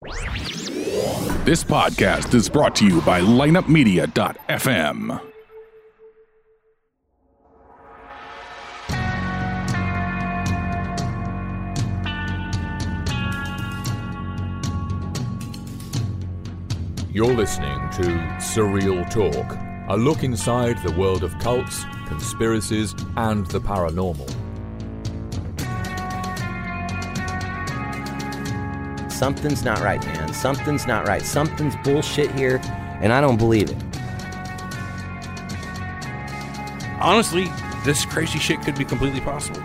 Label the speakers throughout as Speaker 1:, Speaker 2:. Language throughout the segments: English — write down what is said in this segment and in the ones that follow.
Speaker 1: This podcast is brought to you by lineupmedia.fm.
Speaker 2: You're listening to Surreal Talk, a look inside the world of cults, conspiracies, and the paranormal.
Speaker 3: Something's not right, man. Something's not right. Something's bullshit here, and I don't believe it.
Speaker 4: Honestly, this crazy shit could be completely possible.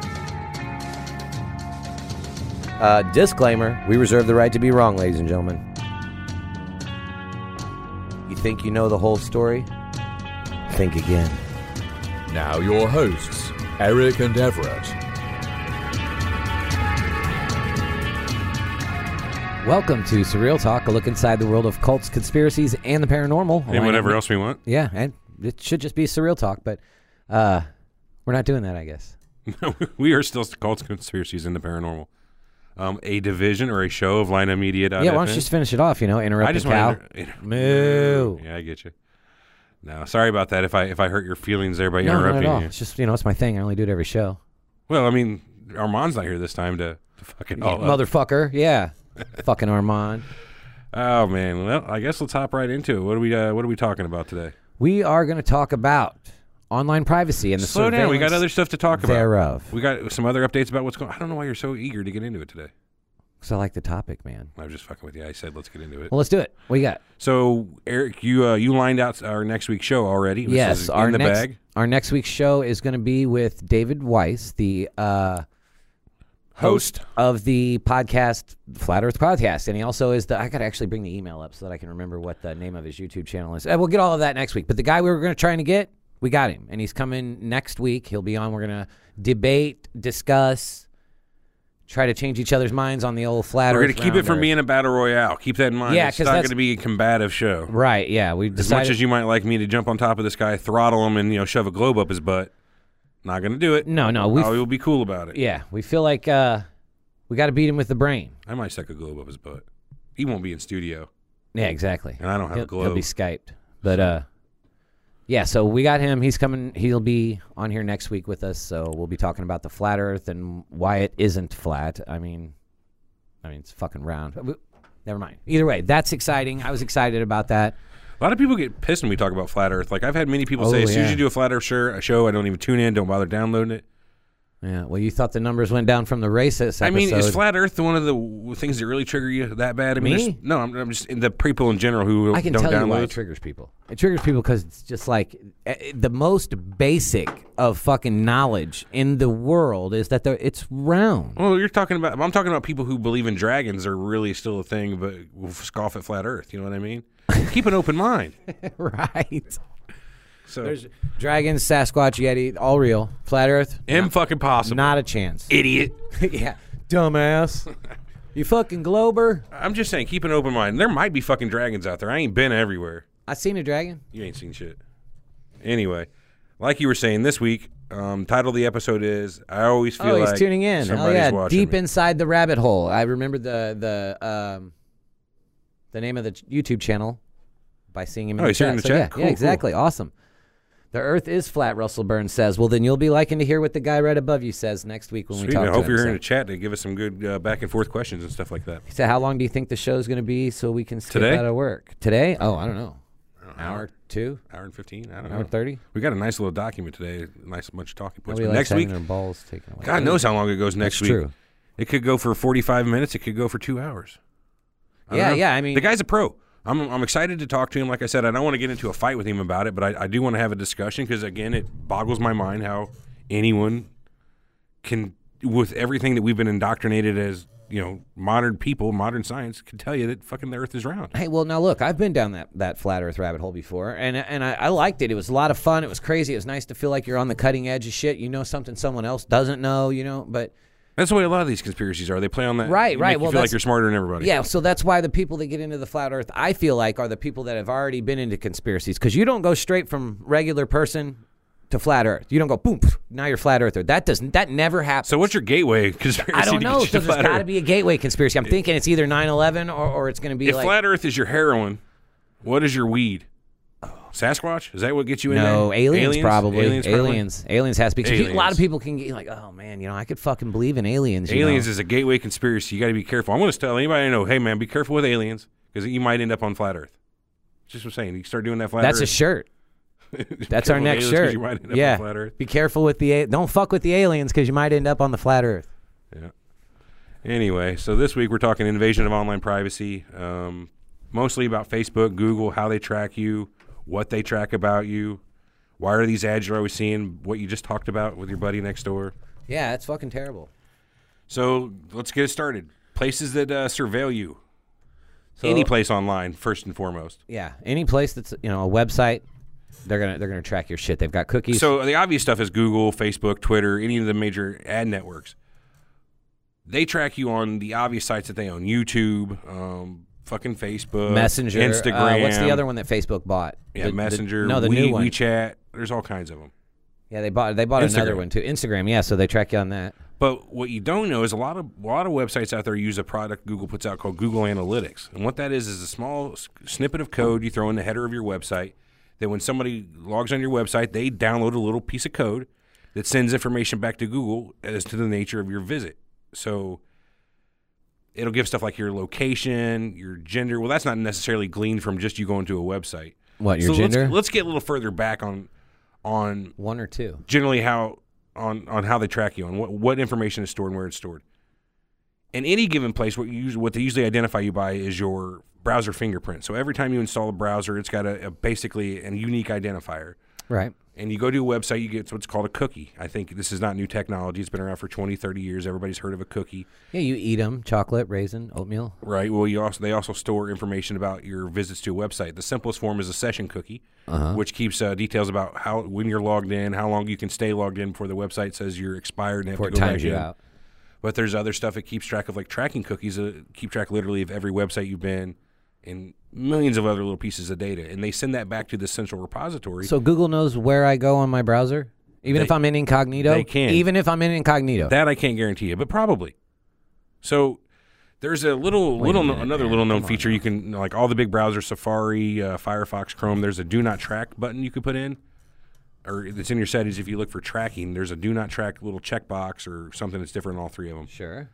Speaker 3: Disclaimer, we reserve the right to be wrong, ladies and gentlemen. You think you know the whole story? Think again.
Speaker 2: Now your hosts, Eric and Everett.
Speaker 5: Welcome to Surreal Talk, a look inside the world of cults, conspiracies, and the paranormal.
Speaker 4: And whatever else we want.
Speaker 5: Yeah, and it should just be Surreal Talk, but we're not doing that, I guess.
Speaker 4: We are still cults, conspiracies, and the paranormal. A division or a show of lineupmedia.fm.
Speaker 5: Yeah, why don't you just finish it off, interrupt the cow. Moo.
Speaker 4: Yeah, I get you. No, sorry about that if I hurt your feelings there by
Speaker 5: No,
Speaker 4: interrupting
Speaker 5: not at all.
Speaker 4: you.
Speaker 5: It's just, it's my thing. I only do it every show.
Speaker 4: Well, I mean, Armand's not here this time to fuck it all up.
Speaker 5: Motherfucker, yeah. Fucking Armand.
Speaker 4: Oh, man. Well, I guess let's hop right into it. What are we talking about today?
Speaker 5: We are going to talk about online privacy and the
Speaker 4: Slow down. We got other stuff to talk about.
Speaker 5: Thereof.
Speaker 4: We got some other updates about what's going on. I don't know why you're so eager to get into it today.
Speaker 5: Because I like the topic, man.
Speaker 4: I was just fucking with you. I said let's get into it.
Speaker 5: Well, let's do it. What you got?
Speaker 4: So, Eric, you lined out our next week's show already.
Speaker 5: Yes.
Speaker 4: Our
Speaker 5: next week's show is going to be with David Weiss, the host of the podcast, Flat Earth Podcast. And he also is I got to actually bring the email up so that I can remember what the name of his YouTube channel is. We'll get all of that next week. But the guy we were going to try to get, we got him. And he's coming next week. He'll be on. We're going to debate, discuss, try to change each other's minds on the old Flat Earth.
Speaker 4: We're going to keep it from being a battle royale. Keep that in mind.
Speaker 5: Yeah,
Speaker 4: it's not going to be a combative show.
Speaker 5: Right, yeah. We
Speaker 4: As much as you might like me to jump on top of this guy, throttle him, and shove a globe up his butt, not going to do it.
Speaker 5: No.
Speaker 4: We'll be cool about it.
Speaker 5: Yeah, we feel like we got to beat him with the brain.
Speaker 4: I might stick a globe up his butt. He won't be in studio.
Speaker 5: Yeah, exactly.
Speaker 4: And I don't have a globe.
Speaker 5: He'll be Skyped. But, yeah, so we got him. He's coming. He'll be on here next week with us, so we'll be talking about the flat Earth and why it isn't flat. I mean, it's fucking round. Never mind. Either way, that's exciting. I was excited about that.
Speaker 4: A lot of people get pissed when we talk about flat Earth. Like, I've had many people say, as soon as you do a flat Earth show, I don't even tune in, don't bother downloading it.
Speaker 5: Yeah, well, you thought the numbers went down from the racist episode.
Speaker 4: I mean, is flat Earth one of the things that really trigger you that bad? I mean, no, I'm just the people in general who
Speaker 5: I can
Speaker 4: don't
Speaker 5: tell
Speaker 4: download.
Speaker 5: You why it triggers people. It triggers people because it's just like the most basic of fucking knowledge in the world is that it's round.
Speaker 4: Well, I'm talking about people who believe in dragons are really still a thing, but will scoff at flat Earth. You know what I mean? Keep an open mind.
Speaker 5: Right.
Speaker 4: So
Speaker 5: there's dragons, Sasquatch, Yeti, all real. Flat Earth,
Speaker 4: fucking possible.
Speaker 5: Not a chance.
Speaker 4: Idiot.
Speaker 5: Yeah. Dumbass. You fucking glober.
Speaker 4: I'm just saying, keep an open mind. There might be fucking dragons out there. I ain't been everywhere.
Speaker 5: I seen a dragon.
Speaker 4: You ain't seen shit. Anyway, like you were saying this week, title of the episode is I always feel like
Speaker 5: he's tuning in.
Speaker 4: Somebody's watching
Speaker 5: deep
Speaker 4: me.
Speaker 5: inside the rabbit hole. I remember the name of the YouTube channel by seeing him in the
Speaker 4: he's here
Speaker 5: chat.
Speaker 4: in the
Speaker 5: So,
Speaker 4: chat?
Speaker 5: yeah,
Speaker 4: Cool,
Speaker 5: yeah, exactly.
Speaker 4: cool.
Speaker 5: Awesome. The Earth is flat, Russell Burns says. Well, then you'll be liking to hear what the guy right above you says next week when
Speaker 4: Sweet,
Speaker 5: we talk
Speaker 4: I
Speaker 5: to
Speaker 4: hope
Speaker 5: him.
Speaker 4: you're here in the chat to give us some good back and forth questions and stuff like that.
Speaker 5: He said, how long do you think the show's going to be so we can skip
Speaker 4: Today?
Speaker 5: out of work? Today? Oh, I don't know. Hour 2?
Speaker 4: Hour and 15? I don't know.
Speaker 5: Hour 30?
Speaker 4: We got a nice little document today, a nice bunch of talking points.
Speaker 5: Nobody
Speaker 4: But
Speaker 5: likes
Speaker 4: next week,
Speaker 5: having their balls taken away.
Speaker 4: God knows how long it goes next
Speaker 5: That's
Speaker 4: week.
Speaker 5: true.
Speaker 4: It could go for 45 minutes. It could go for 2 hours. I don't know.
Speaker 5: Yeah, I mean,
Speaker 4: the guy's a pro. I'm excited to talk to him. Like I said, I don't want to get into a fight with him about it, but I do want to have a discussion because, again, it boggles my mind how anyone can, with everything that we've been indoctrinated as, modern people, modern science, can tell you that fucking the Earth is round.
Speaker 5: Hey, well, now look, I've been down that flat Earth rabbit hole before, and I liked it. It was a lot of fun. It was crazy. It was nice to feel like you're on the cutting edge of shit. You know something someone else doesn't know, but...
Speaker 4: That's the way a lot of these conspiracies are. They play on that.
Speaker 5: Right.
Speaker 4: Make you
Speaker 5: Well,
Speaker 4: feel like you're smarter than everybody.
Speaker 5: Yeah, so that's why the people that get into the flat Earth, I feel like, are the people that have already been into conspiracies, because you don't go straight from regular person to flat Earth. You don't go boom. Now you're flat earther. That never happens.
Speaker 4: So what's your gateway conspiracy?
Speaker 5: I don't know.
Speaker 4: To
Speaker 5: So there's got to be a gateway conspiracy. I'm thinking it's either 9/11 or it's going to be
Speaker 4: if
Speaker 5: like
Speaker 4: flat Earth is your heroin, what is your weed? Sasquatch? Is that what gets you in there?
Speaker 5: no aliens probably.
Speaker 4: Aliens
Speaker 5: Aliens has to be. 'cause
Speaker 4: Aliens.
Speaker 5: A lot of people can get like, oh man, I could fucking believe in aliens. you
Speaker 4: Aliens
Speaker 5: know?
Speaker 4: is a gateway conspiracy. You got to be careful. I'm going to tell anybody I know, hey man, be careful with aliens because you might end up on flat Earth. Just what I'm saying. You start doing that flat
Speaker 5: That's
Speaker 4: Earth.
Speaker 5: a shirt. That's our next
Speaker 4: Aliens 'cause
Speaker 5: shirt.
Speaker 4: You might end up
Speaker 5: yeah.
Speaker 4: on flat Earth.
Speaker 5: Be careful with don't fuck with the aliens because you might end up on the flat Earth.
Speaker 4: Yeah. Anyway, so this week we're talking invasion of online privacy, mostly about Facebook, Google, how they track you, what they track about you, why are these ads you're always seeing, what you just talked about with your buddy next door.
Speaker 5: Yeah, it's fucking terrible.
Speaker 4: So let's get it started. Places that surveil you. Any place online, first and foremost.
Speaker 5: Yeah, any place that's a website, they're gonna track your shit. They've got cookies.
Speaker 4: So the obvious stuff is Google, Facebook, Twitter, any of the major ad networks. They track you on the obvious sites that they own: YouTube, fucking Facebook,
Speaker 5: Messenger,
Speaker 4: Instagram.
Speaker 5: what's the other one that Facebook bought?
Speaker 4: Yeah, Messenger.
Speaker 5: The new one.
Speaker 4: WeChat. There's all kinds of them.
Speaker 5: Yeah, they bought another
Speaker 4: Instagram.
Speaker 5: one too. Instagram. Yeah, so they track you on that.
Speaker 4: But what you don't know is a lot of websites out there use a product Google puts out called Google Analytics, and what that is a small snippet of code you throw in the header of your website. That when somebody logs on your website, they download a little piece of code that sends information back to Google as to the nature of your visit. So it'll give stuff like your location, your gender. Well, that's not necessarily gleaned from just you going to a website.
Speaker 5: What, your gender?
Speaker 4: Let's get a little further back on
Speaker 5: one or two.
Speaker 4: generally how how they track you, on what information is stored and where it's stored. In any given place, what they usually identify you by is your browser fingerprint. So every time you install a browser, it's got basically a unique identifier.
Speaker 5: Right.
Speaker 4: And you go to a website, you get what's called a cookie. I think this is not new technology. It's been around for 20, 30 years. Everybody's heard of a cookie.
Speaker 5: Yeah, you eat them: chocolate, raisin, oatmeal.
Speaker 4: Right. Well, they also store information about your visits to a website. The simplest form is a session cookie, which keeps details about when you're logged in, how long you can stay logged in before the website says you're expired and have
Speaker 5: Before
Speaker 4: to
Speaker 5: it
Speaker 4: go
Speaker 5: times
Speaker 4: back
Speaker 5: you
Speaker 4: in.
Speaker 5: out.
Speaker 4: But there's other stuff that keeps track of, like tracking cookies, keep track literally of every website you've been, and millions of other little pieces of data. And they send that back to the central repository.
Speaker 5: So Google knows where I go on my browser, even if I'm in incognito.
Speaker 4: They can.
Speaker 5: Even if I'm in incognito.
Speaker 4: That I can't guarantee you, but probably. So there's a another little known feature you can, like all the big browsers, Safari, Firefox, Chrome. There's a Do Not Track button you could put in, or it's in your settings. If you look for tracking, there's a Do Not Track little checkbox or something that's different in all three of them.
Speaker 5: Sure.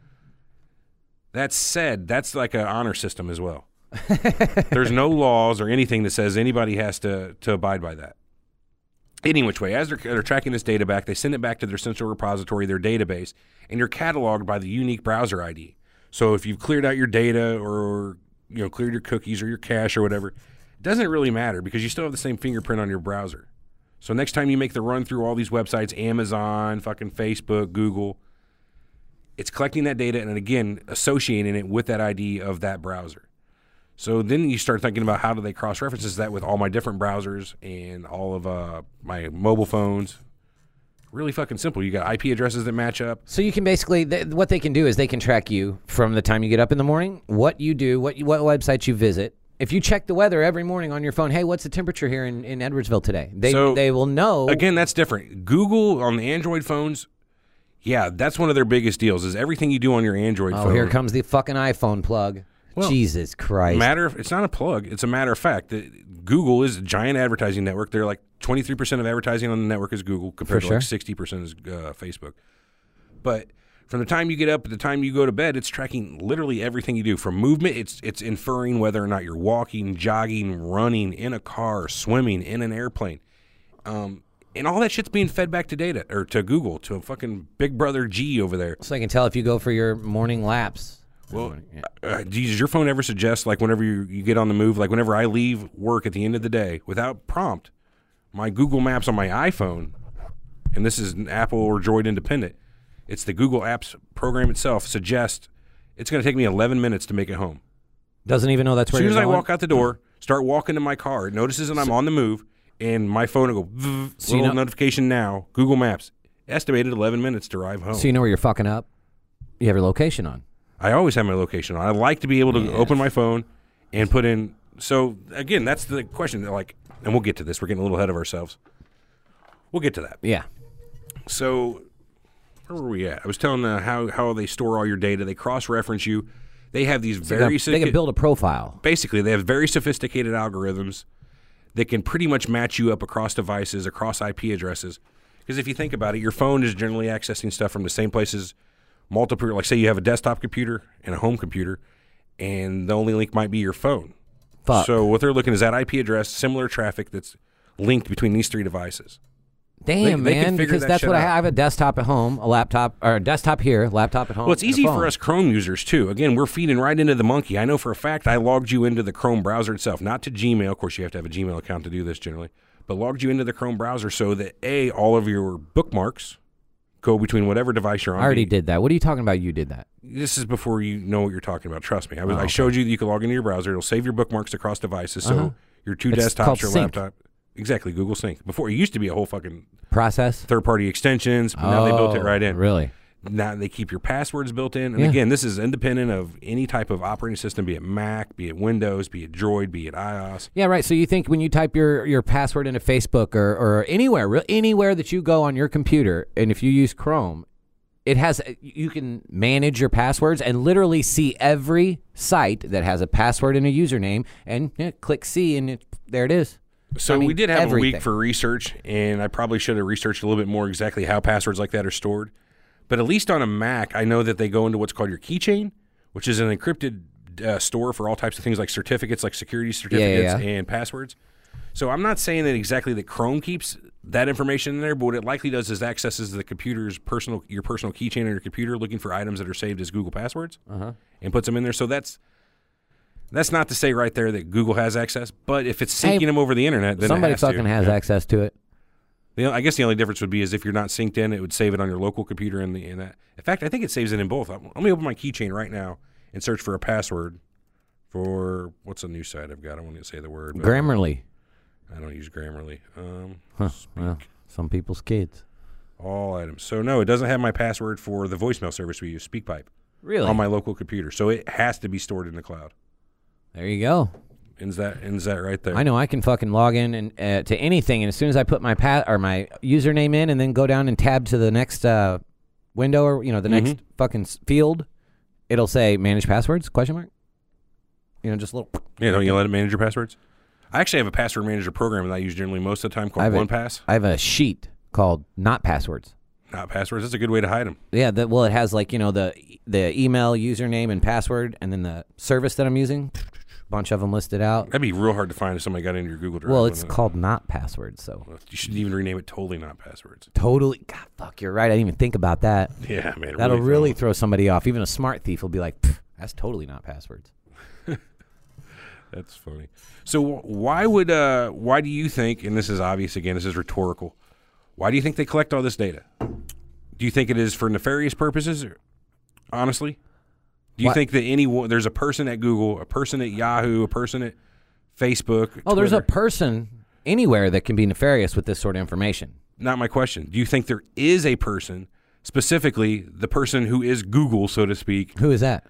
Speaker 4: That said, that's like an honor system as well. There's no laws or anything that says anybody has to abide by that. Any which way, as they're tracking this data back, they send it back to their central repository, their database, and you're cataloged by the unique browser ID. So if you've cleared out your data or cleared your cookies or your cache or whatever, it doesn't really matter because you still have the same fingerprint on your browser. So next time you make the run through all these websites, Amazon, fucking Facebook, Google, it's collecting that data and again associating it with that ID of that browser. So then you start thinking about how do they cross-references that with all my different browsers and all of my mobile phones. Really fucking simple. You got IP addresses that match up.
Speaker 5: So you can basically, what they can do is they can track you from the time you get up in the morning, what you do, what websites you visit. If you check the weather every morning on your phone, hey, what's the temperature here in Edwardsville today? They will know.
Speaker 4: Again, that's different. Google on the Android phones, yeah, that's one of their biggest deals is everything you do on your Android phone.
Speaker 5: Oh, here comes the fucking iPhone plug. Well, Jesus Christ.
Speaker 4: It's not a plug. It's a matter of fact that Google is a giant advertising network. They're like 23% of advertising on the network is Google compared to like 60% is Facebook. But from the time you get up to the time you go to bed, it's tracking literally everything you do. From movement, it's inferring whether or not you're walking, jogging, running, in a car, swimming, in an airplane. And all that shit's being fed back to data or to Google, to a fucking Big Brother G over there.
Speaker 5: So I can tell if you go for your morning laps.
Speaker 4: Well, does your phone ever suggest, like whenever you get on the move, like whenever I leave work at the end of the day, without prompt, my Google Maps on my iPhone, and this is an Apple or Droid independent, it's the Google Apps program itself, suggests it's going to take me 11 minutes to make it home.
Speaker 5: Doesn't even know that's where
Speaker 4: you're going. As soon as
Speaker 5: going?
Speaker 4: I walk out the door, start walking to my car, it notices that I'm on the move, and my phone will go, notification now, Google Maps, estimated 11 minutes to arrive home.
Speaker 5: So you know where you're fucking up? You have your location on.
Speaker 4: I always have my location on. I like to be able to open my phone and put in. So, again, that's the question. Like, and we'll get to this. We're getting a little ahead of ourselves. We'll get to that.
Speaker 5: Yeah.
Speaker 4: So where were we at? I was telling how they store all your data. They cross-reference you. They have these
Speaker 5: They can build a profile.
Speaker 4: Basically, they have very sophisticated algorithms that can pretty much match you up across devices, across IP addresses. Because if you think about it, your phone is generally accessing stuff from the same places, multiple. Like say you have a desktop computer and a home computer, and the only link might be your phone.
Speaker 5: Fuck.
Speaker 4: So what they're looking is that IP address, similar traffic that's linked between these three devices.
Speaker 5: Damn,
Speaker 4: they can
Speaker 5: man,
Speaker 4: figure
Speaker 5: because
Speaker 4: that
Speaker 5: that's
Speaker 4: shit
Speaker 5: what I
Speaker 4: out.
Speaker 5: have. I have a desktop at home, a laptop, or a desktop here, laptop at home.
Speaker 4: Well, it's
Speaker 5: and a
Speaker 4: easy
Speaker 5: phone.
Speaker 4: for us Chrome users, too. Again, we're feeding right into the monkey. I know for a fact I logged you into the Chrome browser itself, not to Gmail. Of course, you have to have a Gmail account to do this generally. But logged you into the Chrome browser so that, A, all of your bookmarks go between whatever device you're on.
Speaker 5: I already did that. What are you talking about? You did that.
Speaker 4: This is before you know what you're talking about. Trust me. I showed you that you can log into your browser. It'll save your bookmarks across devices. So your two
Speaker 5: It's called
Speaker 4: desktops, your
Speaker 5: Sync.
Speaker 4: laptop. Exactly, Google Sync. Before, it used to be a whole fucking
Speaker 5: Process.
Speaker 4: third-party extensions. But now they built it right in.
Speaker 5: Really?
Speaker 4: Now they keep your passwords built in. And
Speaker 5: Yeah.
Speaker 4: again, this is independent of any type of operating system, be it Mac, be it Windows, be it Droid, be it iOS.
Speaker 5: Yeah, right. So you think when you type your password into Facebook or anywhere, anywhere that you go on your computer, and if you use Chrome, it has you can manage your passwords and literally see every site that has a password and a username, and click see, and there it is.
Speaker 4: So
Speaker 5: I mean,
Speaker 4: we did have
Speaker 5: everything.
Speaker 4: a week for research, and I probably should have researched a little bit more exactly how passwords like that are stored. But at least on a Mac, I know that they go into what's called your keychain, which is an encrypted store for all types of things like certificates, like security certificates and passwords. So I'm not saying that exactly that Chrome keeps that information in there, but what it likely does is accesses the computer's your personal keychain on your computer, looking for items that are saved as Google passwords, and puts them in there. So that's not to say right there that Google has access, but if it's syncing them over the internet, then
Speaker 5: Somebody
Speaker 4: it has to.
Speaker 5: fucking has access to it.
Speaker 4: I guess the only difference would be is if you're not synced in, it would save it on your local computer in that. In fact, I think it saves it in both. Let me open my keychain right now and search for a password for what's a new site I've got. I won't even say the word. but
Speaker 5: Grammarly.
Speaker 4: I don't use Grammarly.
Speaker 5: Well, some people's kids.
Speaker 4: All items. So no, it doesn't have my password for the voicemail service we use, SpeakPipe,
Speaker 5: Really?
Speaker 4: on my local computer. So it has to be stored in the cloud.
Speaker 5: There you go.
Speaker 4: Ends that right there.
Speaker 5: I know I can fucking log in and to anything, and as soon as I put my my username in, and then go down and tab to the next window or the next fucking field, it'll say manage passwords ? Just a little.
Speaker 4: Yeah, don't you let it manage your passwords? I actually have a password manager program that I use generally most of the time called OnePass.
Speaker 5: I have a sheet called not passwords.
Speaker 4: Not passwords. That's a good way to hide them.
Speaker 5: Yeah, it has like the email, username, and password, and then the service that I'm using. Bunch of them listed out.
Speaker 4: That'd be real hard to find if somebody got into your Google Drive.
Speaker 5: Well, it's called not passwords, so
Speaker 4: you shouldn't even rename it totally not passwords.
Speaker 5: totally. God, fuck, you're right. I didn't even think about that.
Speaker 4: Yeah, man.
Speaker 5: That'll really throw somebody off. Even a smart thief will be like, "That's totally not passwords."
Speaker 4: That's funny. So why do you think? And this is obvious. Again, this is rhetorical. Why do you think they collect all this data? Do you think it is for nefarious purposes? Honestly. Do you think that there's a person at Google, a person at Yahoo, a person at Facebook?
Speaker 5: Oh, there's a
Speaker 4: Twitter?
Speaker 5: person anywhere that can be nefarious with this sort of information.
Speaker 4: Not my question. Do you think there is a person, specifically the person who is Google, so to speak,
Speaker 5: Who is that?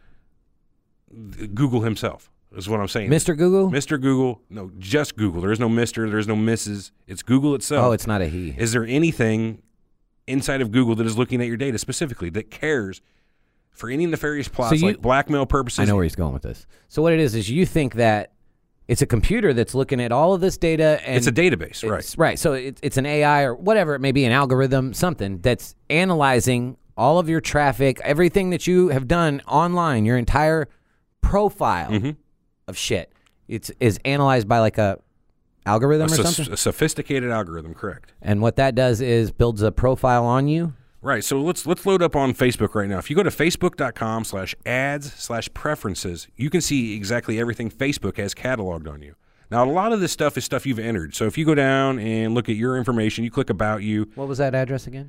Speaker 4: Google himself, is what I'm saying.
Speaker 5: Mr. Google?
Speaker 4: Mr. Google. No, just Google. There is no Mr., there is no Mrs. It's Google itself.
Speaker 5: Oh, it's not a he.
Speaker 4: Is there anything inside of Google that is looking at your data specifically that cares for any nefarious plots like blackmail purposes?
Speaker 5: I know where he's going with this. So what it is you think that it's a computer that's looking at all of this data, and
Speaker 4: it's a database, right?
Speaker 5: Right. So it's an AI or whatever it may be, an algorithm, something that's analyzing all of your traffic, everything that you have done online, your entire profile of shit. Is analyzed by like a algorithm or something?
Speaker 4: A sophisticated algorithm, correct.
Speaker 5: And what that does is builds a profile on you.
Speaker 4: Right. So let's load up on Facebook right now. If you go to facebook.com/ads/preferences, you can see exactly everything Facebook has cataloged on you. Now, a lot of this stuff is stuff you've entered. So if you go down and look at your information, you click About You.
Speaker 5: What was that address again?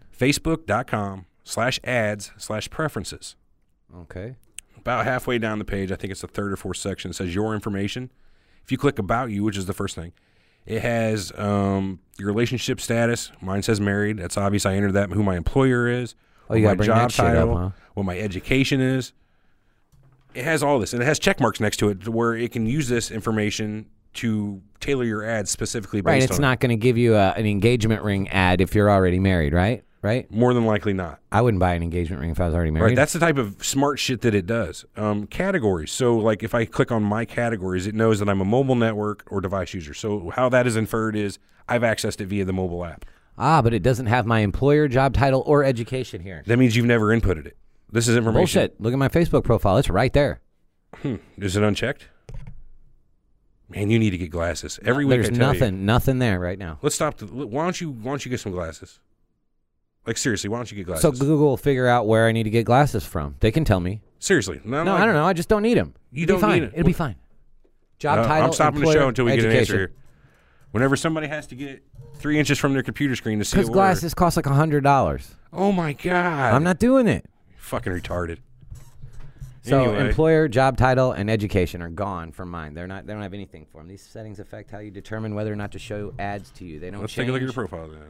Speaker 4: facebook.com/ads/preferences.
Speaker 5: Okay.
Speaker 4: About halfway down the page, I think it's the third or fourth section, it says Your Information. If you click About You, which is the first thing, it has your relationship status. Mine says married. That's obvious. I entered that. Who my employer is.
Speaker 5: Oh, you got to bring that shit up, huh?
Speaker 4: What my education is. It has all this, and it has check marks next to it where it can use this information to tailor your ads specifically based
Speaker 5: Right,
Speaker 4: on
Speaker 5: it's not going to give you an engagement ring ad if you're already married, right? Right?
Speaker 4: More than likely not.
Speaker 5: I wouldn't buy an engagement ring if I was already married.
Speaker 4: Right, that's the type of smart shit that it does. Categories. So, like, if I click on my categories, it knows that I'm a mobile network or device user. So, how that is inferred is I've accessed it via the mobile app.
Speaker 5: But it doesn't have my employer, job title, or education here.
Speaker 4: That means you've never inputted it. This is information.
Speaker 5: Bullshit. Look at my Facebook profile. It's right there.
Speaker 4: Is it unchecked? Man, you need to get glasses. Every week
Speaker 5: There's
Speaker 4: I tell you.
Speaker 5: nothing there right now.
Speaker 4: Let's stop. Why don't you get some glasses? Like, seriously, why don't you get glasses?
Speaker 5: So Google will figure out where I need to get glasses from. They can tell me.
Speaker 4: Seriously.
Speaker 5: No, I don't know. I just don't need them.
Speaker 4: You don't need it.
Speaker 5: It'll be fine. Job title,
Speaker 4: I'm stopping the
Speaker 5: employer,
Speaker 4: show until we
Speaker 5: education.
Speaker 4: get an answer here. Whenever somebody has to get 3 inches from their computer screen to see
Speaker 5: Because
Speaker 4: a
Speaker 5: glasses cost like $100.
Speaker 4: Oh, my God.
Speaker 5: I'm not doing it.
Speaker 4: Fucking retarded.
Speaker 5: So
Speaker 4: Anyway.
Speaker 5: employer, job title, and education are gone from mine. They don't have anything for them. These settings affect how you determine whether or not to show ads to you. They don't
Speaker 4: Let's
Speaker 5: change.
Speaker 4: take a look at your profile then.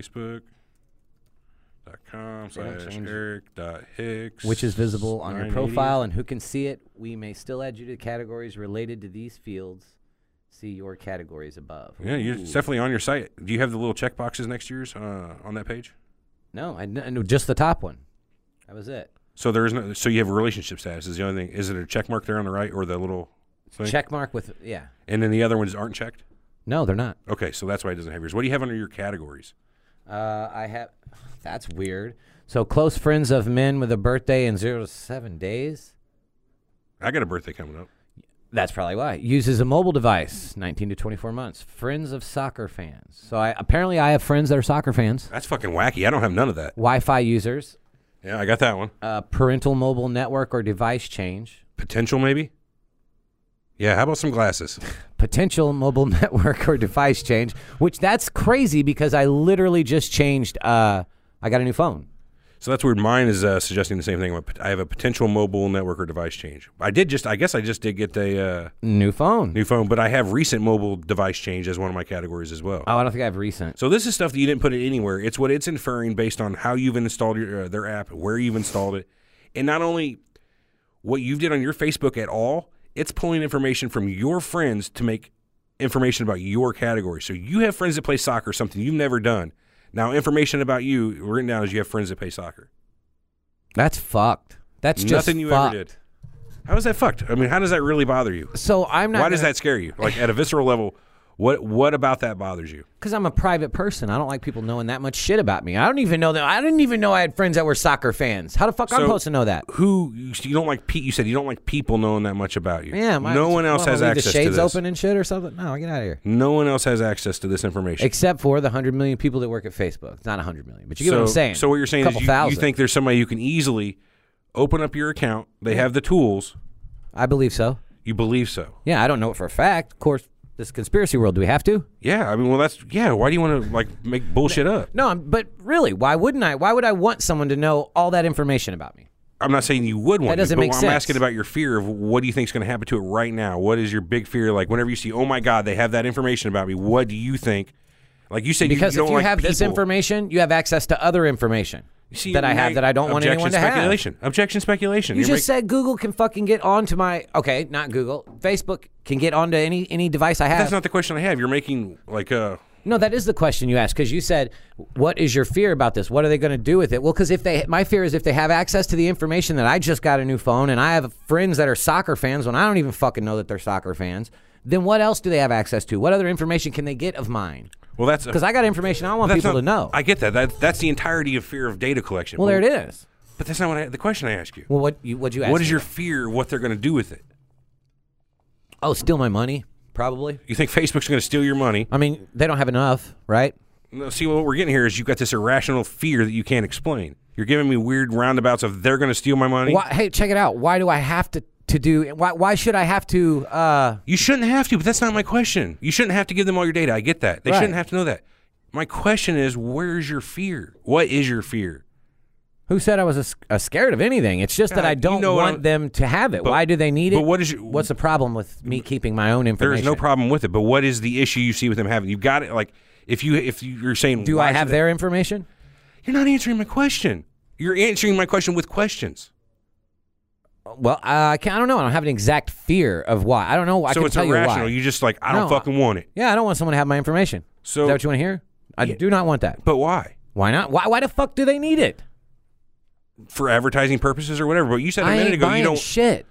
Speaker 4: Facebook.com/Eric.Hicks.
Speaker 5: Which is visible on your
Speaker 4: 980.
Speaker 5: profile and who can see it. We may still add you to categories related to these fields. See your categories above.
Speaker 4: Yeah, it's definitely on your site. Do you have the little check boxes next to yours on that page?
Speaker 5: No, I know just the top one. That was it.
Speaker 4: So there is no. So you have relationship status is the only thing. Is it a check mark there on the right or the little thing?
Speaker 5: Check mark with, yeah.
Speaker 4: And then the other ones aren't checked?
Speaker 5: No, they're not.
Speaker 4: Okay, so that's why it doesn't have yours. What do you have under your categories?
Speaker 5: I have, that's weird. So close friends of men with a birthday in 0 to 7 days.
Speaker 4: I got a birthday coming up.
Speaker 5: That's probably why. Uses a mobile device, 19 to 24 months. Friends of soccer fans. So apparently I have friends that are soccer fans.
Speaker 4: That's fucking wacky. I don't have none of that.
Speaker 5: Wi-Fi users.
Speaker 4: Yeah, I got that one.
Speaker 5: Parental mobile network or device change.
Speaker 4: Potential maybe? Yeah, how about some glasses?
Speaker 5: Potential mobile network or device change, which that's crazy because I literally just changed. I got a new phone.
Speaker 4: So that's weird. Mine is suggesting the same thing. I have a potential mobile network or device change. I guess I just did get a
Speaker 5: New phone.
Speaker 4: new phone, but I have recent mobile device change as one of my categories as well.
Speaker 5: Oh, I don't think I have recent.
Speaker 4: So this is stuff that you didn't put it anywhere. It's what it's inferring based on how you've installed their app, where you've installed it, and not only what you did on your Facebook at all. It's pulling information from your friends to make information about your category. So you have friends that play soccer, something you've never done. Now, information about you written down is you have friends that play soccer.
Speaker 5: That's fucked. That's just
Speaker 4: nothing you
Speaker 5: fucked.
Speaker 4: ever did. How is that fucked? I mean, how does that really bother you?
Speaker 5: So I'm not.
Speaker 4: Why does that scare you? Like at a visceral level, what about that bothers you?
Speaker 5: Because I'm a private person. I don't like people knowing that much shit about me. I don't even know that. I didn't even know I had friends that were soccer fans. How the fuck I'm
Speaker 4: So,
Speaker 5: supposed to know that?
Speaker 4: Who you don't like? You said you don't like people knowing that much about you.
Speaker 5: Yeah.
Speaker 4: No one else has
Speaker 5: leave
Speaker 4: access
Speaker 5: the
Speaker 4: to
Speaker 5: shades
Speaker 4: this.
Speaker 5: open and shit or something. No, get out of here.
Speaker 4: No one else has access to this information.
Speaker 5: Except for the 100 million people that work at Facebook. It's not 100 million, but you get what I'm saying.
Speaker 4: So what you're saying
Speaker 5: a
Speaker 4: is
Speaker 5: couple
Speaker 4: you
Speaker 5: thousand.
Speaker 4: think there's somebody who can easily open up your account. They have the tools.
Speaker 5: I believe so.
Speaker 4: You believe so?
Speaker 5: Yeah, I don't know it for a fact. Of course, this conspiracy world. Do we have to?
Speaker 4: Yeah. I mean, well, why do you want to make bullshit up?
Speaker 5: No, but really, why wouldn't I? Why would I want someone to know all that information about me?
Speaker 4: I'm not saying you would want
Speaker 5: That doesn't
Speaker 4: to, but
Speaker 5: make
Speaker 4: I'm
Speaker 5: sense.
Speaker 4: asking about your fear of what do you think is going to happen to it right now? What is your big fear? Like whenever you see, oh my God, they have that information about me. What do you think? Like you said,
Speaker 5: Because
Speaker 4: you don't
Speaker 5: if you
Speaker 4: like
Speaker 5: have this
Speaker 4: people.
Speaker 5: information, you have access to other information
Speaker 4: See,
Speaker 5: that I have that I don't want anyone to have.
Speaker 4: Objection, speculation.
Speaker 5: You
Speaker 4: You're
Speaker 5: just said Google can fucking get onto my. Okay, not Google. Facebook can get onto any device I have.
Speaker 4: That's not the question I have. You're making
Speaker 5: No, that is the question you asked because you said, "What is your fear about this? What are they going to do with it?" Well, because my fear is if they have access to the information that I just got a new phone and I have friends that are soccer fans when I don't even fucking know that they're soccer fans, then what else do they have access to? What other information can they get of mine?
Speaker 4: well, that's
Speaker 5: Because I got information I don't want people to know.
Speaker 4: I get that. That's the entirety of fear of data collection.
Speaker 5: Well, there it is.
Speaker 4: But that's not what the question I asked you.
Speaker 5: Well, what'd you ask?
Speaker 4: What is
Speaker 5: me?
Speaker 4: your fear? What they're going to do with it?
Speaker 5: Oh, steal my money, probably.
Speaker 4: You think Facebook's going to steal your money?
Speaker 5: I mean, they don't have enough, right?
Speaker 4: No, see, what we're getting here is you've got this irrational fear that you can't explain. You're giving me weird roundabouts of they're going to steal my money.
Speaker 5: Why, hey, check it out. Why do I have to do? Why should I have to?
Speaker 4: You shouldn't have to, but that's not my question. You shouldn't have to give them all your data. I get that. They
Speaker 5: Right.
Speaker 4: shouldn't have to know that. My question is, where's your fear? What is your fear?
Speaker 5: Who said I was scared of anything? It's just that I don't want them to have it. Why do they need it?
Speaker 4: But what is your,
Speaker 5: What's the problem with me keeping my own
Speaker 4: There
Speaker 5: information?
Speaker 4: is no problem with it. But what is the issue you see with them having? You've got it. Like if you're saying,
Speaker 5: Do
Speaker 4: why
Speaker 5: I have
Speaker 4: should
Speaker 5: their information?
Speaker 4: You're not answering my question. You're answering my question with questions.
Speaker 5: Well, I don't know. I don't have an exact fear of why. I don't know. I
Speaker 4: So
Speaker 5: can
Speaker 4: it's
Speaker 5: tell
Speaker 4: irrational.
Speaker 5: you why.
Speaker 4: You just like, I don't fucking want it.
Speaker 5: Yeah, I don't want someone to have my information.
Speaker 4: So
Speaker 5: Is that what you want to hear? I do not want that.
Speaker 4: But why?
Speaker 5: Why not? Why the fuck do they need it?
Speaker 4: For advertising purposes or whatever. But you said a minute ago you don't.
Speaker 5: Shit.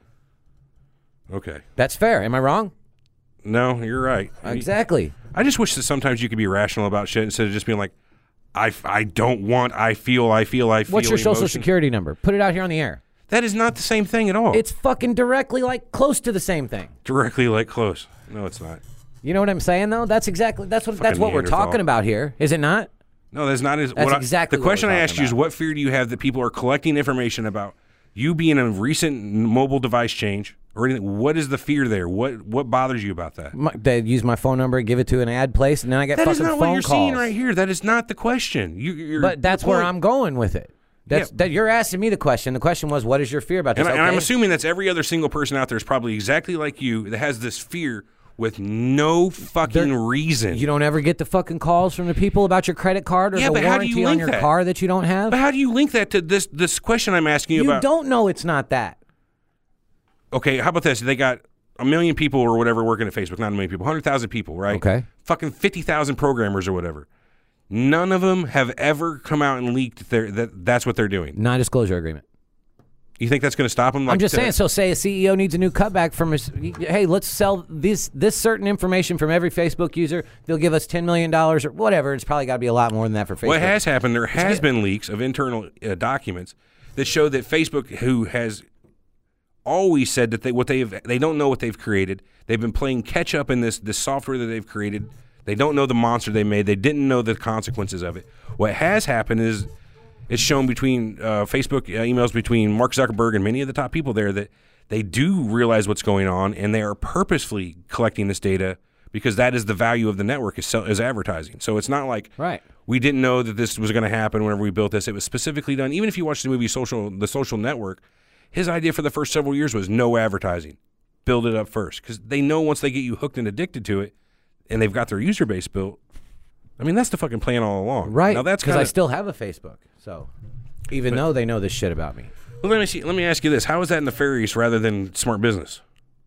Speaker 4: Okay.
Speaker 5: That's fair. Am I wrong?
Speaker 4: No, you're right.
Speaker 5: Exactly.
Speaker 4: I just wish that sometimes you could be rational about shit instead of just being like, I don't want, I feel.
Speaker 5: What's your social
Speaker 4: emotion.
Speaker 5: security number? Put it out here on the air.
Speaker 4: That is not the same thing at all.
Speaker 5: It's fucking directly like close to the same thing.
Speaker 4: Directly like close. No, it's not.
Speaker 5: You know what I'm saying though? That's what we're talking about here, is it not?
Speaker 4: No, that's not.
Speaker 5: Exactly
Speaker 4: the
Speaker 5: what
Speaker 4: question
Speaker 5: we're
Speaker 4: I asked you is, what fear do you have that people are collecting information about you being a recent mobile device change or anything? What is the fear there? What bothers you about that?
Speaker 5: They use my phone number, give it to an ad place, and then I get
Speaker 4: That
Speaker 5: fucking
Speaker 4: is not
Speaker 5: phone
Speaker 4: what you're
Speaker 5: calls.
Speaker 4: seeing right here. That is not the question.
Speaker 5: But that's where I'm going with it. That you're asking me the question. The question was, what is your fear about this?
Speaker 4: And I'm assuming that's every other single person out there is probably exactly like you that has this fear with no fucking reason.
Speaker 5: You don't ever get the fucking calls from the people about your credit card or the
Speaker 4: but how do you
Speaker 5: warranty on
Speaker 4: link
Speaker 5: your
Speaker 4: that?
Speaker 5: car that you don't have?
Speaker 4: But how do you link that to this question I'm asking you about?
Speaker 5: You don't know it's not that.
Speaker 4: Okay, how about this? They got 1 million people or whatever working at Facebook. Not 1 million people, 100,000 people, right?
Speaker 5: Okay.
Speaker 4: Fucking 50,000 programmers or whatever. None of them have ever come out and leaked that's what they're doing.
Speaker 5: Non-disclosure agreement.
Speaker 4: You think that's going to stop them?
Speaker 5: I'm just saying. So say a CEO needs a new cutback from his. Hey, let's sell this certain information from every Facebook user. They'll give us $10 million or whatever. It's probably got to be a lot more than that for Facebook.
Speaker 4: What has happened? There has been leaks of internal documents that show that Facebook, who has always said that they don't know what they've created. They've been playing catch up in this software that they've created. They don't know the monster they made. They didn't know the consequences of it. What has happened is it's shown between Facebook emails between Mark Zuckerberg and many of the top people there that they do realize what's going on, and they are purposefully collecting this data because that is the value of the network is advertising. So it's not like we didn't know that this was going to happen whenever we built this. It was specifically done. Even if you watch the movie The Social Network, his idea for the first several years was no advertising. Build it up first because they know once they get you hooked and addicted to it and they've got their user base built, I mean, that's the fucking plan all along.
Speaker 5: Right.
Speaker 4: Now that's
Speaker 5: because I still have a Facebook. So even though they know this shit about me.
Speaker 4: Well, let me ask you this. How is that nefarious rather than smart business?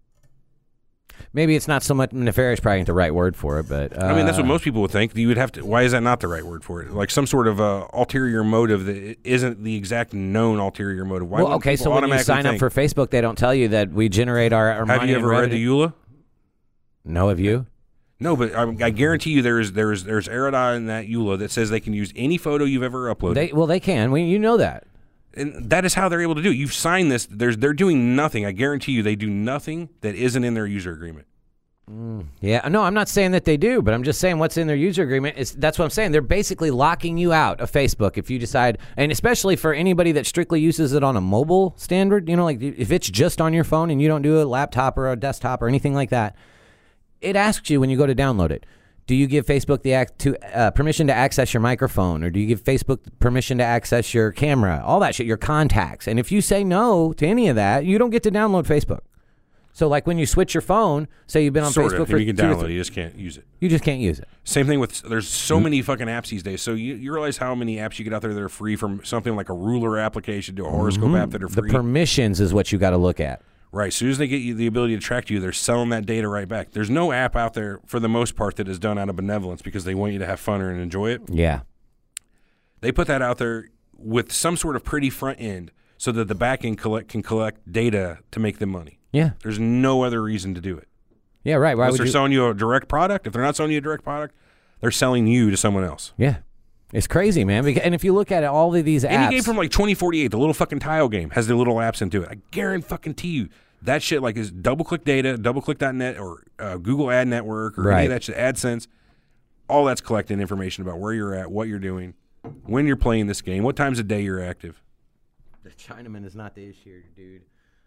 Speaker 5: Maybe it's not so much nefarious, probably ain't the right word for it, but
Speaker 4: I mean, that's what most people would think. You would have to. Why is that not the right word for it? Like some sort of ulterior motive that isn't the exact known ulterior motive. Why
Speaker 5: well, okay, so when you sign up for Facebook, they don't tell you that we generate our money.
Speaker 4: Have you ever read the EULA?
Speaker 5: No, have you?
Speaker 4: No, but I guarantee you there's errata in that EULA that says they can use any photo you've ever uploaded.
Speaker 5: They can. You know that.
Speaker 4: And that is how they're able to do it. You've signed this. They're doing nothing. I guarantee you they do nothing that isn't in their user agreement.
Speaker 5: Yeah, no, I'm not saying that they do, but I'm just saying what's in their user agreement that's what I'm saying. They're basically locking you out of Facebook if you decide, and especially for anybody that strictly uses it on a mobile standard, like if it's just on your phone and you don't do a laptop or a desktop or anything like that, it asks you when you go to download it, do you give Facebook the permission to access your microphone, or do you give Facebook permission to access your camera, all that shit, your contacts? And if you say no to any of that, you don't get to download Facebook. So, like when you switch your phone, say you've been on Facebook for
Speaker 4: you can download it, you just can't use it.
Speaker 5: You just can't use it.
Speaker 4: Same thing with there's so many fucking apps these days. So you realize how many apps you get out there that are free, from something like a ruler application to a horoscope app that are free.
Speaker 5: The permissions is what you got to look at.
Speaker 4: Right. As soon as they get you the ability to track you, they're selling that data right back. There's no app out there, for the most part, that is done out of benevolence because they want you to have fun and enjoy it.
Speaker 5: Yeah.
Speaker 4: They put that out there with some sort of pretty front end so that the back end can collect data to make them money.
Speaker 5: Yeah.
Speaker 4: There's no other reason to do it.
Speaker 5: Yeah, right. Why
Speaker 4: Unless they're selling you a direct product. If they're not selling you a direct product, they're selling you to someone else.
Speaker 5: Yeah. It's crazy, man. And if you look at it, all of these apps.
Speaker 4: Any game from like 2048, the little fucking tile game, has the little apps into it. I guarantee you that shit like is DoubleClick Data, DoubleClick.net, or Google Ad Network, or any of that shit, AdSense. All that's collecting information about where you're at, what you're doing, when you're playing this game, what times of day you're active.
Speaker 5: The Chinaman is not the issue, dude.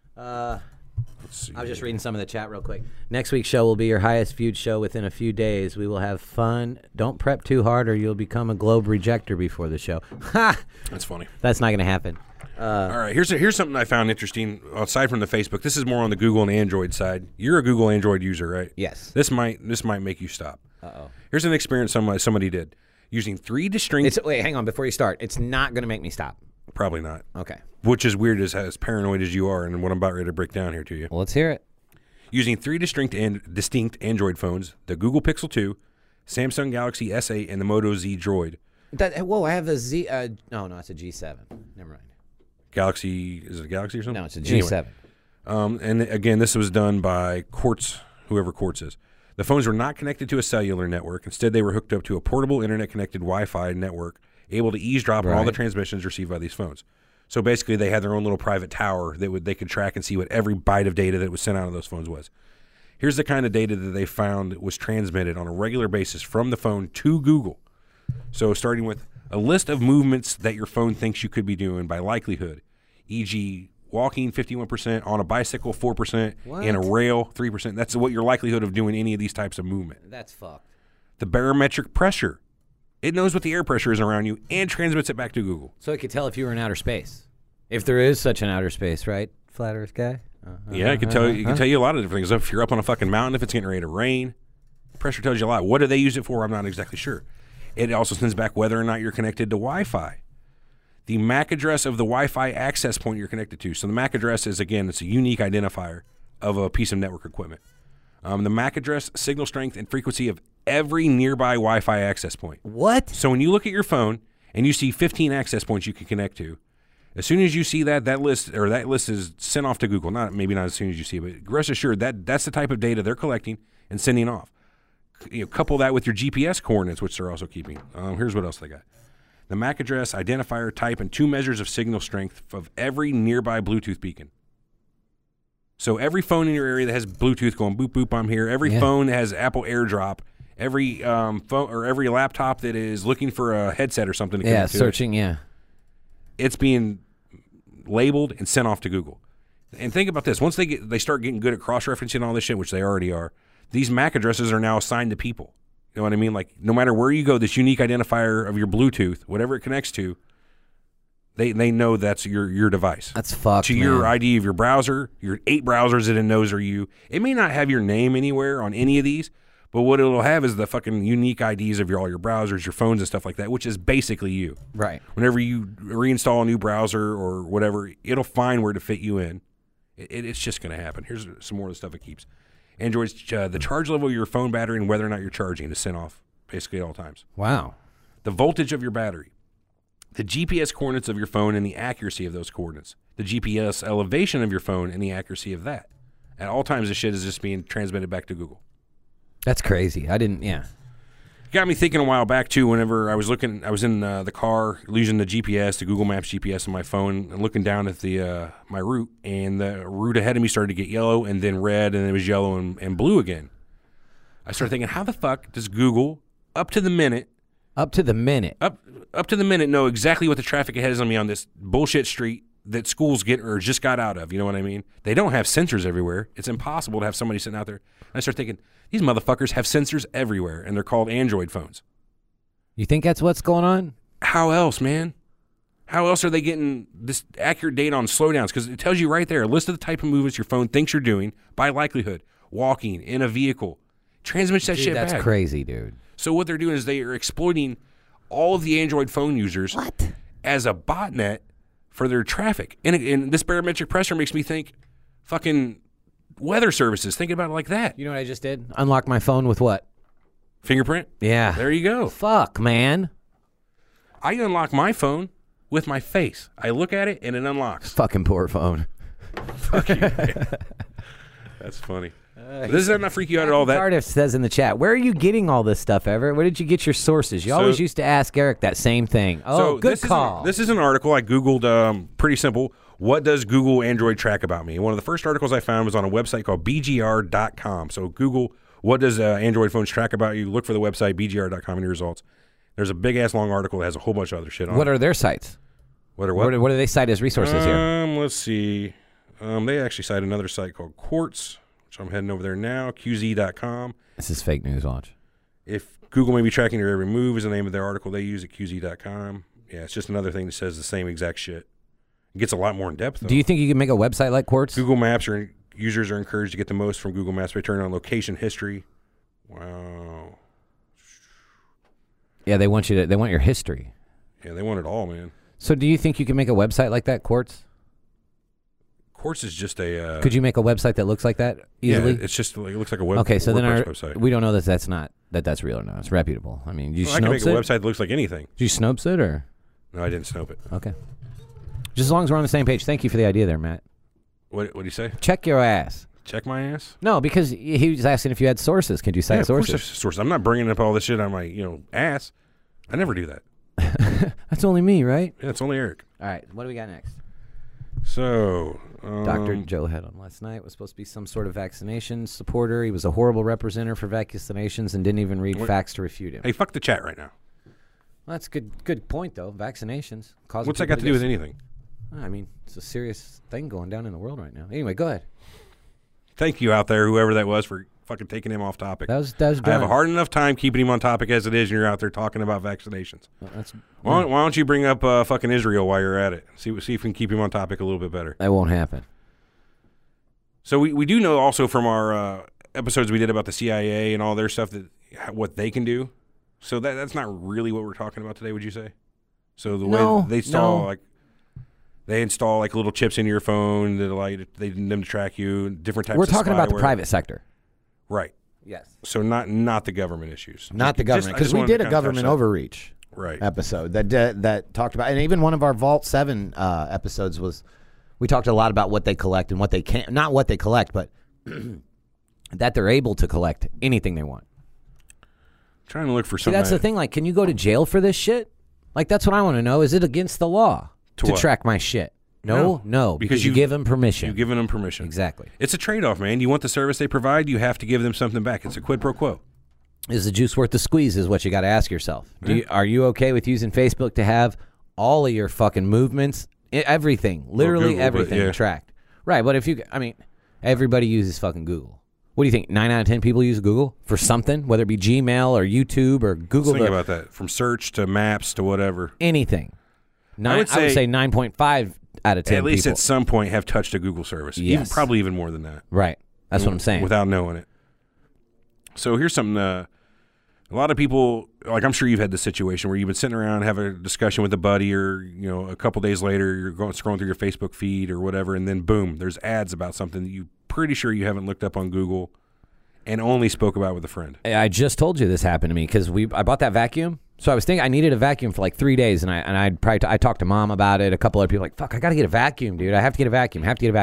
Speaker 4: Let's see.
Speaker 5: I was just reading some of the chat real quick. Next week's show will be your highest viewed show within a few days. We will have fun. Don't prep too hard or you'll become a Globe rejector before the show. Ha!
Speaker 4: That's funny.
Speaker 5: That's not going to happen.
Speaker 4: All right, here's something I found interesting. Aside from the Facebook, this is more on the Google and Android side. You're a Google Android user, right?
Speaker 5: Yes.
Speaker 4: This might make you stop.
Speaker 5: Uh-oh.
Speaker 4: Here's an experience somebody did using 3 distinct.
Speaker 5: Wait, hang on before you start. It's not going to make me stop.
Speaker 4: Probably not.
Speaker 5: Okay.
Speaker 4: Which is weird as paranoid as you are and what I'm about ready to break down here to you.
Speaker 5: Well, let's hear it.
Speaker 4: Using 3 distinct Android phones, the Google Pixel 2, Samsung Galaxy S8, and the Moto Z Droid.
Speaker 5: Whoa, I have a Z. No, it's a G7. Never mind.
Speaker 4: Galaxy, is it a Galaxy or something?
Speaker 5: No, it's a G7.
Speaker 4: Anyway, and again, this was done by Quartz, whoever Quartz is. The phones were not connected to a cellular network. Instead, they were hooked up to a portable internet-connected Wi-Fi network, able to eavesdrop on all the transmissions received by these phones. So basically, they had their own little private tower that they could track and see what every byte of data that was sent out of those phones was. Here's the kind of data that they found was transmitted on a regular basis from the phone to Google. So starting with a list of movements that your phone thinks you could be doing by likelihood, e.g., walking 51%, on a bicycle 4%, and a rail 3%. That's what your likelihood of doing any of these types of movement.
Speaker 5: That's fucked.
Speaker 4: The barometric pressure. It knows what the air pressure is around you and transmits it back to Google.
Speaker 5: So it could tell if you were in outer space. If there is such an outer space, right? Flat Earth guy?
Speaker 4: Yeah, it can tell you. It can tell you a lot of different things. If you're up on a fucking mountain, if it's getting ready to rain, pressure tells you a lot. What do they use it for? I'm not exactly sure. It also sends back whether or not you're connected to Wi-Fi. The MAC address of the Wi-Fi access point you're connected to. So the MAC address is, again, it's a unique identifier of a piece of network equipment. The MAC address, signal strength, and frequency of every nearby Wi-Fi access point.
Speaker 5: What?
Speaker 4: So when you look at your phone and you see 15 access points you can connect to, as soon as you see that list is sent off to Google. Maybe not as soon as you see it, but rest assured that's the type of data they're collecting and sending off. Couple that with your GPS coordinates, which they're also keeping. Here's what else they got. The MAC address, identifier type, and 2 measures of signal strength of every nearby Bluetooth beacon. So every phone in your area that has Bluetooth going boop boop, I'm here. Every phone has Apple AirDrop. Every phone or every laptop that is looking for a headset or something to connect to
Speaker 5: searching.
Speaker 4: it's being labeled and sent off to Google. And think about this: once they start getting good at cross-referencing all this shit, which they already are, these MAC addresses are now assigned to people. You know what I mean? Like no matter where you go, this unique identifier of your Bluetooth, whatever it connects to, they know that's your device.
Speaker 5: That's fucked,
Speaker 4: to your ID of your browser, your 8 browsers that it knows are you. It may not have your name anywhere on any of these, but what it'll have is the fucking unique IDs of all your browsers, your phones and stuff like that, which is basically you.
Speaker 5: Right.
Speaker 4: Whenever you reinstall a new browser or whatever, it'll find where to fit you in. It's just going to happen. Here's some more of the stuff it keeps. Android's the charge level of your phone battery and whether or not you're charging is sent off basically at all times.
Speaker 5: Wow.
Speaker 4: The voltage of your battery. The GPS coordinates of your phone and the accuracy of those coordinates. The GPS elevation of your phone and the accuracy of that. At all times, this shit is just being transmitted back to Google.
Speaker 5: That's crazy.
Speaker 4: It got me thinking a while back, too, whenever I was in the car using the GPS, the Google Maps GPS on my phone, and looking down at my route, and the route ahead of me started to get yellow and then red, and it was yellow and blue again. I started thinking, how the fuck does Google, up to the minute, know exactly what the traffic ahead is on me on this bullshit street that schools just got out of? You know what I mean? They don't have sensors everywhere. It's impossible to have somebody sitting out there. And I start thinking, these motherfuckers have sensors everywhere, and they're called Android phones.
Speaker 5: You think that's what's going on?
Speaker 4: How else, man? How else are they getting this accurate data on slowdowns? Because it tells you right there, a list of the type of movements your phone thinks you're doing by likelihood. Walking, in a vehicle. Transmits that shit back.
Speaker 5: That's crazy, dude.
Speaker 4: So what they're doing is they are exploiting all of the Android phone users as a botnet for their traffic. And this barometric pressure makes me think fucking weather services. Think about it like that.
Speaker 5: You know what I just did? Unlock my phone with what?
Speaker 4: Fingerprint?
Speaker 5: Yeah.
Speaker 4: There you go.
Speaker 5: Fuck, man.
Speaker 4: I unlock my phone with my face. I look at it and it unlocks.
Speaker 5: Fucking poor phone.
Speaker 4: Fuck you. That's funny. Does that not freak you out at all? That
Speaker 5: Cardiff says in the chat, where are you getting all this stuff, Everett? Where did you get your sources? You always used to ask Eric that same thing. Oh, good call.
Speaker 4: This is an article I Googled, pretty simple. What does Google Android track about me? One of the first articles I found was on a website called BGR.com. So Google, what does Android phones track about you? Look for the website, BGR.com, in your results. There's a big-ass long article that has a whole bunch of other shit on it.
Speaker 5: What are their sites?
Speaker 4: What
Speaker 5: do they cite as resources here?
Speaker 4: Let's see. They actually cite another site called Quartz, which I'm heading over there now, QZ.com.
Speaker 5: This is fake news, watch.
Speaker 4: If Google may be tracking your every move is the name of their article they use at QZ.com. Yeah, it's just another thing that says the same exact shit. It gets a lot more in depth, though.
Speaker 5: Do you think you can make a website like Quartz?
Speaker 4: Google Maps users are encouraged to get the most from Google Maps by turning on location history. Wow.
Speaker 5: Yeah, they want your history.
Speaker 4: Yeah, they want it all, man.
Speaker 5: So do you think you can make a website like that, Quartz?
Speaker 4: Quartz is just a.
Speaker 5: Could you make a website that looks like that easily?
Speaker 4: Yeah, it's just like, it looks like a web.
Speaker 5: Okay, so then
Speaker 4: website.
Speaker 5: we don't know that's real or not. It's reputable. I mean, you
Speaker 4: I can make a
Speaker 5: it?
Speaker 4: website that looks like anything.
Speaker 5: Did you Snopes it or?
Speaker 4: No, I didn't Snope it.
Speaker 5: Okay. Just as long as we're on the same page. Thank you for the idea there, Matt.
Speaker 4: What do you say?
Speaker 5: Check your ass.
Speaker 4: Check my ass?
Speaker 5: No, because he was asking if you had sources. Could you cite sources?
Speaker 4: Of course sources. I'm not bringing up all this shit on my ass. I never do that.
Speaker 5: That's only me, right?
Speaker 4: Yeah, it's only Eric.
Speaker 5: All right. What do we got next?
Speaker 4: So,
Speaker 5: Dr. Joe had on last night was supposed to be some sort of vaccination supporter. He was a horrible representative for vaccinations and didn't even read facts to refute him.
Speaker 4: Hey, fuck the chat right now.
Speaker 5: Well, that's a good point, though. Vaccinations.
Speaker 4: What's that got to do with anything?
Speaker 5: I mean, it's a serious thing going down in the world right now. Anyway, go ahead.
Speaker 4: Thank you out there, whoever that was, for fucking taking him off topic.
Speaker 5: That was
Speaker 4: I have a hard enough time keeping him on topic as it is, and you're out there talking about vaccinations. Why don't you bring up fucking Israel while you're at it? See if we can keep him on topic a little bit better.
Speaker 5: That won't happen.
Speaker 4: So we do know also from our episodes we did about the CIA and all their stuff that what they can do. So that's not really what we're talking about today, would you say? So the way they install like little chips in your phone that allow you them to track you, different types.
Speaker 5: We're
Speaker 4: of
Speaker 5: talking about the
Speaker 4: spyware.
Speaker 5: Private sector,
Speaker 4: right?
Speaker 5: Yes.
Speaker 4: So not the government issues,
Speaker 5: not the government, because we did a government overreach episode that talked about, and even one of our Vault 7 episodes was we talked a lot about what they collect and what they can't, not what they collect, but that they're able to collect anything they want.
Speaker 4: Trying to look for something.
Speaker 5: See, that's the thing. Like, can you go to jail for this shit? Like, that's what I want to know. Is it against the law to track my shit? No, because you give them permission.
Speaker 4: You've given them permission.
Speaker 5: Exactly.
Speaker 4: It's a trade-off, man. You want the service they provide, you have to give them something back. It's a quid pro quo.
Speaker 5: Is the juice worth the squeeze is what you got to ask yourself. Are you okay with using Facebook to have all of your fucking movements, everything, literally
Speaker 4: Google,
Speaker 5: everything tracked? Right, but everybody uses fucking Google. What do you think? 9 out of 10 people use Google for something, whether it be Gmail or YouTube or Google.
Speaker 4: Think about that. From search to maps to whatever.
Speaker 5: Anything. I would say 9.5 out of 10
Speaker 4: at least
Speaker 5: people.
Speaker 4: At some point have touched a Google service.
Speaker 5: Yes.
Speaker 4: Probably even more than that.
Speaker 5: Right. That's what I'm saying.
Speaker 4: Without knowing it. So here's something. A lot of people, like I'm sure you've had this situation where you've been sitting around, have a discussion with a buddy, or a couple days later you're scrolling through your Facebook feed or whatever, and then boom, there's ads about something that you're pretty sure you haven't looked up on Google and only spoke about with a friend.
Speaker 5: I just told you this happened to me because I bought that vacuum. So I was thinking I needed a vacuum for like 3 days, and I talked to Mom about it. A couple other people like, fuck, I got to get a vacuum, dude. I have to get a vacuum.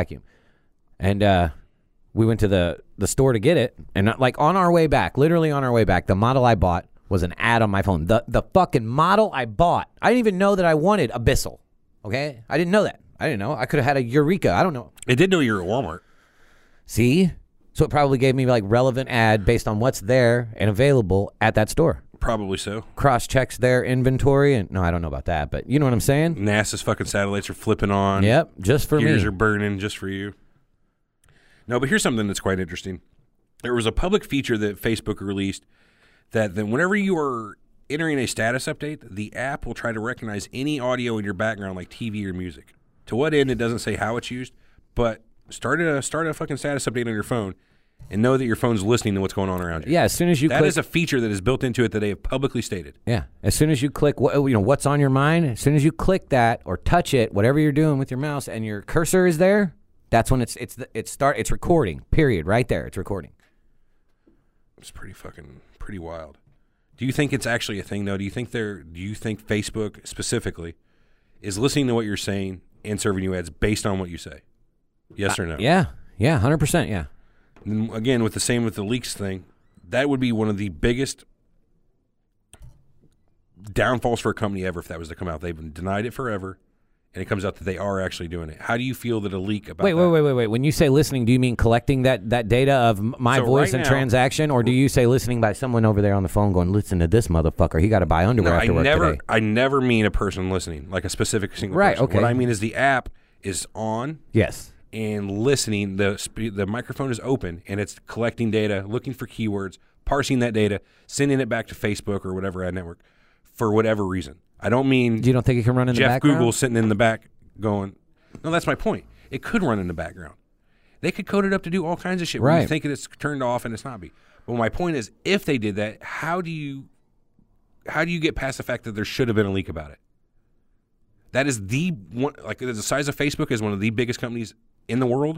Speaker 5: And we went to the store to get it, and literally on our way back, the model I bought was an ad on my phone. The fucking model I bought, I didn't even know that I wanted a Bissell. Okay, I didn't know that. I didn't know. I could have had a Eureka. I don't know.
Speaker 4: It did know you were at Walmart.
Speaker 5: See, so it probably gave me like relevant ad based on what's there and available at that store.
Speaker 4: Probably so.
Speaker 5: Cross checks their inventory, and no, I don't know about that, but you know what I'm saying.
Speaker 4: NASA's fucking satellites are flipping on.
Speaker 5: Yep, just for me.
Speaker 4: Gears are burning just for you. No, but here's something that's quite interesting. There was a public feature that Facebook released that whenever you are entering a status update, the app will try to recognize any audio in your background, like TV or music. To what end, it doesn't say how it's used, but start a fucking status update on your phone and know that your phone's listening to what's going on around you.
Speaker 5: Yeah, as soon as you click.
Speaker 4: That is a feature that is built into it that they have publicly stated.
Speaker 5: Yeah, as soon as you click what's on your mind, as soon as you click that or touch it, whatever you're doing with your mouse and your cursor is there, that's when it's recording. Period. Right there, it's recording.
Speaker 4: It's pretty wild. Do you think it's actually a thing though? Do you think Facebook specifically is listening to what you're saying and serving you ads based on what you say? Yes or no?
Speaker 5: Yeah, 100%. Yeah.
Speaker 4: And again, with the leaks thing, that would be one of the biggest downfalls for a company ever if that was to come out. They've denied it forever, and it comes out that they are actually doing it. How do you feel that a leak about
Speaker 5: Wait. When you say listening, do you mean collecting that data of my voice and transaction, or do you say listening by someone over there on the phone going, listen to this motherfucker, he got to buy underwear after work today?
Speaker 4: I never mean a person listening, like a specific single person.
Speaker 5: Okay.
Speaker 4: What I mean is the app is on.
Speaker 5: Yes.
Speaker 4: And listening, the microphone is open, and it's collecting data, looking for keywords, parsing that data, sending it back to Facebook or whatever ad network for whatever reason. I don't mean
Speaker 5: you don't think it can run in the background?
Speaker 4: Jeff Google sitting in the back going, no, that's my point. It could run in the background. They could code it up to do all kinds of shit where you think it's turned off and it's not be. But my point is, if they did that, how do you get past the fact that there should have been a leak about it? That is the one, like the size of Facebook is one of the biggest companies in the world.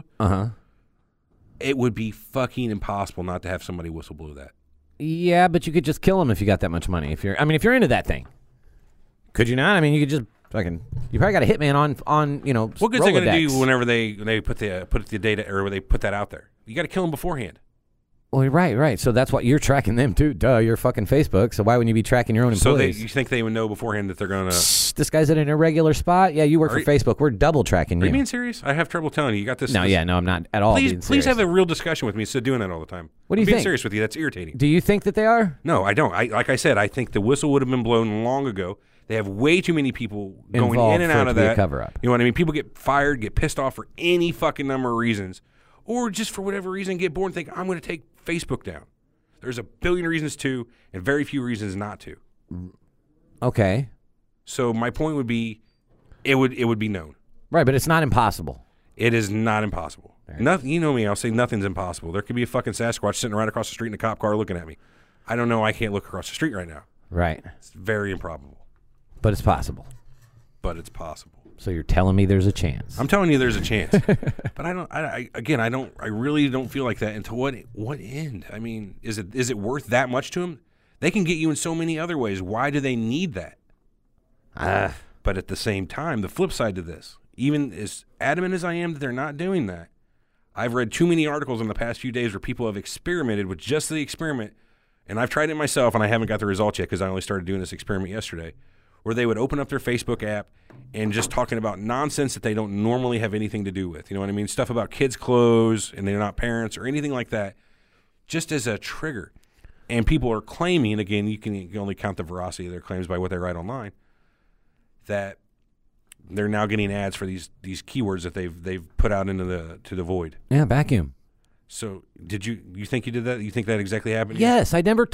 Speaker 4: It would be fucking impossible not to have somebody whistle blow that.
Speaker 5: Yeah, but you could just kill them if you got that much money. If you're into that thing, could you not? I mean, you could just fucking. You probably got a hitman on
Speaker 4: What good's they going to
Speaker 5: Rolodex.
Speaker 4: do whenever they put the data or they put that out there? You got to kill them beforehand.
Speaker 5: Well, right. So that's what you're tracking them too. Duh, you're fucking Facebook. So why wouldn't you be tracking your own employees?
Speaker 4: So you think they would know beforehand that they're going to?
Speaker 5: This guy's at an irregular spot. Yeah, you work for Facebook. We're double tracking
Speaker 4: Are you being serious? I have trouble telling you. You got this.
Speaker 5: No, I'm not at all.
Speaker 4: Please have a real discussion with me instead of doing that all the time.
Speaker 5: What do you
Speaker 4: I'm
Speaker 5: think?
Speaker 4: being serious with you. That's irritating.
Speaker 5: Do you think that they are?
Speaker 4: No, I don't. Like I said, I think the whistle would have been blown long ago. They have way too many people going
Speaker 5: Involved
Speaker 4: in and
Speaker 5: for it
Speaker 4: out
Speaker 5: to
Speaker 4: of
Speaker 5: be a
Speaker 4: that.
Speaker 5: cover-up.
Speaker 4: You know what I mean? People get fired, get pissed off for any fucking number of reasons, or just for whatever reason get bored and think, I'm going to take Facebook down. There's a billion reasons to, and very few reasons not to.
Speaker 5: Okay.
Speaker 4: So my point would be, it would be known.
Speaker 5: Right, but it's not impossible.
Speaker 4: It is not impossible.
Speaker 5: Right.
Speaker 4: Nothing. You know me. I'll say nothing's impossible. There could be a fucking Sasquatch sitting right across the street in a cop car looking at me. I don't know. I can't look across the street right now.
Speaker 5: Right.
Speaker 4: It's very improbable.
Speaker 5: But it's possible.
Speaker 4: But it's possible.
Speaker 5: So you're telling me there's a chance.
Speaker 4: I'm telling you there's a chance. But I really don't feel like that. And to what end? I mean, is it worth that much to them? They can get you in so many other ways. Why do they need that? But at the same time, the flip side to this, even as adamant as I am that they're not doing that, I've read too many articles in the past few days where people have experimented with just the experiment, and I've tried it myself, and I haven't got the results yet because I only started doing this experiment yesterday, where they would open up their Facebook app and just talking about nonsense that they don't normally have anything to do with. You know what I mean? Stuff about kids' clothes and they're not parents or anything like that, just as a trigger. And people are claiming, again, you can only count the veracity of their claims by what they write online, that they're now getting ads for these keywords that they've put out into the void.
Speaker 5: Yeah, vacuum.
Speaker 4: So did you think you did that? You think that exactly happened?
Speaker 5: Yes, I never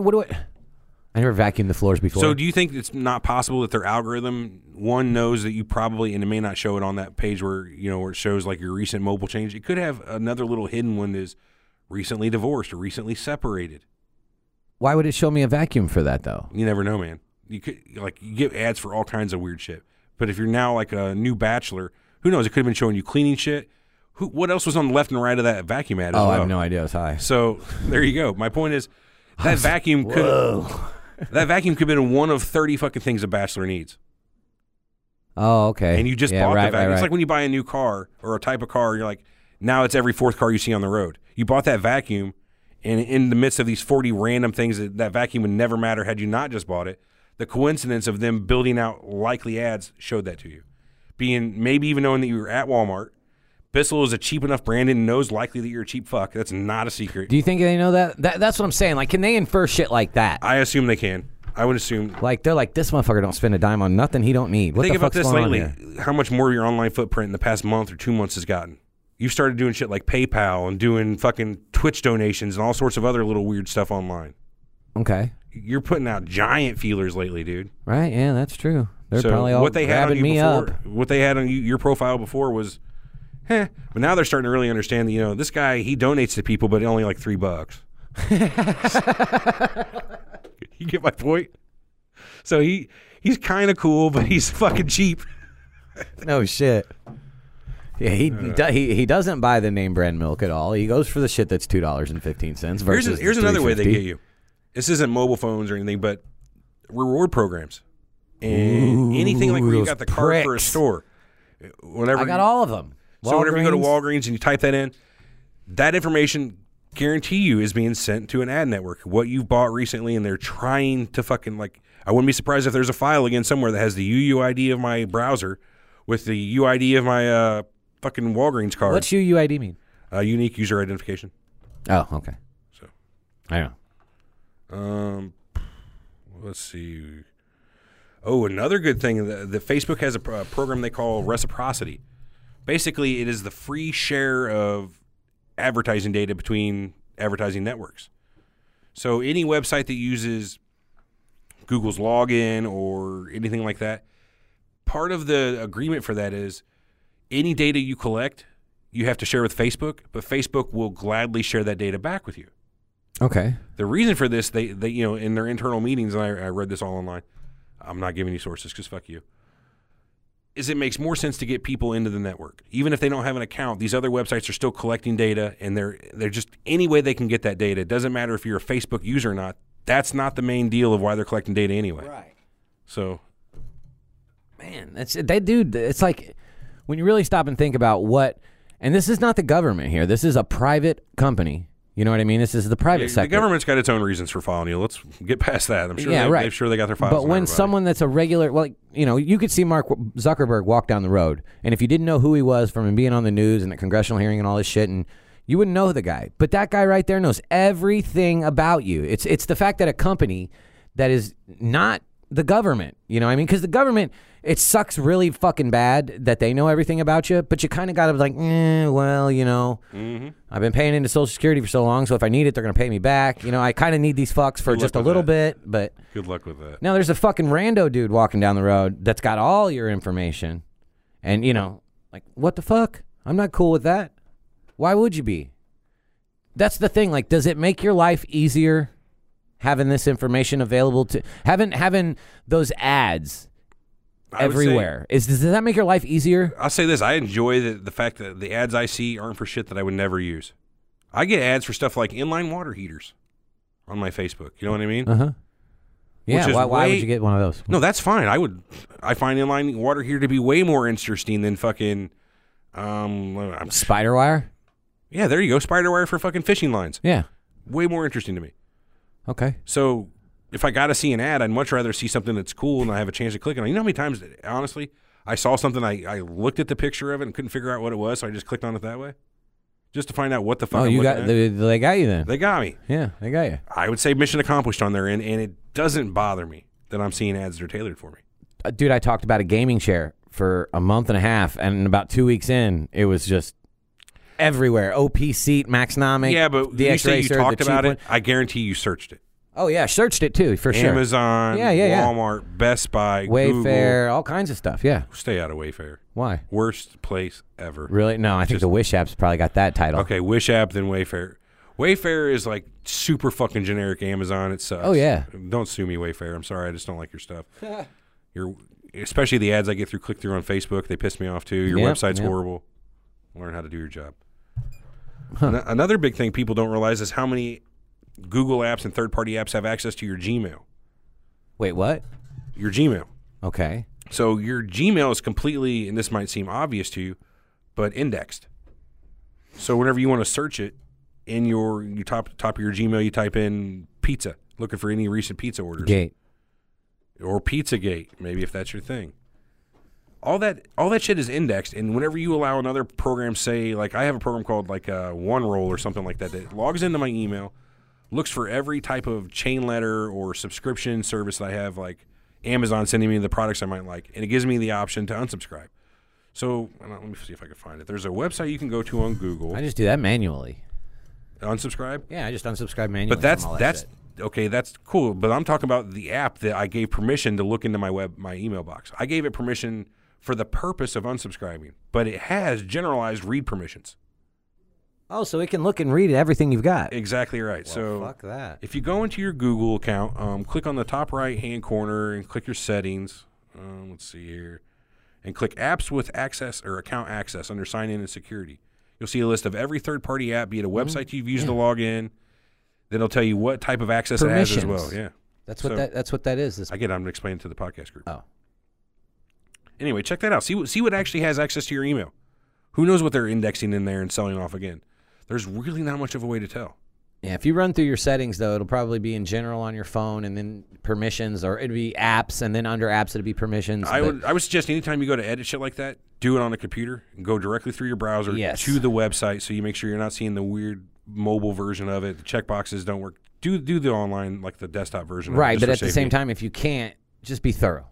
Speaker 5: I never vacuumed the floors before.
Speaker 4: So do you think it's not possible that their algorithm, one, knows that you probably, and it may not show it on that page where it shows like your recent mobile change. It could have another little hidden one that is recently divorced or recently separated.
Speaker 5: Why would it show me a vacuum for that though?
Speaker 4: You never know, man. You get ads for all kinds of weird shit. But if you're now like a new bachelor, who knows? It could have been showing you cleaning shit. What else was on the left and right of that vacuum ad as well?
Speaker 5: I have no idea. It was high.
Speaker 4: So there you go. My point is that vacuum could have been one of 30 fucking things a bachelor needs.
Speaker 5: Oh, okay.
Speaker 4: And you just bought the vacuum.
Speaker 5: Right.
Speaker 4: It's like when you buy a new car or a type of car, you're like, now it's every fourth car you see on the road. You bought that vacuum, and in the midst of these 40 random things that vacuum would never matter had you not just bought it, the coincidence of them building out likely ads showed that to you. Maybe even knowing that you were at Walmart, Bissell is a cheap enough brand and knows likely that you're a cheap fuck. That's not a secret.
Speaker 5: Do you think they know that? That's what I'm saying. Like, can they infer shit like that?
Speaker 4: I assume they can. I would assume.
Speaker 5: Like, they're like, this motherfucker don't spend a dime on nothing he don't need. What
Speaker 4: Think
Speaker 5: the
Speaker 4: about
Speaker 5: fuck's
Speaker 4: this
Speaker 5: going on
Speaker 4: lately.
Speaker 5: here?
Speaker 4: How much more your online footprint in the past month or 2 months has gotten. You've started doing shit like PayPal and doing fucking Twitch donations and all sorts of other little weird stuff online.
Speaker 5: Okay.
Speaker 4: You're putting out giant feelers lately, dude.
Speaker 5: Right, yeah, that's true. They're
Speaker 4: So
Speaker 5: probably all
Speaker 4: what they had on
Speaker 5: grabbing
Speaker 4: you
Speaker 5: me
Speaker 4: before,
Speaker 5: up.
Speaker 4: What they had on your profile before was, but now they're starting to really understand that, this guy, he donates to people, but only like $3. You get my point? So he's kind of cool, but he's fucking cheap.
Speaker 5: No shit. Yeah, he doesn't buy the name brand milk at all. He goes for the shit that's $2.15 versus
Speaker 4: Here's another way they
Speaker 5: $3.50.
Speaker 4: get you. This isn't mobile phones or anything, but reward programs and anything like where you
Speaker 5: those
Speaker 4: got the card for a
Speaker 5: pricks.
Speaker 4: store. Whenever
Speaker 5: I got all of them.
Speaker 4: So whenever you go to
Speaker 5: Walgreens.
Speaker 4: Walgreens and you type that in, that information, guarantee you, is being sent to an ad network. What you've bought recently, and they're trying to fucking I wouldn't be surprised if there's a file again somewhere that has the UUID of my browser with the UID of my fucking Walgreens card.
Speaker 5: What's UUID mean?
Speaker 4: Unique user identification.
Speaker 5: Oh, okay.
Speaker 4: So
Speaker 5: I know.
Speaker 4: Let's see. Oh, another good thing, the Facebook has a program they call reciprocity. Basically, it is the free share of advertising data between advertising networks. So any website that uses Google's login or anything like that, part of the agreement for that is any data you collect, you have to share with Facebook, but Facebook will gladly share that data back with you.
Speaker 5: Okay.
Speaker 4: The reason for this, they in their internal meetings, and I read this all online. I'm not giving you sources because fuck you. is it makes more sense to get people into the network. Even if they don't have an account, these other websites are still collecting data, and they're just any way they can get that data. It doesn't matter if you're a Facebook user or not. That's not the main deal of why they're collecting data anyway.
Speaker 5: Right.
Speaker 4: So,
Speaker 5: man, it's like when you really stop and think about what, and this is not the government here. This is a private company. You know what I mean? This is the private sector.
Speaker 4: The government's got its own reasons for following you. Let's get past that. I'm sure
Speaker 5: right.
Speaker 4: they're sure they got their files.
Speaker 5: But when someone that's a regular, you could see Mark Zuckerberg walk down the road, and if you didn't know who he was from him being on the news and the congressional hearing and all this shit, and you wouldn't know the guy. But that guy right there knows everything about you. It's the fact that a company that is not the government, you know what I mean? Because the government, it sucks really fucking bad that they know everything about you, but you kind of got to be like, well, you know, I've been paying into Social Security for so long, so if I need it, they're going to pay me back. You know, I kind of need these fucks for just a little bit, but...
Speaker 4: Good luck with that.
Speaker 5: Now, there's a fucking rando dude walking down the road that's got all your information, and, you know, like, what the fuck? I'm not cool with that. Why would you be? That's the thing. Like, does it make your life easier having this information available to... Having those ads... everywhere. Does that make your life easier?
Speaker 4: I'll say this. I enjoy the fact that the ads I see aren't for shit that I would never use. I get ads for stuff like inline water heaters on my Facebook. You know what I mean?
Speaker 5: Uh-huh. Yeah, why would you get one of those?
Speaker 4: No, that's fine. I find inline water heater to be way more interesting than fucking...
Speaker 5: Spider wire?
Speaker 4: Yeah, there you go. Spider wire for fucking fishing lines.
Speaker 5: Yeah.
Speaker 4: Way more interesting to me.
Speaker 5: Okay.
Speaker 4: So... if I got to see an ad, I'd much rather see something that's cool and I have a chance to click on it. You know how many times, honestly, I saw something, I looked at the picture of it and couldn't figure out what it was, so I just clicked on it that way? Just to find out what the fuck I'm looking at.
Speaker 5: They got you then.
Speaker 4: They got me.
Speaker 5: Yeah, they got you.
Speaker 4: I would say mission accomplished on their end, and it doesn't bother me that I'm seeing ads that are tailored for me.
Speaker 5: Dude, I talked about a gaming chair for a month and a half, and about 2 weeks in, it was just everywhere. OP seat, Maxnomic.
Speaker 4: Yeah, but
Speaker 5: the
Speaker 4: you say you
Speaker 5: X-Racer,
Speaker 4: talked
Speaker 5: the
Speaker 4: about
Speaker 5: cheap
Speaker 4: it, I guarantee you searched it.
Speaker 5: Oh, yeah, searched it too, for sure.
Speaker 4: Amazon, Walmart, Best Buy,
Speaker 5: Wayfair,
Speaker 4: Google.
Speaker 5: all kinds of stuff, yeah.
Speaker 4: Stay out of Wayfair.
Speaker 5: Why?
Speaker 4: Worst place ever.
Speaker 5: Really? No, I think the Wish app's probably got that title.
Speaker 4: Okay, Wish app, then Wayfair. Wayfair is like super fucking generic Amazon. It sucks.
Speaker 5: Oh, yeah.
Speaker 4: Don't sue me, Wayfair. I'm sorry. I just don't like your stuff. Especially the ads I get through click-through on Facebook. They piss me off, too. Your website's horrible. Learn how to do your job. Huh. Another big thing people don't realize is how many Google apps and third-party apps have access to your Gmail.
Speaker 5: Wait, what?
Speaker 4: Your Gmail.
Speaker 5: Okay.
Speaker 4: So your Gmail is completely, and this might seem obvious to you, but indexed. So whenever you want to search it, in your top of your Gmail, you type in pizza, looking for any recent pizza orders.
Speaker 5: Gate.
Speaker 4: Or Pizzagate, maybe if that's your thing. All that shit is indexed, and whenever you allow another program, say, like I have a program called like OneRoll or something like that logs into my email, looks for every type of chain letter or subscription service that I have, like Amazon sending me the products I might like, and it gives me the option to unsubscribe. So let me see if I can find it. There's a website you can go to on Google.
Speaker 5: I just do that manually.
Speaker 4: Unsubscribe?
Speaker 5: Yeah, I just unsubscribe manually.
Speaker 4: But that's okay. That's cool. But I'm talking about the app that I gave permission to look into my email box. I gave it permission for the purpose of unsubscribing, but it has generalized read permissions.
Speaker 5: Oh, so it can look and read everything you've got.
Speaker 4: Exactly right.
Speaker 5: Well,
Speaker 4: so
Speaker 5: fuck that.
Speaker 4: If you go into your Google account, click on the top right-hand corner and click your settings. Let's see here. And click apps with access or account access under sign in and security. You'll see a list of every third-party app, be it a website you've used to log in. Then it'll tell you what type of access it has as well. Yeah.
Speaker 5: That's what that is.
Speaker 4: I'm explaining to the podcast group.
Speaker 5: Oh.
Speaker 4: Anyway, check that out. See what actually has access to your email. Who knows what they're indexing in there and selling off again? There's really not much of a way to tell.
Speaker 5: Yeah, if you run through your settings, though, it'll probably be in general on your phone and then permissions, or it'd be apps, and then under apps it'd be permissions.
Speaker 4: I would suggest anytime you go to edit shit like that, do it on a computer and go directly through your browser to the website so you make sure you're not seeing the weird mobile version of it. The checkboxes don't work. Do the online, like the desktop version.
Speaker 5: Right,
Speaker 4: of it,
Speaker 5: but at the same time, if you can't, just be thorough.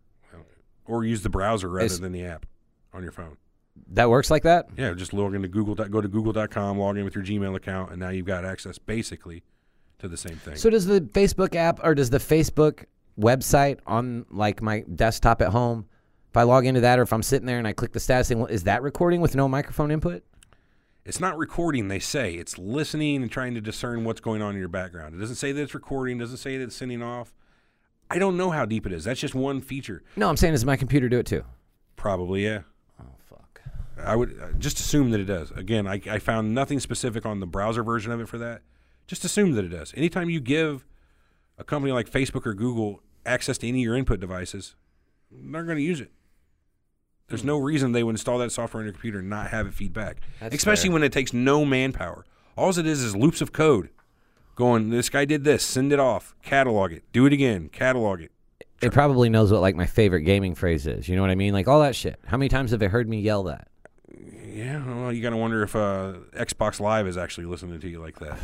Speaker 4: Or use the browser rather than the app on your phone.
Speaker 5: That works like that?
Speaker 4: Yeah, just log into Google. Go to google.com, log in with your Gmail account, and now you've got access basically to the same thing.
Speaker 5: So does the Facebook app or does the Facebook website on like my desktop at home, if I log into that or if I'm sitting there and I click the status thing, is that recording with no microphone input?
Speaker 4: It's not recording, they say. It's listening and trying to discern what's going on in your background. It doesn't say that it's recording. It doesn't say that it's sending off. I don't know how deep it is. That's just one feature.
Speaker 5: No, I'm saying does my computer do it too?
Speaker 4: Probably, yeah.
Speaker 5: Oh, fuck.
Speaker 4: I would just assume that it does. Again, I found nothing specific on the browser version of it for that. Just assume that it does. Anytime you give a company like Facebook or Google access to any of your input devices, they're going to use it. There's no reason they would install that software on your computer and not have it feed back.
Speaker 5: That's
Speaker 4: especially
Speaker 5: fair.
Speaker 4: when it takes no manpower. All it is loops of code going, this guy did this, send it off, catalog it, do it again, catalog it.
Speaker 5: It probably knows what, like, my favorite gaming phrase is. You know what I mean? Like, all that shit. How many times have it heard me yell that?
Speaker 4: Yeah, well, you got to wonder if Xbox Live is actually listening to you like that.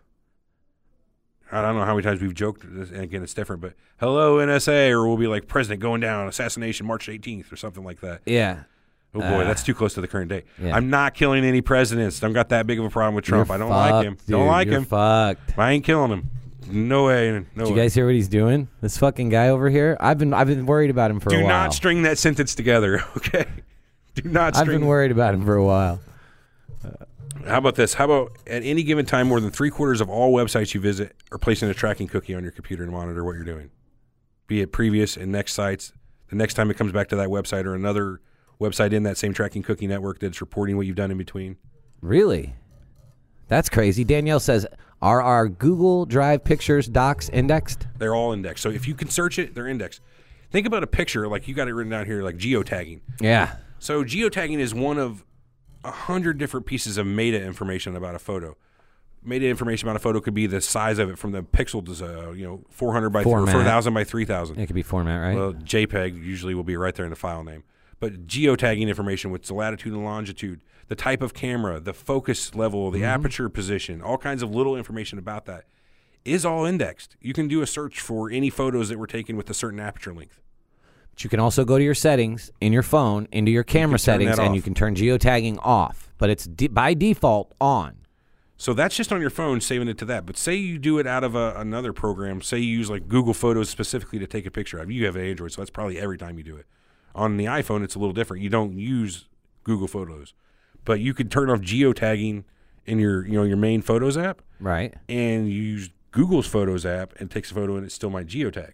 Speaker 4: I don't know how many times we've joked, and again, it's different, but hello, NSA, or we'll be like, President going down, assassination March 18th, or something like that.
Speaker 5: Yeah.
Speaker 4: Oh, boy, that's too close to the current day.
Speaker 5: Yeah.
Speaker 4: I'm not killing any presidents. I've got that big of a problem with Trump.
Speaker 5: You're
Speaker 4: I don't like him.
Speaker 5: fucked,
Speaker 4: Don't
Speaker 5: dude.
Speaker 4: like
Speaker 5: You're
Speaker 4: him.
Speaker 5: Fucked.
Speaker 4: I ain't killing him. No way. No
Speaker 5: Did you
Speaker 4: way.
Speaker 5: guys hear what he's doing? This fucking guy over here. I've been worried about him for a
Speaker 4: Do
Speaker 5: while.
Speaker 4: not string that sentence together, okay? Do not
Speaker 5: I've
Speaker 4: string
Speaker 5: been worried about him for a while.
Speaker 4: How about this? How about at any given time, more than 3/4 of all websites you visit are placing a tracking cookie on your computer to monitor what you're doing, be it previous and next sites. The next time it comes back to that website or another website in that same tracking cookie network that's reporting what you've done in between.
Speaker 5: Really? That's crazy. Danielle says, are our Google Drive pictures docs indexed?
Speaker 4: They're all indexed. So if you can search it, they're indexed. Think about a picture, like you got it written down here, like geotagging.
Speaker 5: Yeah.
Speaker 4: So geotagging is one of 100 different pieces of meta information about a photo. Meta information about a photo could be the size of it from the pixel to 400 by
Speaker 5: Format.
Speaker 4: 4,000 by 3,000.
Speaker 5: It could be format, right?
Speaker 4: Well, JPEG usually will be right there in the file name. But geotagging information with the latitude and longitude, the type of camera, the focus level, the aperture position, all kinds of little information about that is all indexed. You can do a search for any photos that were taken with a certain aperture length.
Speaker 5: But you can also go to your settings in your phone, into your camera
Speaker 4: turn
Speaker 5: settings,
Speaker 4: that
Speaker 5: and
Speaker 4: off.
Speaker 5: you can turn geotagging off. But it's by default on.
Speaker 4: So that's just on your phone, saving it to that. But say you do it out of another program. Say you use like Google Photos specifically to take a picture of. You have an Android, so that's probably every time you do it. On the iPhone, it's a little different. You don't use Google Photos, but you could turn off geotagging in your main Photos app,
Speaker 5: Right.
Speaker 4: and you use Google's Photos app and takes a photo, and it still might geotag.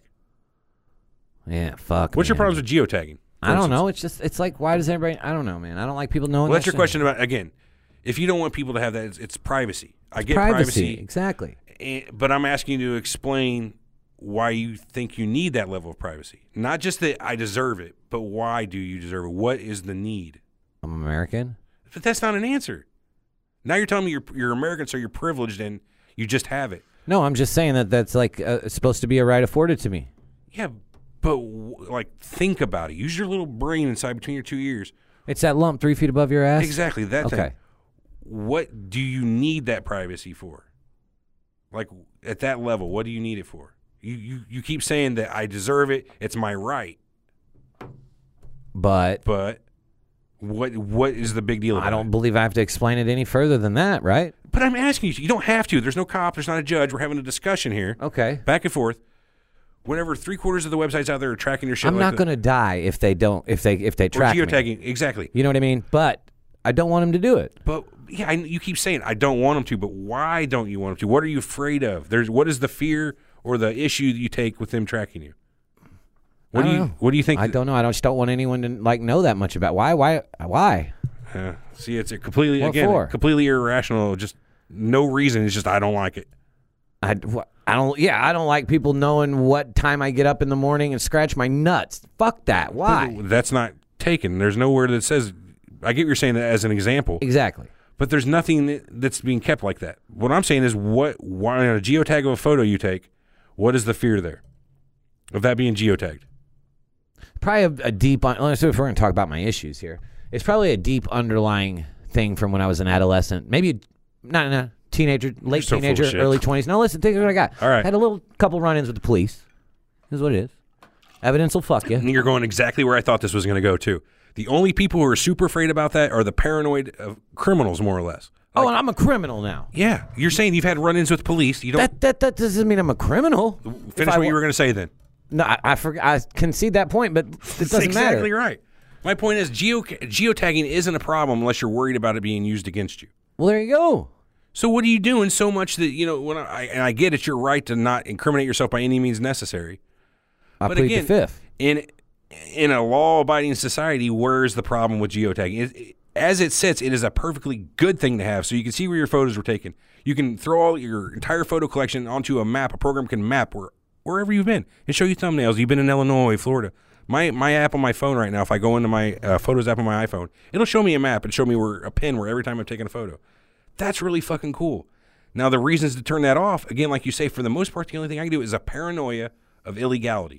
Speaker 5: Yeah, fuck.
Speaker 4: What's your
Speaker 5: man.
Speaker 4: problems with geotagging?
Speaker 5: I don't know. It's like, why does everybody, I don't know, man. I don't like people knowing
Speaker 4: Well, that's
Speaker 5: that
Speaker 4: your
Speaker 5: shit.
Speaker 4: question about, again, if you don't want people to have that, it's privacy. I get
Speaker 5: Privacy. Exactly.
Speaker 4: but I'm asking you to explain why you think you need that level of privacy. Not just that I deserve it, but why do you deserve it? What is the need?
Speaker 5: I'm American.
Speaker 4: But that's not an answer. Now you're telling me you're American, so you're privileged and you just have it.
Speaker 5: No, I'm just saying that's like supposed to be a right afforded to me.
Speaker 4: Yeah, but like think about it. Use your little brain inside between your two ears.
Speaker 5: It's that lump 3 feet above your ass.
Speaker 4: Exactly that
Speaker 5: Okay.
Speaker 4: thing. What do you need that privacy for? Like at that level, what do you need it for? You keep saying that I deserve it. It's my right.
Speaker 5: But
Speaker 4: what is the big deal about
Speaker 5: I don't
Speaker 4: it?
Speaker 5: believe I have to explain it any further than that, right?
Speaker 4: But I'm asking you. You don't have to. There's no cop. There's not a judge. We're having a discussion here.
Speaker 5: Okay.
Speaker 4: Back and forth. Whenever 3/4 of the websites out there are tracking your shit,
Speaker 5: I'm
Speaker 4: like
Speaker 5: not going to die if they don't if they
Speaker 4: or
Speaker 5: track me.
Speaker 4: geotagging. Exactly.
Speaker 5: You know what I mean? But I don't want them to do it.
Speaker 4: But yeah, you keep saying I don't want them to. But why don't you want them to? What are you afraid of? What is the fear or the issue that you take with them tracking you? What do you think?
Speaker 5: I don't know. I just don't want anyone to like know that much about why.
Speaker 4: See, it's a completely
Speaker 5: What for?
Speaker 4: completely irrational. Just no reason. It's just I don't like it.
Speaker 5: I don't like people knowing what time I get up in the morning and scratch my nuts. Fuck that. Why?
Speaker 4: That's not taken. There's nowhere that says. I get what you're saying as an example.
Speaker 5: Exactly.
Speaker 4: But there's nothing that's being kept like that. What I'm saying is, why on a geotag of a photo you take, what is the fear there of that being geotagged?
Speaker 5: Probably a deep. Let's see if we're going to talk about my issues here. It's probably a deep underlying thing from when I was an adolescent, maybe not teenager, late
Speaker 4: so full of
Speaker 5: teenager,
Speaker 4: shit.
Speaker 5: early 20s. Now listen, take what I got.
Speaker 4: All right.
Speaker 5: Had a couple run-ins with the police. This is what it is. Evidence will fuck you.
Speaker 4: And you're going exactly where I thought this was going to go too. The only people who are super afraid about that are the paranoid criminals, more or less.
Speaker 5: Oh, and I'm a criminal now.
Speaker 4: Yeah, you're saying you've had run-ins with police. You don't
Speaker 5: That doesn't mean I'm a criminal.
Speaker 4: finish what you were going to say then.
Speaker 5: No, I forgot. I concede that point, but it doesn't
Speaker 4: That's exactly
Speaker 5: matter.
Speaker 4: right. My point is geotagging isn't a problem unless you're worried about it being used against you.
Speaker 5: Well, there you go.
Speaker 4: So what are you doing so much that, when I get it's your right to not incriminate yourself by any means necessary.
Speaker 5: I
Speaker 4: But
Speaker 5: plead
Speaker 4: again,
Speaker 5: the fifth.
Speaker 4: And in a law-abiding society, where's the problem with geotagging? As it sits, it is a perfectly good thing to have, so you can see where your photos were taken. You can throw all your entire photo collection onto a map. A program can map wherever you've been and show you thumbnails. You've been in Illinois, Florida. My app on my phone right now, if I go into my Photos app on my iPhone, it'll show me a map and show me a pin where every time I've taken a photo. That's really fucking cool. Now, the reasons to turn that off, again, like you say, for the most part, the only thing I can do is a paranoia of illegality.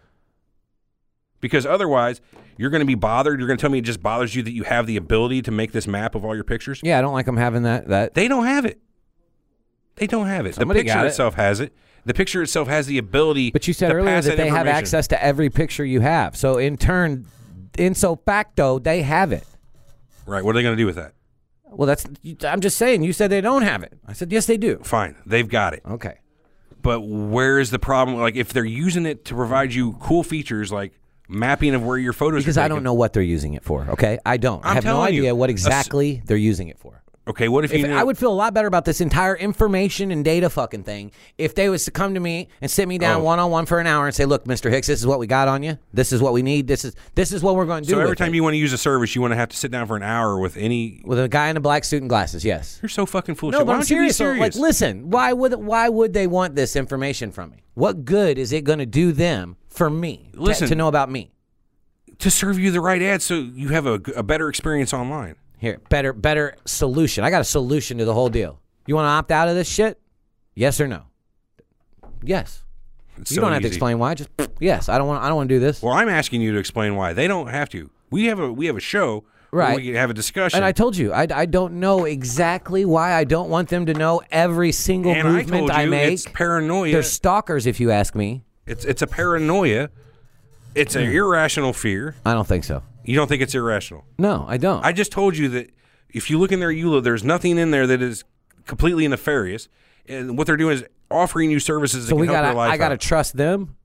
Speaker 4: Because otherwise, you're going to be bothered. You're going to tell me it just bothers you that you have the ability to make this map of all your pictures?
Speaker 5: Yeah, I don't like them having that.
Speaker 4: They don't have it. They don't have it.
Speaker 5: Somebody
Speaker 4: the picture itself has it. The picture itself has the ability.
Speaker 5: But you said
Speaker 4: to
Speaker 5: earlier
Speaker 4: pass
Speaker 5: that they have
Speaker 4: information.
Speaker 5: access to every picture you have. So in turn, ipso facto, they have it.
Speaker 4: Right. What are they going to do with that?
Speaker 5: Well, I'm just saying. You said they don't have it. I said, yes, they do.
Speaker 4: Fine. They've got it.
Speaker 5: Okay.
Speaker 4: But where is the problem? Like, if they're using it to provide you cool features like mapping of where your photos
Speaker 5: Because
Speaker 4: are taken.
Speaker 5: I don't know what they're using it for, okay? I don't. I have no
Speaker 4: telling you.
Speaker 5: idea what exactly they're using it for.
Speaker 4: Okay, what if you knew?
Speaker 5: I would feel a lot better about this entire information and data fucking thing if they was to come to me and sit me down one-on-one for an hour and say, look, Mr. Hicks, this is what we got on you. This is what we need. This is what we're going to do.
Speaker 4: So every time you want to use a service, you want to have to sit down for an hour with
Speaker 5: a guy in a black suit and glasses, yes.
Speaker 4: You're so fucking foolish.
Speaker 5: No, but
Speaker 4: Why
Speaker 5: I'm
Speaker 4: don't you be
Speaker 5: serious. So,
Speaker 4: serious?
Speaker 5: like, listen, why would they want this information from me? What good is it going to do them for me to know about me?
Speaker 4: To serve you the right ads so you have a better experience online.
Speaker 5: Here, better solution. I got a solution to the whole deal. You want to opt out of this shit? Yes or no? Yes. You don't have to explain why. Just yes. I don't want to do this.
Speaker 4: Well, I'm asking you to explain why. They don't have to. We have a show where
Speaker 5: Right.
Speaker 4: we can have a discussion.
Speaker 5: And I told you, I don't know exactly why. I don't want them to know every single movement I make.
Speaker 4: It's paranoia.
Speaker 5: They're stalkers, if you ask me.
Speaker 4: It's a paranoia. It's an irrational fear.
Speaker 5: I don't think so.
Speaker 4: You don't think it's irrational?
Speaker 5: No, I don't.
Speaker 4: I just told you that if you look in their EULA, there's nothing in there that is completely nefarious. And what they're doing is offering you services that can help your life
Speaker 5: I got to
Speaker 4: out.
Speaker 5: trust them?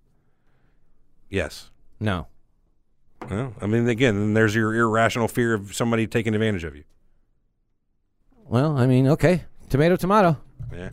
Speaker 4: Yes.
Speaker 5: No.
Speaker 4: Well, I mean, again, there's your irrational fear of somebody taking advantage of you.
Speaker 5: Well, I mean, okay. Tomato.
Speaker 4: Yeah.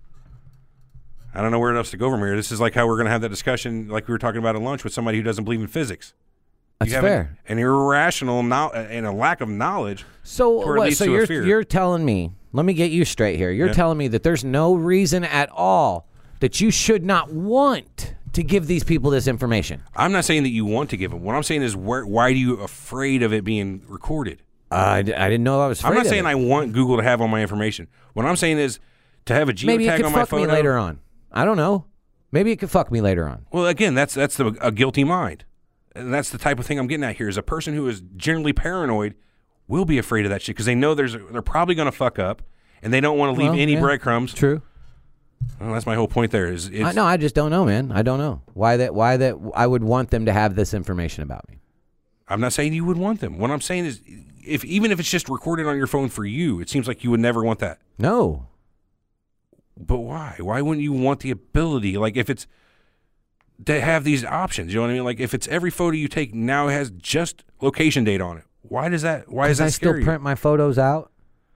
Speaker 4: I don't know where else to go from here. This is like how we're going to have that discussion like we were talking about at lunch with somebody who doesn't believe in physics.
Speaker 5: That's
Speaker 4: you have
Speaker 5: fair.
Speaker 4: An irrational and a lack of knowledge.
Speaker 5: So
Speaker 4: where it leads to a fear.
Speaker 5: you're telling me, let me get you straight here. You're telling me that there's no reason at all that you should not want to give these people this information.
Speaker 4: I'm not saying that you want to give it. What I'm saying is why are you afraid of it being recorded?
Speaker 5: I didn't know I was afraid
Speaker 4: I'm not
Speaker 5: of
Speaker 4: saying
Speaker 5: it.
Speaker 4: I want Google to have all my information. What I'm saying is to have a
Speaker 5: Maybe it
Speaker 4: geotag
Speaker 5: could
Speaker 4: on my
Speaker 5: fuck
Speaker 4: photo.
Speaker 5: me later on. I don't know. Maybe it could fuck me later on.
Speaker 4: Well, again, that's a guilty mind. And that's the type of thing I'm getting at here is a person who is generally paranoid will be afraid of that shit because they know they're probably going to fuck up and they don't want to leave any breadcrumbs.
Speaker 5: True.
Speaker 4: Well, that's my whole point there.
Speaker 5: I just don't know, man. I don't know why that I would want them to have this information about me.
Speaker 4: I'm not saying you would want them. What I'm saying is even if it's just recorded on your phone for you, it seems like you would never want that.
Speaker 5: No.
Speaker 4: But why? Why wouldn't you want the ability? Like if it's to have these options, you know what I mean? Like if it's every photo you take now has just location date on it. Why does that? Why is that
Speaker 5: I still
Speaker 4: scary?
Speaker 5: print my photos out.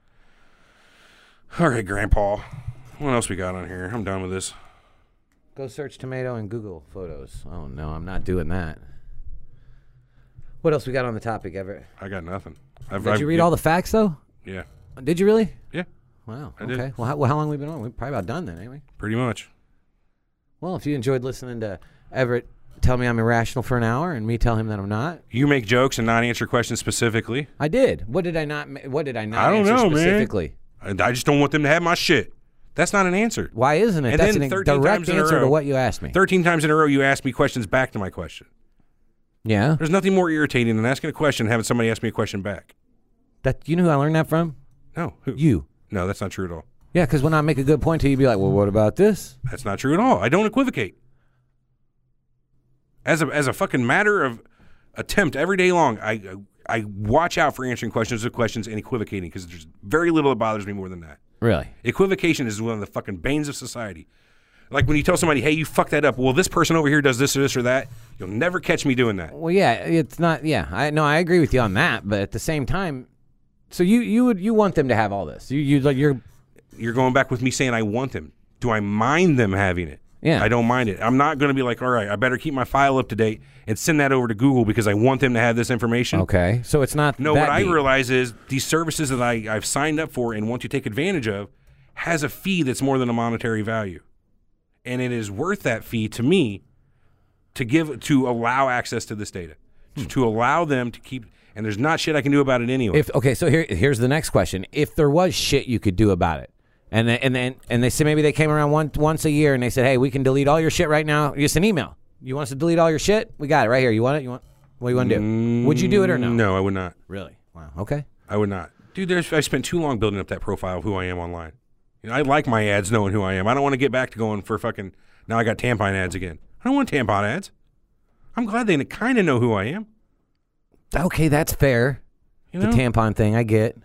Speaker 4: All right, Grandpa. What else we got on here? I'm done with this.
Speaker 5: Go search tomato in Google Photos. Oh no, I'm not doing that. What else we got on the topic, Everett?
Speaker 4: I got nothing.
Speaker 5: Did you read all the facts though?
Speaker 4: Yeah.
Speaker 5: Did you really?
Speaker 4: Yeah.
Speaker 5: Wow.
Speaker 4: I
Speaker 5: Okay.
Speaker 4: did.
Speaker 5: Well, how long have we been on? We're probably about done then, ain't we?
Speaker 4: Pretty much.
Speaker 5: Well, if you enjoyed listening to Everett tell me I'm irrational for an hour and me tell him that I'm not,
Speaker 4: You make jokes and not answer questions specifically.
Speaker 5: I did. What did I not? What did I not?
Speaker 4: I don't
Speaker 5: answer
Speaker 4: know, man.
Speaker 5: specifically?
Speaker 4: I just don't want them to have my shit. That's not an answer.
Speaker 5: Why isn't it?
Speaker 4: And
Speaker 5: That's
Speaker 4: then
Speaker 5: a
Speaker 4: 13
Speaker 5: direct
Speaker 4: times in a
Speaker 5: answer to
Speaker 4: row-
Speaker 5: what you asked me.
Speaker 4: 13 times in a row, you asked me questions back to my question.
Speaker 5: Yeah.
Speaker 4: There's nothing more irritating than asking a question and having somebody ask me a question back.
Speaker 5: You know who I learned that from?
Speaker 4: No. Who?
Speaker 5: You.
Speaker 4: No, that's not true at all.
Speaker 5: Yeah, because when I make a good point to you, you'd be like, well, what about this?
Speaker 4: That's not true at all. I don't equivocate. As a fucking matter of attempt every day long, I watch out for answering questions with questions and equivocating because there's very little that bothers me more than that.
Speaker 5: Really?
Speaker 4: Equivocation is one of the fucking banes of society. Like when you tell somebody, hey, you fucked that up. Well, this person over here does this or this or that. You'll never catch me doing that.
Speaker 5: Well, yeah, it's not. Yeah, I agree with you on that. But at the same time, so you want them to have all this? You're
Speaker 4: You're going back with me saying I want them. Do I mind them having it?
Speaker 5: Yeah.
Speaker 4: I don't mind it. I'm not going to be like, all right, I better keep my file up to date and send that over to Google because I want them to have this information.
Speaker 5: Okay, so it's not.
Speaker 4: No,
Speaker 5: that
Speaker 4: what I
Speaker 5: deep.
Speaker 4: realize is these services that I've signed up for and want to take advantage of has a fee that's more than a monetary value. And it is worth that fee to me to allow access to this data, to allow them to keep, and there's not shit I can do about it anyway.
Speaker 5: So here's the next question. If there was shit you could do about it, and they said maybe they came around once a year and they said, hey, we can delete all your shit right now. Just an email. You want us to delete all your shit? We got it right here. You want it? What do you want to do? Would you do it or no?
Speaker 4: No, I would not.
Speaker 5: Really? Wow. Okay.
Speaker 4: I would not. Dude, I spent too long building up that profile of who I am online. I like my ads knowing who I am. I don't want to get back to going for fucking, now I got tampon ads again. I don't want tampon ads. I'm glad they kind of know who I am.
Speaker 5: Okay, that's fair.
Speaker 4: You know?
Speaker 5: The tampon thing, I get.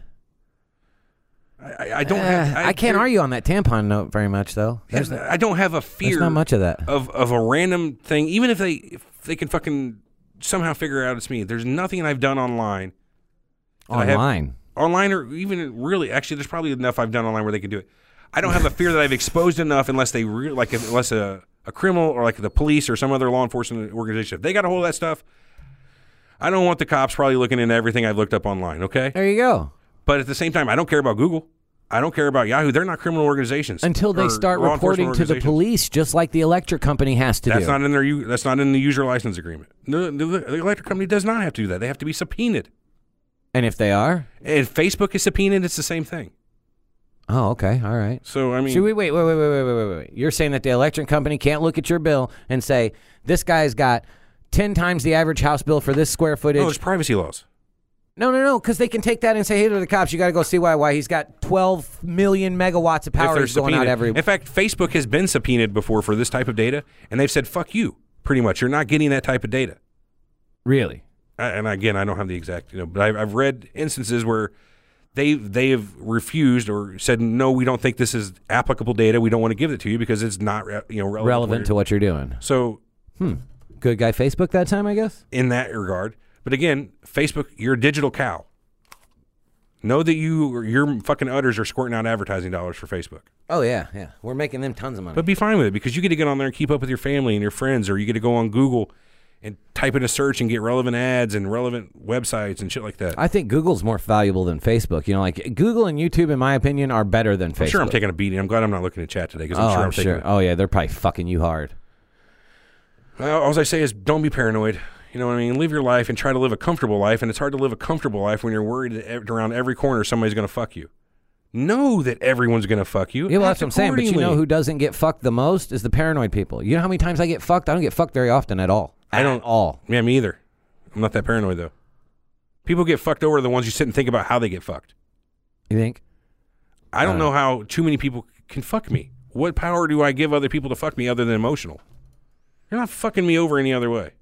Speaker 4: I don't have...
Speaker 5: I can't argue on that tampon note very much, though.
Speaker 4: I don't have a fear...
Speaker 5: There's not much of that.
Speaker 4: Of a random thing, even if they can fucking somehow figure out it's me. There's nothing I've done online.
Speaker 5: Online?
Speaker 4: Online or even really... Actually, there's probably enough I've done online where they can do it. I don't have a fear that I've exposed enough unless unless a criminal or like the police or some other law enforcement organization, if they got a hold of that stuff, I don't want the cops probably looking into everything I've looked up online, okay?
Speaker 5: There you go.
Speaker 4: But at the same time, I don't care about Google. I don't care about Yahoo. They're not criminal organizations.
Speaker 5: Until they start reporting to the police, just like the electric company has to do.
Speaker 4: That's not in the user license agreement. The electric company does not have to do that. They have to be subpoenaed.
Speaker 5: And if they are?
Speaker 4: And Facebook is subpoenaed, it's the same thing.
Speaker 5: Oh, okay. All right.
Speaker 4: So, I mean...
Speaker 5: Should we wait. You're saying that the electric company can't look at your bill and say, this guy's got 10 times the average house bill for this square footage.
Speaker 4: No, there's privacy laws.
Speaker 5: No, because they can take that and say, hey, to the cops, you got to go see why he's got 12 million megawatts of power he's going out every...
Speaker 4: In fact, Facebook has been subpoenaed before for this type of data, and they've said, fuck you, pretty much. You're not getting that type of data.
Speaker 5: Really?
Speaker 4: And again, I don't have the exact, but I've read instances where they have refused or said, no, we don't think this is applicable data. We don't want to give it to you because it's not
Speaker 5: relevant to what you're doing.
Speaker 4: So,
Speaker 5: good guy Facebook that time, I guess?
Speaker 4: In that regard. But again, Facebook, you're a digital cow. Know that your fucking udders are squirting out advertising dollars for Facebook.
Speaker 5: Oh, yeah. We're making them tons of money.
Speaker 4: But be fine with it because you get to get on there and keep up with your family and your friends, or you get to go on Google and type in a search and get relevant ads and relevant websites and shit like that.
Speaker 5: I think Google's more valuable than Facebook. Like Google and YouTube, in my opinion, are better than Facebook.
Speaker 4: I'm sure I'm taking a beating. I'm glad I'm not looking at chat today because I'm sure.
Speaker 5: Oh, yeah, they're probably fucking you hard.
Speaker 4: All I say is don't be paranoid. You know what I mean? Live your life and try to live a comfortable life, and it's hard to live a comfortable life when you're worried that around every corner somebody's going to fuck you. Know that everyone's going to fuck you.
Speaker 5: Yeah, well, that's what I'm saying. But you know who doesn't get fucked the most is the paranoid people. You know how many times I get fucked? I don't get fucked very often at all.
Speaker 4: I don't.
Speaker 5: At all.
Speaker 4: Yeah, me either. I'm not that paranoid, though. People get fucked over the ones you sit and think about how they get fucked.
Speaker 5: You think?
Speaker 4: I don't know how too many people can fuck me. What power do I give other people to fuck me other than emotional? You're not fucking me over any other way.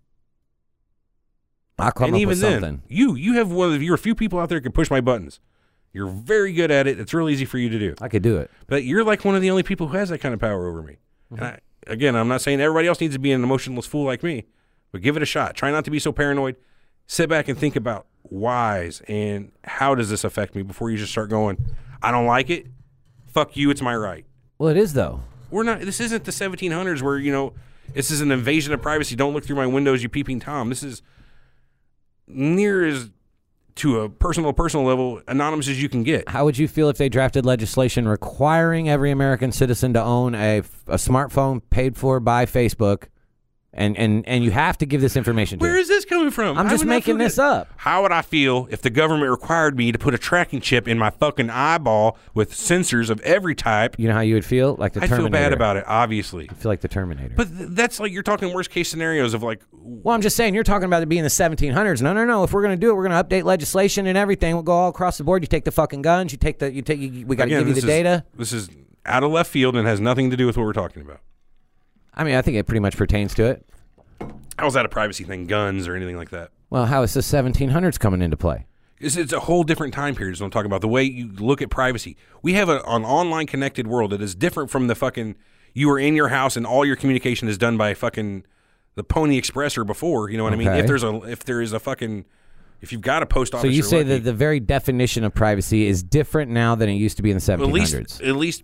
Speaker 5: I'll come up with something.
Speaker 4: Then, you have you're a few people out there who can push my buttons. You're very good at it. It's real easy for you to do.
Speaker 5: I could do it.
Speaker 4: But you're like one of the only people who has that kind of power over me. Mm-hmm. And again, I'm not saying everybody else needs to be an emotionless fool like me, but give it a shot. Try not to be so paranoid. Sit back and think about whys and how does this affect me before you just start going, I don't like it. Fuck you. It's my right.
Speaker 5: Well, it is, though.
Speaker 4: This isn't the 1700s where, this is an invasion of privacy. Don't look through my windows, you peeping Tom. This is near as to a personal level anonymous as you can get.
Speaker 5: How would you feel if they drafted legislation requiring every American citizen to own a smartphone paid for by Facebook, and you have to give this information to
Speaker 4: Where
Speaker 5: them?
Speaker 4: is this coming from?
Speaker 5: I'm just making this up.
Speaker 4: How would I feel if the government required me to put a tracking chip in my fucking eyeball with sensors of every type?
Speaker 5: You know how you would feel? Like the Terminator.
Speaker 4: I'd feel bad about it, obviously.
Speaker 5: I feel like the Terminator.
Speaker 4: But that's like you're talking worst case scenarios of like...
Speaker 5: Well, I'm just saying, you're talking about it being the 1700s. No. If we're going to do it, we're going to update legislation and everything. We'll go all across the board. You take the fucking guns. We got to give you the data.
Speaker 4: This is out of left field and has nothing to do with what we're talking about.
Speaker 5: I mean, I think it pretty much pertains to it.
Speaker 4: How is that a privacy thing, guns or anything like that?
Speaker 5: Well, how is the 1700s coming into play?
Speaker 4: It's a whole different time period is what I'm talking about. The way you look at privacy. We have an online connected world that is different from the fucking, you are in your house and all your communication is done by fucking the Pony Express or before. You know what I mean? If you've got a post office.
Speaker 5: So you say that the very definition of privacy is different now than it used to be in the 1700s?
Speaker 4: At least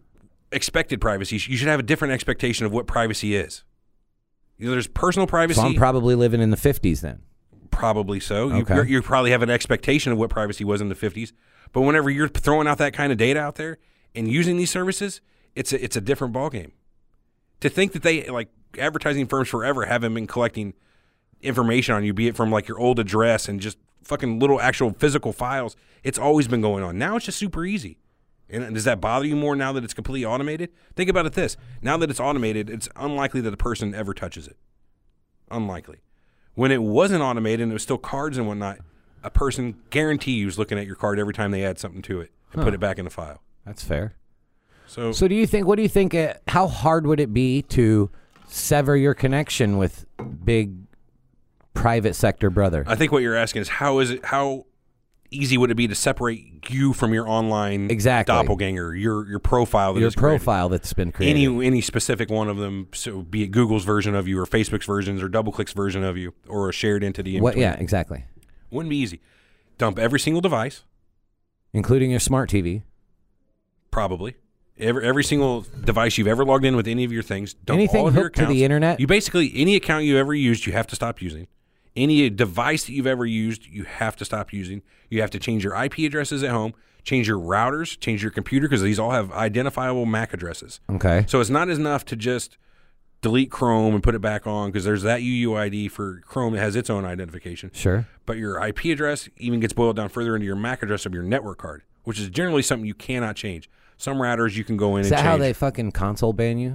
Speaker 4: expected privacy. You should have a different expectation of what privacy is. There's personal privacy.
Speaker 5: So I'm probably living in the 50s then.
Speaker 4: Probably so.
Speaker 5: Okay.
Speaker 4: You probably have an expectation of what privacy was in the 50s. But whenever you're throwing out that kind of data out there and using these services, it's a different ballgame. To think that they, like, advertising firms forever haven't been collecting information on you, be it from like your old address and just fucking little actual physical files, it's always been going on. Now it's just super easy. And does that bother you more now that it's completely automated? Think about it this. Now that it's automated, it's unlikely that a person ever touches it. Unlikely. When it wasn't automated and it was still cards and whatnot, a person guarantee you is looking at your card every time they add something to it and put it back in the file.
Speaker 5: That's fair.
Speaker 4: So
Speaker 5: what do you think, how hard would it be to sever your connection with big private sector brother?
Speaker 4: I think what you're asking is how easy would it be to separate you from your online doppelganger, your profile that
Speaker 5: your
Speaker 4: is created?
Speaker 5: profile that's been created.
Speaker 4: Any specific one of them, so be it Google's version of you or Facebook's versions or DoubleClick's version of you or a shared entity.
Speaker 5: Yeah, exactly.
Speaker 4: Wouldn't be easy. Dump every single device,
Speaker 5: including your smart TV.
Speaker 4: Probably. Every single device you've ever logged in with any of your things. Dump
Speaker 5: Anything
Speaker 4: all of your
Speaker 5: hooked to
Speaker 4: accounts.
Speaker 5: the internet?
Speaker 4: You basically, any account you ever used, you have to stop using. Any device that you've ever used, you have to stop using. You have to change your IP addresses at home, change your routers, change your computer, because these all have identifiable MAC addresses.
Speaker 5: Okay.
Speaker 4: So it's not enough to just delete Chrome and put it back on, because there's that UUID for Chrome that has its own identification.
Speaker 5: Sure.
Speaker 4: But your IP address even gets boiled down further into your MAC address of your network card, which is generally something you cannot change. Some routers you can go in and change.
Speaker 5: Is that how they fucking console ban you?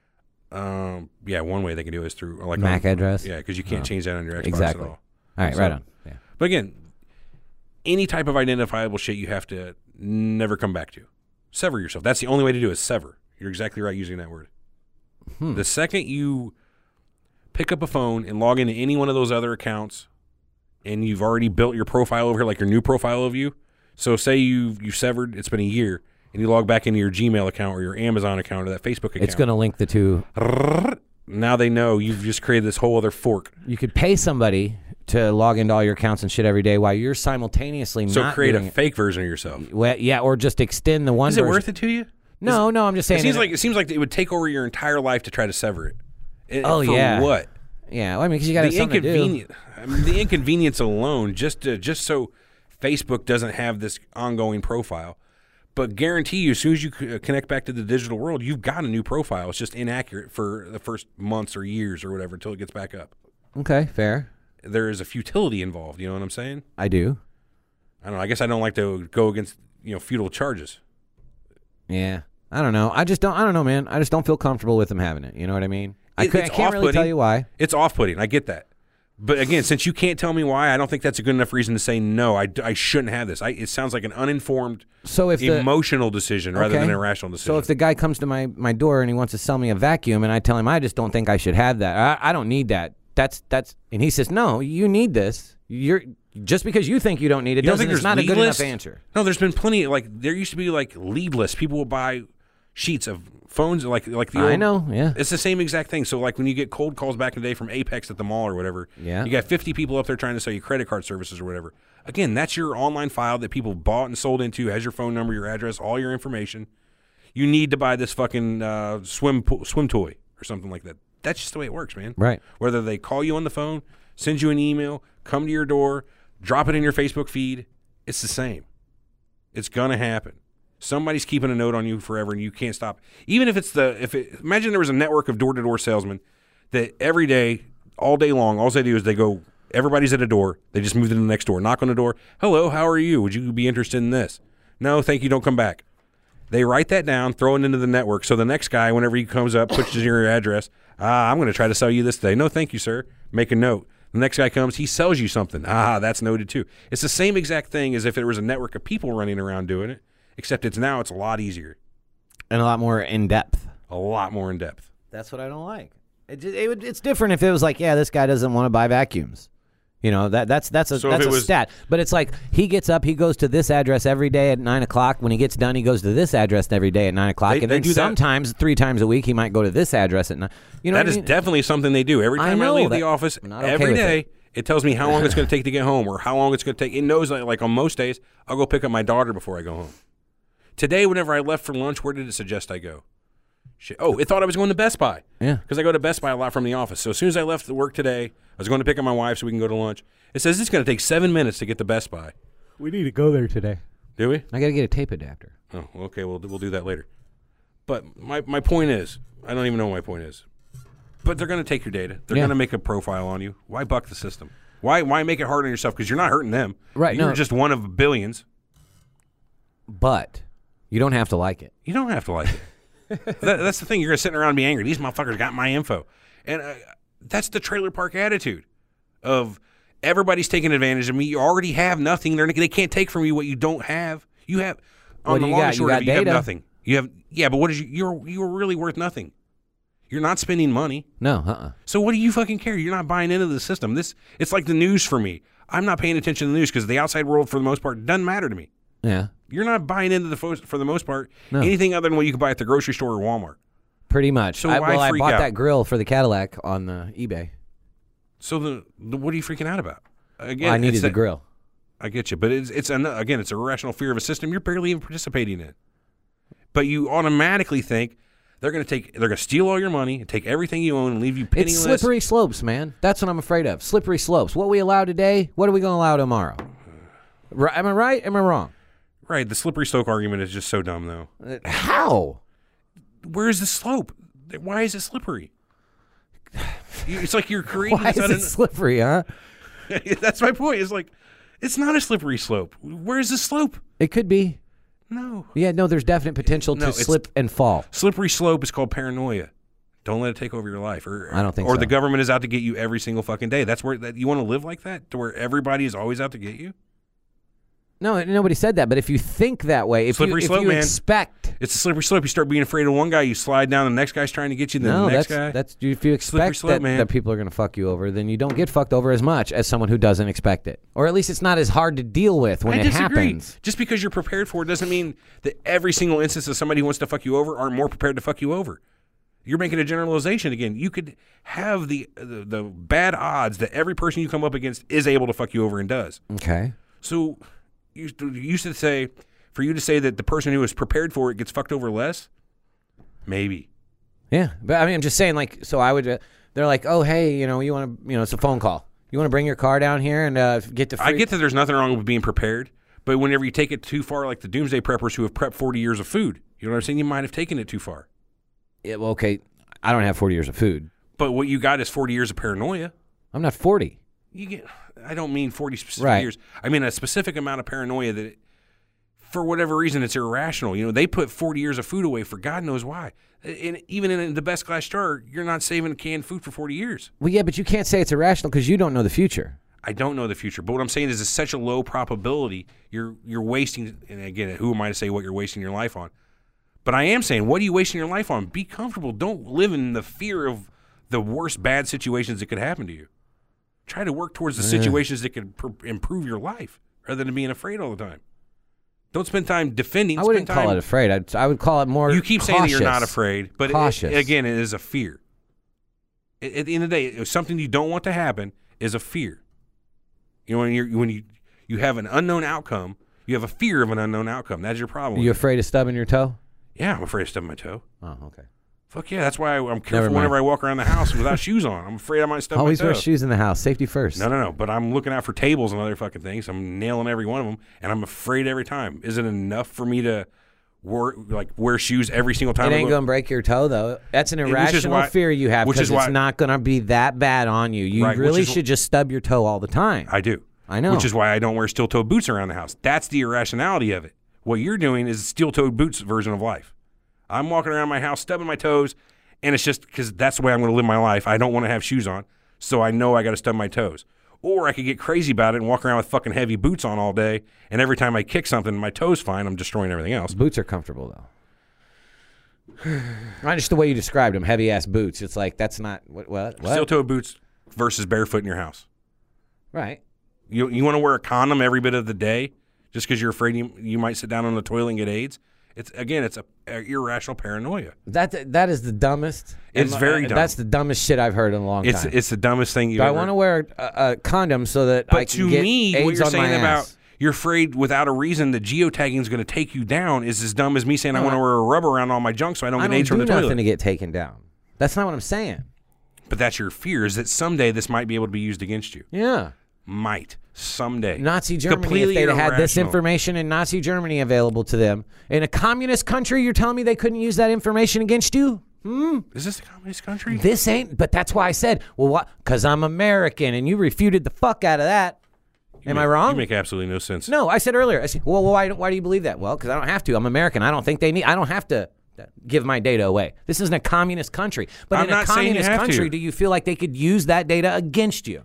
Speaker 4: Yeah, one way they can do it is through like
Speaker 5: MAC address.
Speaker 4: Yeah, because you can't change that on your Xbox
Speaker 5: exactly.
Speaker 4: at all.
Speaker 5: All right,
Speaker 4: So,
Speaker 5: right on. Yeah.
Speaker 4: But again, any type of identifiable shit you have to never come back to. Sever yourself. That's the only way to do it, is sever. You're exactly right using that word. The second you pick up a phone and log into any one of those other accounts and you've already built your profile over here, like your new profile of you. So say you severed, it's been a year, and you log back into your Gmail account or your Amazon account or that Facebook account.
Speaker 5: It's going to link the two.
Speaker 4: Now they know you've just created this whole other fork.
Speaker 5: You could pay somebody to log into all your accounts and shit every day while you're simultaneously not
Speaker 4: create
Speaker 5: doing
Speaker 4: a fake version of yourself.
Speaker 5: Well, yeah, or just extend the one
Speaker 4: Is it
Speaker 5: version.
Speaker 4: worth it to you?
Speaker 5: No, I'm just saying.
Speaker 4: It seems like it would take over your entire life to try to sever it.
Speaker 5: Oh,
Speaker 4: for
Speaker 5: yeah.
Speaker 4: what?
Speaker 5: Yeah, well, I mean, because you got something to do.
Speaker 4: The inconvenience alone, just so Facebook doesn't have this ongoing profile. But guarantee you, as soon as you connect back to the digital world, you've got a new profile. It's just inaccurate for the first months or years or whatever until it gets back up.
Speaker 5: Okay, fair.
Speaker 4: There is a futility involved. You know what I'm saying?
Speaker 5: I do.
Speaker 4: I don't know. I guess I don't like to go against futile charges.
Speaker 5: Yeah, I don't know. I don't know, man. I just don't feel comfortable with them having it. You know what I mean? I can't really tell you why.
Speaker 4: It's off-putting. I get that. But again, since you can't tell me why, I don't think that's a good enough reason to say no. I shouldn't have this. It sounds like an uninformed, emotional decision rather than an irrational decision.
Speaker 5: So if the guy comes to my door and he wants to sell me a vacuum, and I tell him I just don't think I should have that. I don't need that. That's and he says no, you need this. You're just because you think you don't need it doesn't. It's not a good enough answer.
Speaker 4: No, there's been plenty. Like there used to be like lead lists. People will buy sheets of phones like the old,
Speaker 5: I know, yeah.
Speaker 4: It's the same exact thing. So like when you get cold calls back in the day from Apex at the mall or whatever,
Speaker 5: yeah.
Speaker 4: You got 50 people up there trying to sell you credit card services or whatever. Again, that's your online file that people bought and sold into, has your phone number, your address, all your information. You need to buy this fucking swim toy or something like that. That's just the way it works, man.
Speaker 5: Right.
Speaker 4: Whether they call you on the phone, send you an email, come to your door, drop it in your Facebook feed, it's the same. It's gonna happen. Somebody's keeping a note on you forever, and you can't stop. Even if imagine there was a network of door-to-door salesmen that every day, all day long, all they do is they go, everybody's at a door, they just move to the next door, knock on the door, hello, how are you? Would you be interested in this? No, thank you, don't come back. They write that down, throw it into the network, so the next guy, whenever he comes up, puts in your address, I'm going to try to sell you this today. No, thank you, sir. Make a note. The next guy comes, he sells you something. That's noted too. It's the same exact thing as if there was a network of people running around doing it. Except it's a lot easier.
Speaker 5: And a lot more in-depth.
Speaker 4: A lot more in-depth.
Speaker 5: That's what I don't like. It's different if it was like, yeah, this guy doesn't want to buy vacuums. You know, that's a stat. But it's like he gets up, he goes to this address every day at 9 o'clock. When he gets done, he goes to this address every day at 9 o'clock. And then sometimes 3 times a week, he might go to this address at 9. You know
Speaker 4: that is definitely something they do. Every time I leave the office, every day, it tells me how long it's going to take to get home or how long it's going to take. It knows, like on most days, I'll go pick up my daughter before I go home. Today, whenever I left for lunch, where did it suggest I go? Shit. Oh, it thought I was going to Best Buy.
Speaker 5: Yeah.
Speaker 4: Because I go to Best Buy a lot from the office. So as soon as I left the work today, I was going to pick up my wife so we can go to lunch. It says it's going to take 7 minutes to get to Best Buy.
Speaker 5: We need to go there today.
Speaker 4: Do we?
Speaker 5: I got to get a tape adapter.
Speaker 4: Oh, okay. We'll do that later. But my point is, I don't even know what my point is. But they're going to take your data. They're going to make a profile on you. Why buck the system? Why make it hard on yourself? Because you're not hurting them.
Speaker 5: Right.
Speaker 4: You're just one of billions.
Speaker 5: But you don't have to like it.
Speaker 4: You don't have to like it. That's the thing. You're going to sit around and be angry. These motherfuckers got my info. And that's the trailer park attitude of everybody's taking advantage of me. You already have nothing. They can't take from you what you don't have. You have, on the long and short of it, you have nothing. But what is you're really worth nothing. You're not spending money.
Speaker 5: No,
Speaker 4: So what do you fucking care? You're not buying into the system. It's like the news for me. I'm not paying attention to the news because the outside world, for the most part, doesn't matter to me.
Speaker 5: Yeah.
Speaker 4: You're not buying into for the most part,
Speaker 5: No.
Speaker 4: anything other than what you can buy at the grocery store or Walmart.
Speaker 5: Pretty much.
Speaker 4: So
Speaker 5: I
Speaker 4: why freak
Speaker 5: bought
Speaker 4: out?
Speaker 5: that grill for the Cadillac on eBay.
Speaker 4: So what are you freaking out about? Again,
Speaker 5: Well, I needed the grill.
Speaker 4: I get you, but it's a irrational fear of a system you're barely even participating in. But you automatically think they're going to steal all your money and take everything you own and leave you penniless.
Speaker 5: It's slippery slopes, man. That's what I'm afraid of. Slippery slopes. What we allow today, what are we going to allow tomorrow? Am I right? Am I wrong?
Speaker 4: Right. The slippery slope argument is just so dumb, though.
Speaker 5: How?
Speaker 4: Where's the slope? Why is it slippery? It's like you're creating.
Speaker 5: Why is it slippery, huh?
Speaker 4: That's my point. It's like it's not a slippery slope. Where's the slope?
Speaker 5: It could be.
Speaker 4: No.
Speaker 5: Yeah, no, there's definite potential to slip and fall.
Speaker 4: Slippery slope is called paranoia. Don't let it take over your life.
Speaker 5: I don't think
Speaker 4: so. Or
Speaker 5: so.
Speaker 4: the government is out to get you every single fucking day. That's where you want to live like that, to where everybody is always out to get you?
Speaker 5: No, nobody said that. But if you think that way, if
Speaker 4: Slippery slope,
Speaker 5: you
Speaker 4: man.
Speaker 5: expect,
Speaker 4: it's a slippery slope. You start being afraid of one guy, you slide down, the next guy's trying to get you, then the next guy.
Speaker 5: That's if you expect
Speaker 4: slope, man.
Speaker 5: that people are going to fuck you over, then you don't get fucked over as much as someone who doesn't expect it, or at least it's not as hard to deal with when
Speaker 4: I
Speaker 5: it
Speaker 4: disagree.
Speaker 5: happens.
Speaker 4: Just because you're prepared for it doesn't mean that every single instance of somebody who wants to fuck you over aren't more prepared to fuck you over. You're making a generalization again. You could have the bad odds that every person you come up against is able to fuck you over and does.
Speaker 5: Okay.
Speaker 4: So you used to say, for you to say that the person who is prepared for it gets fucked over less, maybe.
Speaker 5: Yeah, but I mean, I'm just saying, like, so I would. They're like, oh, hey, you want to, it's a phone call. You want to bring your car down here and get the free.
Speaker 4: I get that there's nothing wrong with being prepared, but whenever you take it too far, like the doomsday preppers who have prepped 40 years of food, you know what I'm saying? You might have taken it too far.
Speaker 5: Yeah, well, okay, I don't have 40 years of food.
Speaker 4: But what you got is 40 years of paranoia.
Speaker 5: I'm not 40.
Speaker 4: I don't mean 40 specific years. I mean a specific amount of paranoia that, for whatever reason, it's irrational. They put 40 years of food away for God knows why. And even in the best class jar, you're not saving canned food for 40 years.
Speaker 5: Well, yeah, but you can't say it's irrational because you don't know the future.
Speaker 4: I don't know the future, but what I'm saying is it's such a low probability you're wasting. And again, who am I to say what you're wasting your life on? But I am saying, what are you wasting your life on? Be comfortable. Don't live in the fear of the worst bad situations that could happen to you. Try to work towards the situations that could improve your life rather than being afraid all the time. Don't spend time defending.
Speaker 5: I wouldn't call it afraid. I would call it more.
Speaker 4: You keep saying that you're not
Speaker 5: cautious.
Speaker 4: afraid, but again, it is a fear. At the end of the day, if something you don't want to happen is a fear. When you have an unknown outcome, you have a fear of an unknown outcome. That's your problem.
Speaker 5: Are you afraid of stubbing your toe?
Speaker 4: Yeah, I'm afraid of stubbing my toe.
Speaker 5: Oh, okay.
Speaker 4: Fuck yeah, that's why I'm careful whenever I walk around the house without shoes on. I'm afraid I might stub my toe.
Speaker 5: Always wear shoes in the house. Safety first.
Speaker 4: No. But I'm looking out for tables and other fucking things. I'm nailing every one of them, and I'm afraid every time. Is it enough for me to wear shoes every single time?
Speaker 5: It ain't going to break your toe, though. That's an irrational fear you have because it's not going to be that bad on you. You really should just stub your toe all the time.
Speaker 4: I do.
Speaker 5: I know.
Speaker 4: Which is why I don't wear steel-toed boots around the house. That's the irrationality of it. What you're doing is a steel-toed boots version of life. I'm walking around my house stubbing my toes, and it's just because that's the way I'm going to live my life. I don't want to have shoes on, so I know I got to stub my toes. Or I could get crazy about it and walk around with fucking heavy boots on all day, and every time I kick something, my toe's fine. I'm destroying everything else.
Speaker 5: Boots are comfortable, though. Not just the way you described them, heavy-ass boots. It's like, that's not... What?
Speaker 4: Steel-toed boots versus barefoot in your house.
Speaker 5: Right.
Speaker 4: You want to wear a condom every bit of the day just because you're afraid you might sit down on the toilet and get AIDS? It's a irrational paranoia.
Speaker 5: That is the dumbest.
Speaker 4: It's very dumb.
Speaker 5: That's the dumbest shit I've heard in a long time.
Speaker 4: It's the dumbest thing you've
Speaker 5: Do
Speaker 4: ever...
Speaker 5: I want to wear a condom so that I can get AIDS on my ass?
Speaker 4: you're afraid without a reason that geotagging is going to take you down is as dumb as me saying I want to wear a rubber around all my junk so I don't get AIDS from the toilet.
Speaker 5: I don't do nothing to get taken down. That's not what I'm saying.
Speaker 4: But that's your fear, is that someday this might be able to be used against you.
Speaker 5: Yeah.
Speaker 4: Might. Someday.
Speaker 5: Nazi Germany,
Speaker 4: completely
Speaker 5: if they'd had this
Speaker 4: irrational.
Speaker 5: information in Nazi Germany available to them. In a communist country, you're telling me they couldn't use that information against you?
Speaker 4: Is this a communist country?
Speaker 5: This ain't, but that's why I said, well, what? Because I'm American, and you refuted the fuck out of that. Am I wrong?
Speaker 4: You make absolutely no sense.
Speaker 5: No, I said earlier, I said, well, why do you believe that? Well, because I don't have to. I'm American. I don't have to give my data away. This isn't a communist country. But
Speaker 4: I'm
Speaker 5: in a
Speaker 4: not saying you
Speaker 5: communist
Speaker 4: have
Speaker 5: country,
Speaker 4: to.
Speaker 5: do you feel like they could use that data against you?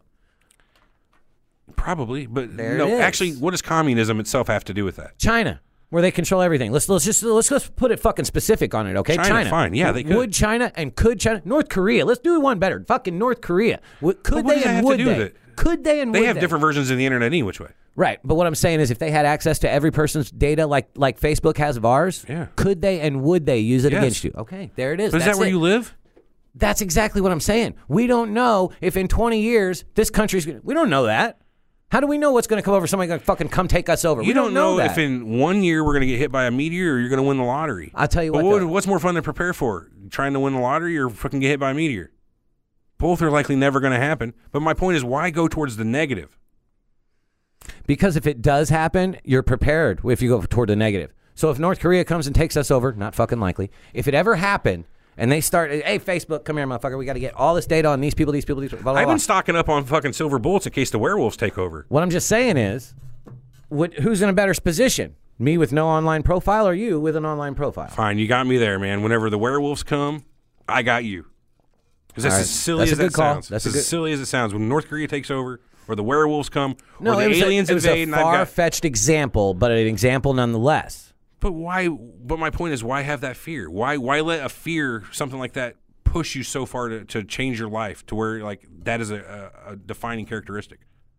Speaker 4: Probably, but
Speaker 5: There
Speaker 4: no.
Speaker 5: it is.
Speaker 4: Actually, what does communism itself have to do with that?
Speaker 5: China, where they control everything. Let's put it fucking specific on it, okay?
Speaker 4: China, fine. Yeah, they could.
Speaker 5: Would China and could China? North Korea. Let's do one better. Fucking North Korea. Could
Speaker 4: what
Speaker 5: they
Speaker 4: does that
Speaker 5: and
Speaker 4: have to
Speaker 5: would
Speaker 4: do with
Speaker 5: they?
Speaker 4: it?
Speaker 5: Could they and would
Speaker 4: They have different versions of the internet any which way.
Speaker 5: Right, but what I'm saying is if they had access to every person's data like Facebook has of ours,
Speaker 4: Yeah.
Speaker 5: could they and would they use it
Speaker 4: Yes.
Speaker 5: against you? Okay, there it is.
Speaker 4: But is
Speaker 5: That's
Speaker 4: that where
Speaker 5: it.
Speaker 4: you live?
Speaker 5: That's exactly what I'm saying. We don't know if in 20 years this country's going to... We don't know that. How do we know what's going to come over? Somebody's going to fucking come take us over.
Speaker 4: You
Speaker 5: We don't know that.
Speaker 4: if in 1 year we're going to get hit by a meteor or you're going to win the lottery.
Speaker 5: I'll tell you
Speaker 4: But
Speaker 5: what, though.
Speaker 4: what's more fun to prepare for? Trying to win the lottery or fucking get hit by a meteor? Both are likely never going to happen. But my point is, why go towards the negative?
Speaker 5: Because if it does happen, you're prepared if you go toward the negative. So if North Korea comes and takes us over, not fucking likely, if it ever happened and they start, hey, Facebook, come here, motherfucker, we got to get all this data on these people, blah, blah, blah.
Speaker 4: I've been stocking up on fucking silver bullets in case the werewolves take over.
Speaker 5: What I'm just saying is, who's in a better position? Me with no online profile or you with an online profile?
Speaker 4: Fine, you got me there, man. Whenever the werewolves come, I got you. Because that's
Speaker 5: All right.
Speaker 4: as silly
Speaker 5: That's
Speaker 4: as
Speaker 5: a good
Speaker 4: that
Speaker 5: call.
Speaker 4: sounds.
Speaker 5: That's
Speaker 4: It's
Speaker 5: a
Speaker 4: as silly as it sounds. When North Korea takes over, or the werewolves come,
Speaker 5: No,
Speaker 4: or the aliens
Speaker 5: it was
Speaker 4: invade,
Speaker 5: a
Speaker 4: and I've got...
Speaker 5: far-fetched example, but an example nonetheless.
Speaker 4: But why? But my point is, why have that fear? Why let a fear, something like that, push you so far to change your life to where like that is a defining characteristic?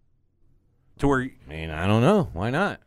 Speaker 4: To where,
Speaker 5: I mean, I don't know. Why not?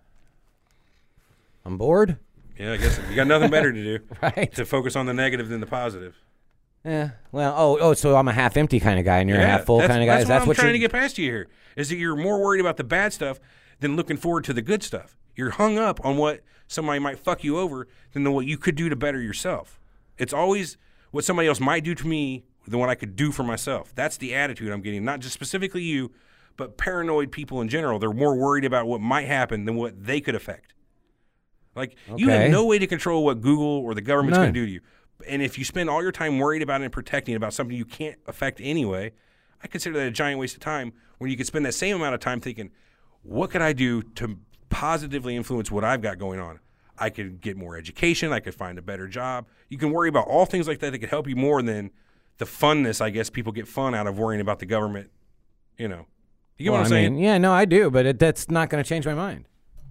Speaker 5: I'm bored.
Speaker 4: yeah, I guess you got nothing better to do,
Speaker 5: Right.
Speaker 4: To focus on the negative than the positive.
Speaker 5: Yeah. Well, so I'm a half-empty kind of guy, and you're a half-full kind of guy.
Speaker 4: That's what I'm trying
Speaker 5: you're
Speaker 4: to get past you here. Is that you're more worried about the bad stuff than looking forward to the good stuff. You're hung up on what somebody might fuck you over than what you could do to better yourself. It's always what somebody else might do to me than what I could do for myself. That's the attitude I'm getting. Not just specifically you, but paranoid people in general. They're more worried about what might happen than what they could affect. Like, you have
Speaker 5: Okay.
Speaker 4: no way to control what Google or the government's
Speaker 5: None.
Speaker 4: going to do to you. And if you spend all your time worried about it and protecting about something you can't affect anyway, I consider that a giant waste of time when you could spend that same amount of time thinking, what could I do to positively influence what I've got going on? I could get more education. I could find a better job. You can worry about all things like that that could help you more than the funness, I guess, people get fun out of worrying about the government. You know. You get what I'm saying?
Speaker 5: yeah, no, I do, but that's not going to change my mind.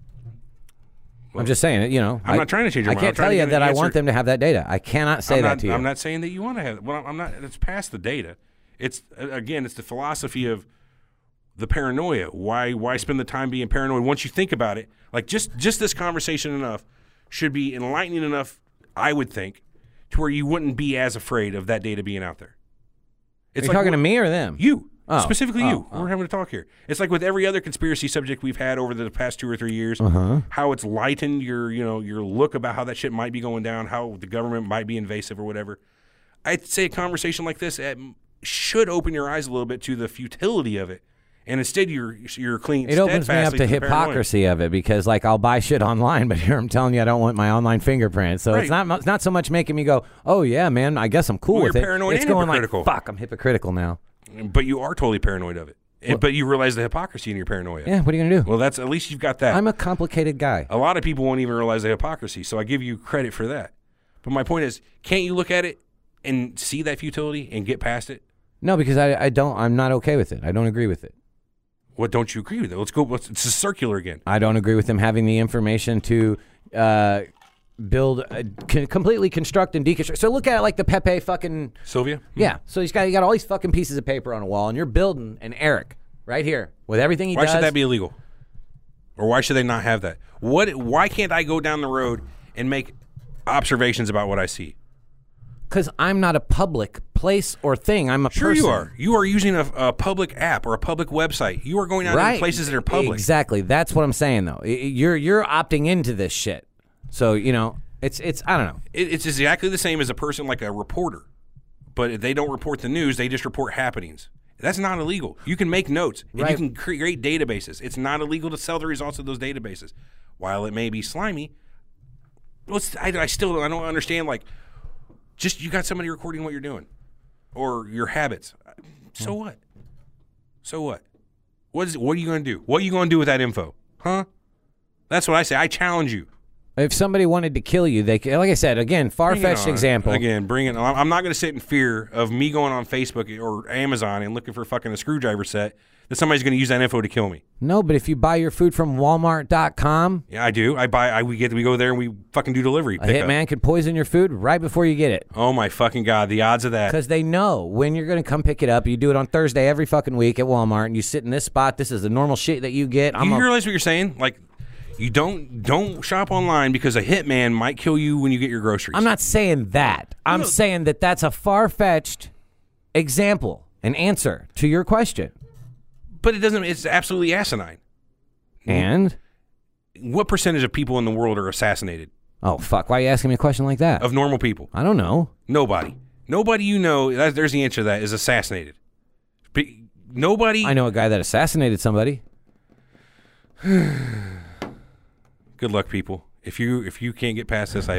Speaker 5: I'm just saying,
Speaker 4: I'm not trying to change your mind.
Speaker 5: I
Speaker 4: I'm
Speaker 5: can't
Speaker 4: trying
Speaker 5: tell
Speaker 4: to
Speaker 5: you
Speaker 4: give
Speaker 5: that
Speaker 4: an
Speaker 5: I want
Speaker 4: answer.
Speaker 5: them to have that data. I cannot say that to you.
Speaker 4: I'm not saying that you want to have it. Well, I'm not. It's past the data. It's again, it's the philosophy of the paranoia. Why spend the time being paranoid? Once you think about it, like just this conversation enough should be enlightening enough, I would think, to where you wouldn't be as afraid of that data being out there.
Speaker 5: Are you talking to me or them?
Speaker 4: You.
Speaker 5: Oh.
Speaker 4: Specifically you.
Speaker 5: Oh.
Speaker 4: We're having a talk here. It's like with every other conspiracy subject we've had over the past 2 or 3 years, how it's lightened your look about how that shit might be going down, how the government might be invasive or whatever. I'd say a conversation like this should open your eyes a little bit to the futility of it. And instead you're clean.
Speaker 5: It opens me up
Speaker 4: steadfastly
Speaker 5: to
Speaker 4: the paranoia.
Speaker 5: hypocrisy of it because, like, I'll buy shit online, but here I'm telling you I don't want my online fingerprint. So it's
Speaker 4: Right.
Speaker 5: not so much making me go, oh, yeah, man, I guess I'm cool
Speaker 4: Well,
Speaker 5: with
Speaker 4: you're
Speaker 5: it.
Speaker 4: paranoid
Speaker 5: It's
Speaker 4: and
Speaker 5: going like,
Speaker 4: hypocritical.
Speaker 5: fuck, I'm hypocritical now.
Speaker 4: But you are totally paranoid of it. But you realize the hypocrisy in your paranoia.
Speaker 5: Yeah, what are you going to do?
Speaker 4: Well, that's at least you've got that.
Speaker 5: I'm a complicated guy.
Speaker 4: A lot of people won't even realize the hypocrisy, so I give you credit for that. But my point is, can't you look at it and see that futility and get past it?
Speaker 5: No, because I'm not okay with it. I don't agree with it.
Speaker 4: What don't you agree with it? Let's go. It's a circular again.
Speaker 5: I don't agree with them having the information to build, completely construct and deconstruct. So look at it like the Pepe fucking...
Speaker 4: Sylvia?
Speaker 5: Yeah. So you got all these fucking pieces of paper on a wall, and you're building an Eric right here with everything he
Speaker 4: Why
Speaker 5: does.
Speaker 4: should that be illegal? Or why should they not have that? Why can't I go down the road and make observations about what I see?
Speaker 5: Because I'm not a public place or thing. I'm a
Speaker 4: Sure
Speaker 5: person.
Speaker 4: you are. You are using a public app or a public website. You are going out in places that are public.
Speaker 5: Exactly. That's what I'm saying, though. You're opting into this shit. So, it's I don't know.
Speaker 4: It's exactly the same as a person like a reporter. But if they don't report the news, they just report happenings. That's not illegal. You can make notes, and you can create databases. It's not illegal to sell the results of those databases. While it may be slimy, I don't understand, like, just you got somebody recording what you're doing or your habits. So what? So what? What are you going to do? What are you going to do with that info? Huh? That's what I say. I challenge you.
Speaker 5: If somebody wanted to kill you, they could, like I said, again, far-fetched example.
Speaker 4: Again, bring it on. I'm not going to sit in fear of me going on Facebook or Amazon and looking for fucking a screwdriver set that somebody's going to use that info to kill me.
Speaker 5: No, but if you buy your food from Walmart.com,
Speaker 4: yeah, I do. We go there and we fucking do delivery.
Speaker 5: A hitman could poison your food right before you get it.
Speaker 4: Oh my fucking God, the odds of that.
Speaker 5: Because they know when you're going to come pick it up. You do it on Thursday every fucking week at Walmart, and you sit in this spot. This is the normal shit that you get.
Speaker 4: You realize what you're saying? Like, you don't shop online because a hitman might kill you when you get your groceries.
Speaker 5: I'm not saying that. I'm saying that that's a far-fetched example, an answer to your question.
Speaker 4: But it doesn't. It's absolutely asinine.
Speaker 5: And
Speaker 4: what percentage of people in the world are assassinated?
Speaker 5: Oh, fuck. Why are you asking me a question like that?
Speaker 4: Of normal people.
Speaker 5: I don't know.
Speaker 4: Nobody. Nobody there's the answer to that, is assassinated. But nobody.
Speaker 5: I know a guy that assassinated somebody.
Speaker 4: Good luck, people. If you can't get past this, I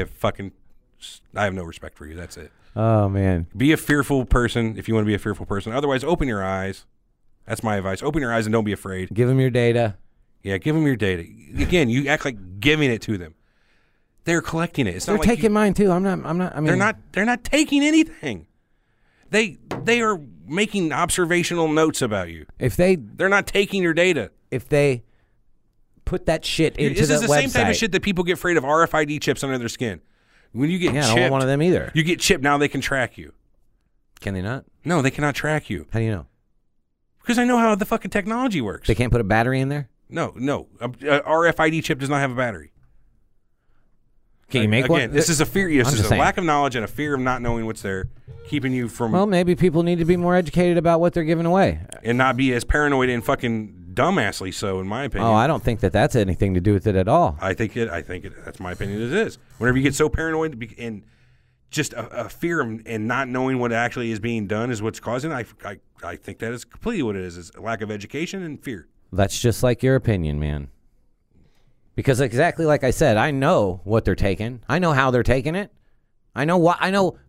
Speaker 4: have no respect for you. That's it.
Speaker 5: Oh, man.
Speaker 4: Be a fearful person if you want to be a fearful person. Otherwise, open your eyes. That's my advice. Open your eyes and don't be afraid.
Speaker 5: Give them your data.
Speaker 4: Yeah, give them your data. Again, you act like giving it to them. They're collecting it.
Speaker 5: They're taking mine too. I'm not. I mean,
Speaker 4: they're not taking anything. They are making observational notes about you.
Speaker 5: They're
Speaker 4: not taking your data.
Speaker 5: If they put that shit into the website.
Speaker 4: This is the same type of shit that people get afraid of RFID chips under their skin. When you get chipped,
Speaker 5: I don't want one of them either.
Speaker 4: You get chipped, now they can track you.
Speaker 5: Can they not?
Speaker 4: No, they cannot track you.
Speaker 5: How do you know?
Speaker 4: Because I know how the fucking technology works.
Speaker 5: They can't put a battery in there?
Speaker 4: No. A RFID chip does not have a battery.
Speaker 5: Can you make one?
Speaker 4: Again, this is a fear. This is a lack of knowledge and a fear of not knowing what's there, keeping you from.
Speaker 5: Well, maybe people need to be more educated about what they're giving away,
Speaker 4: and not be as paranoid and fucking dumbassly. So, in my opinion.
Speaker 5: Oh, I don't think that's anything to do with it at all.
Speaker 4: I think it. That's my opinion. It is. Whenever you get so paranoid and just a fear and not knowing what actually is being done is what's causing. I think that is completely what it is. It's a lack of education and fear.
Speaker 5: That's just like your opinion, man. Because exactly like I said, I know what they're taking. I know how they're taking it. I know what I know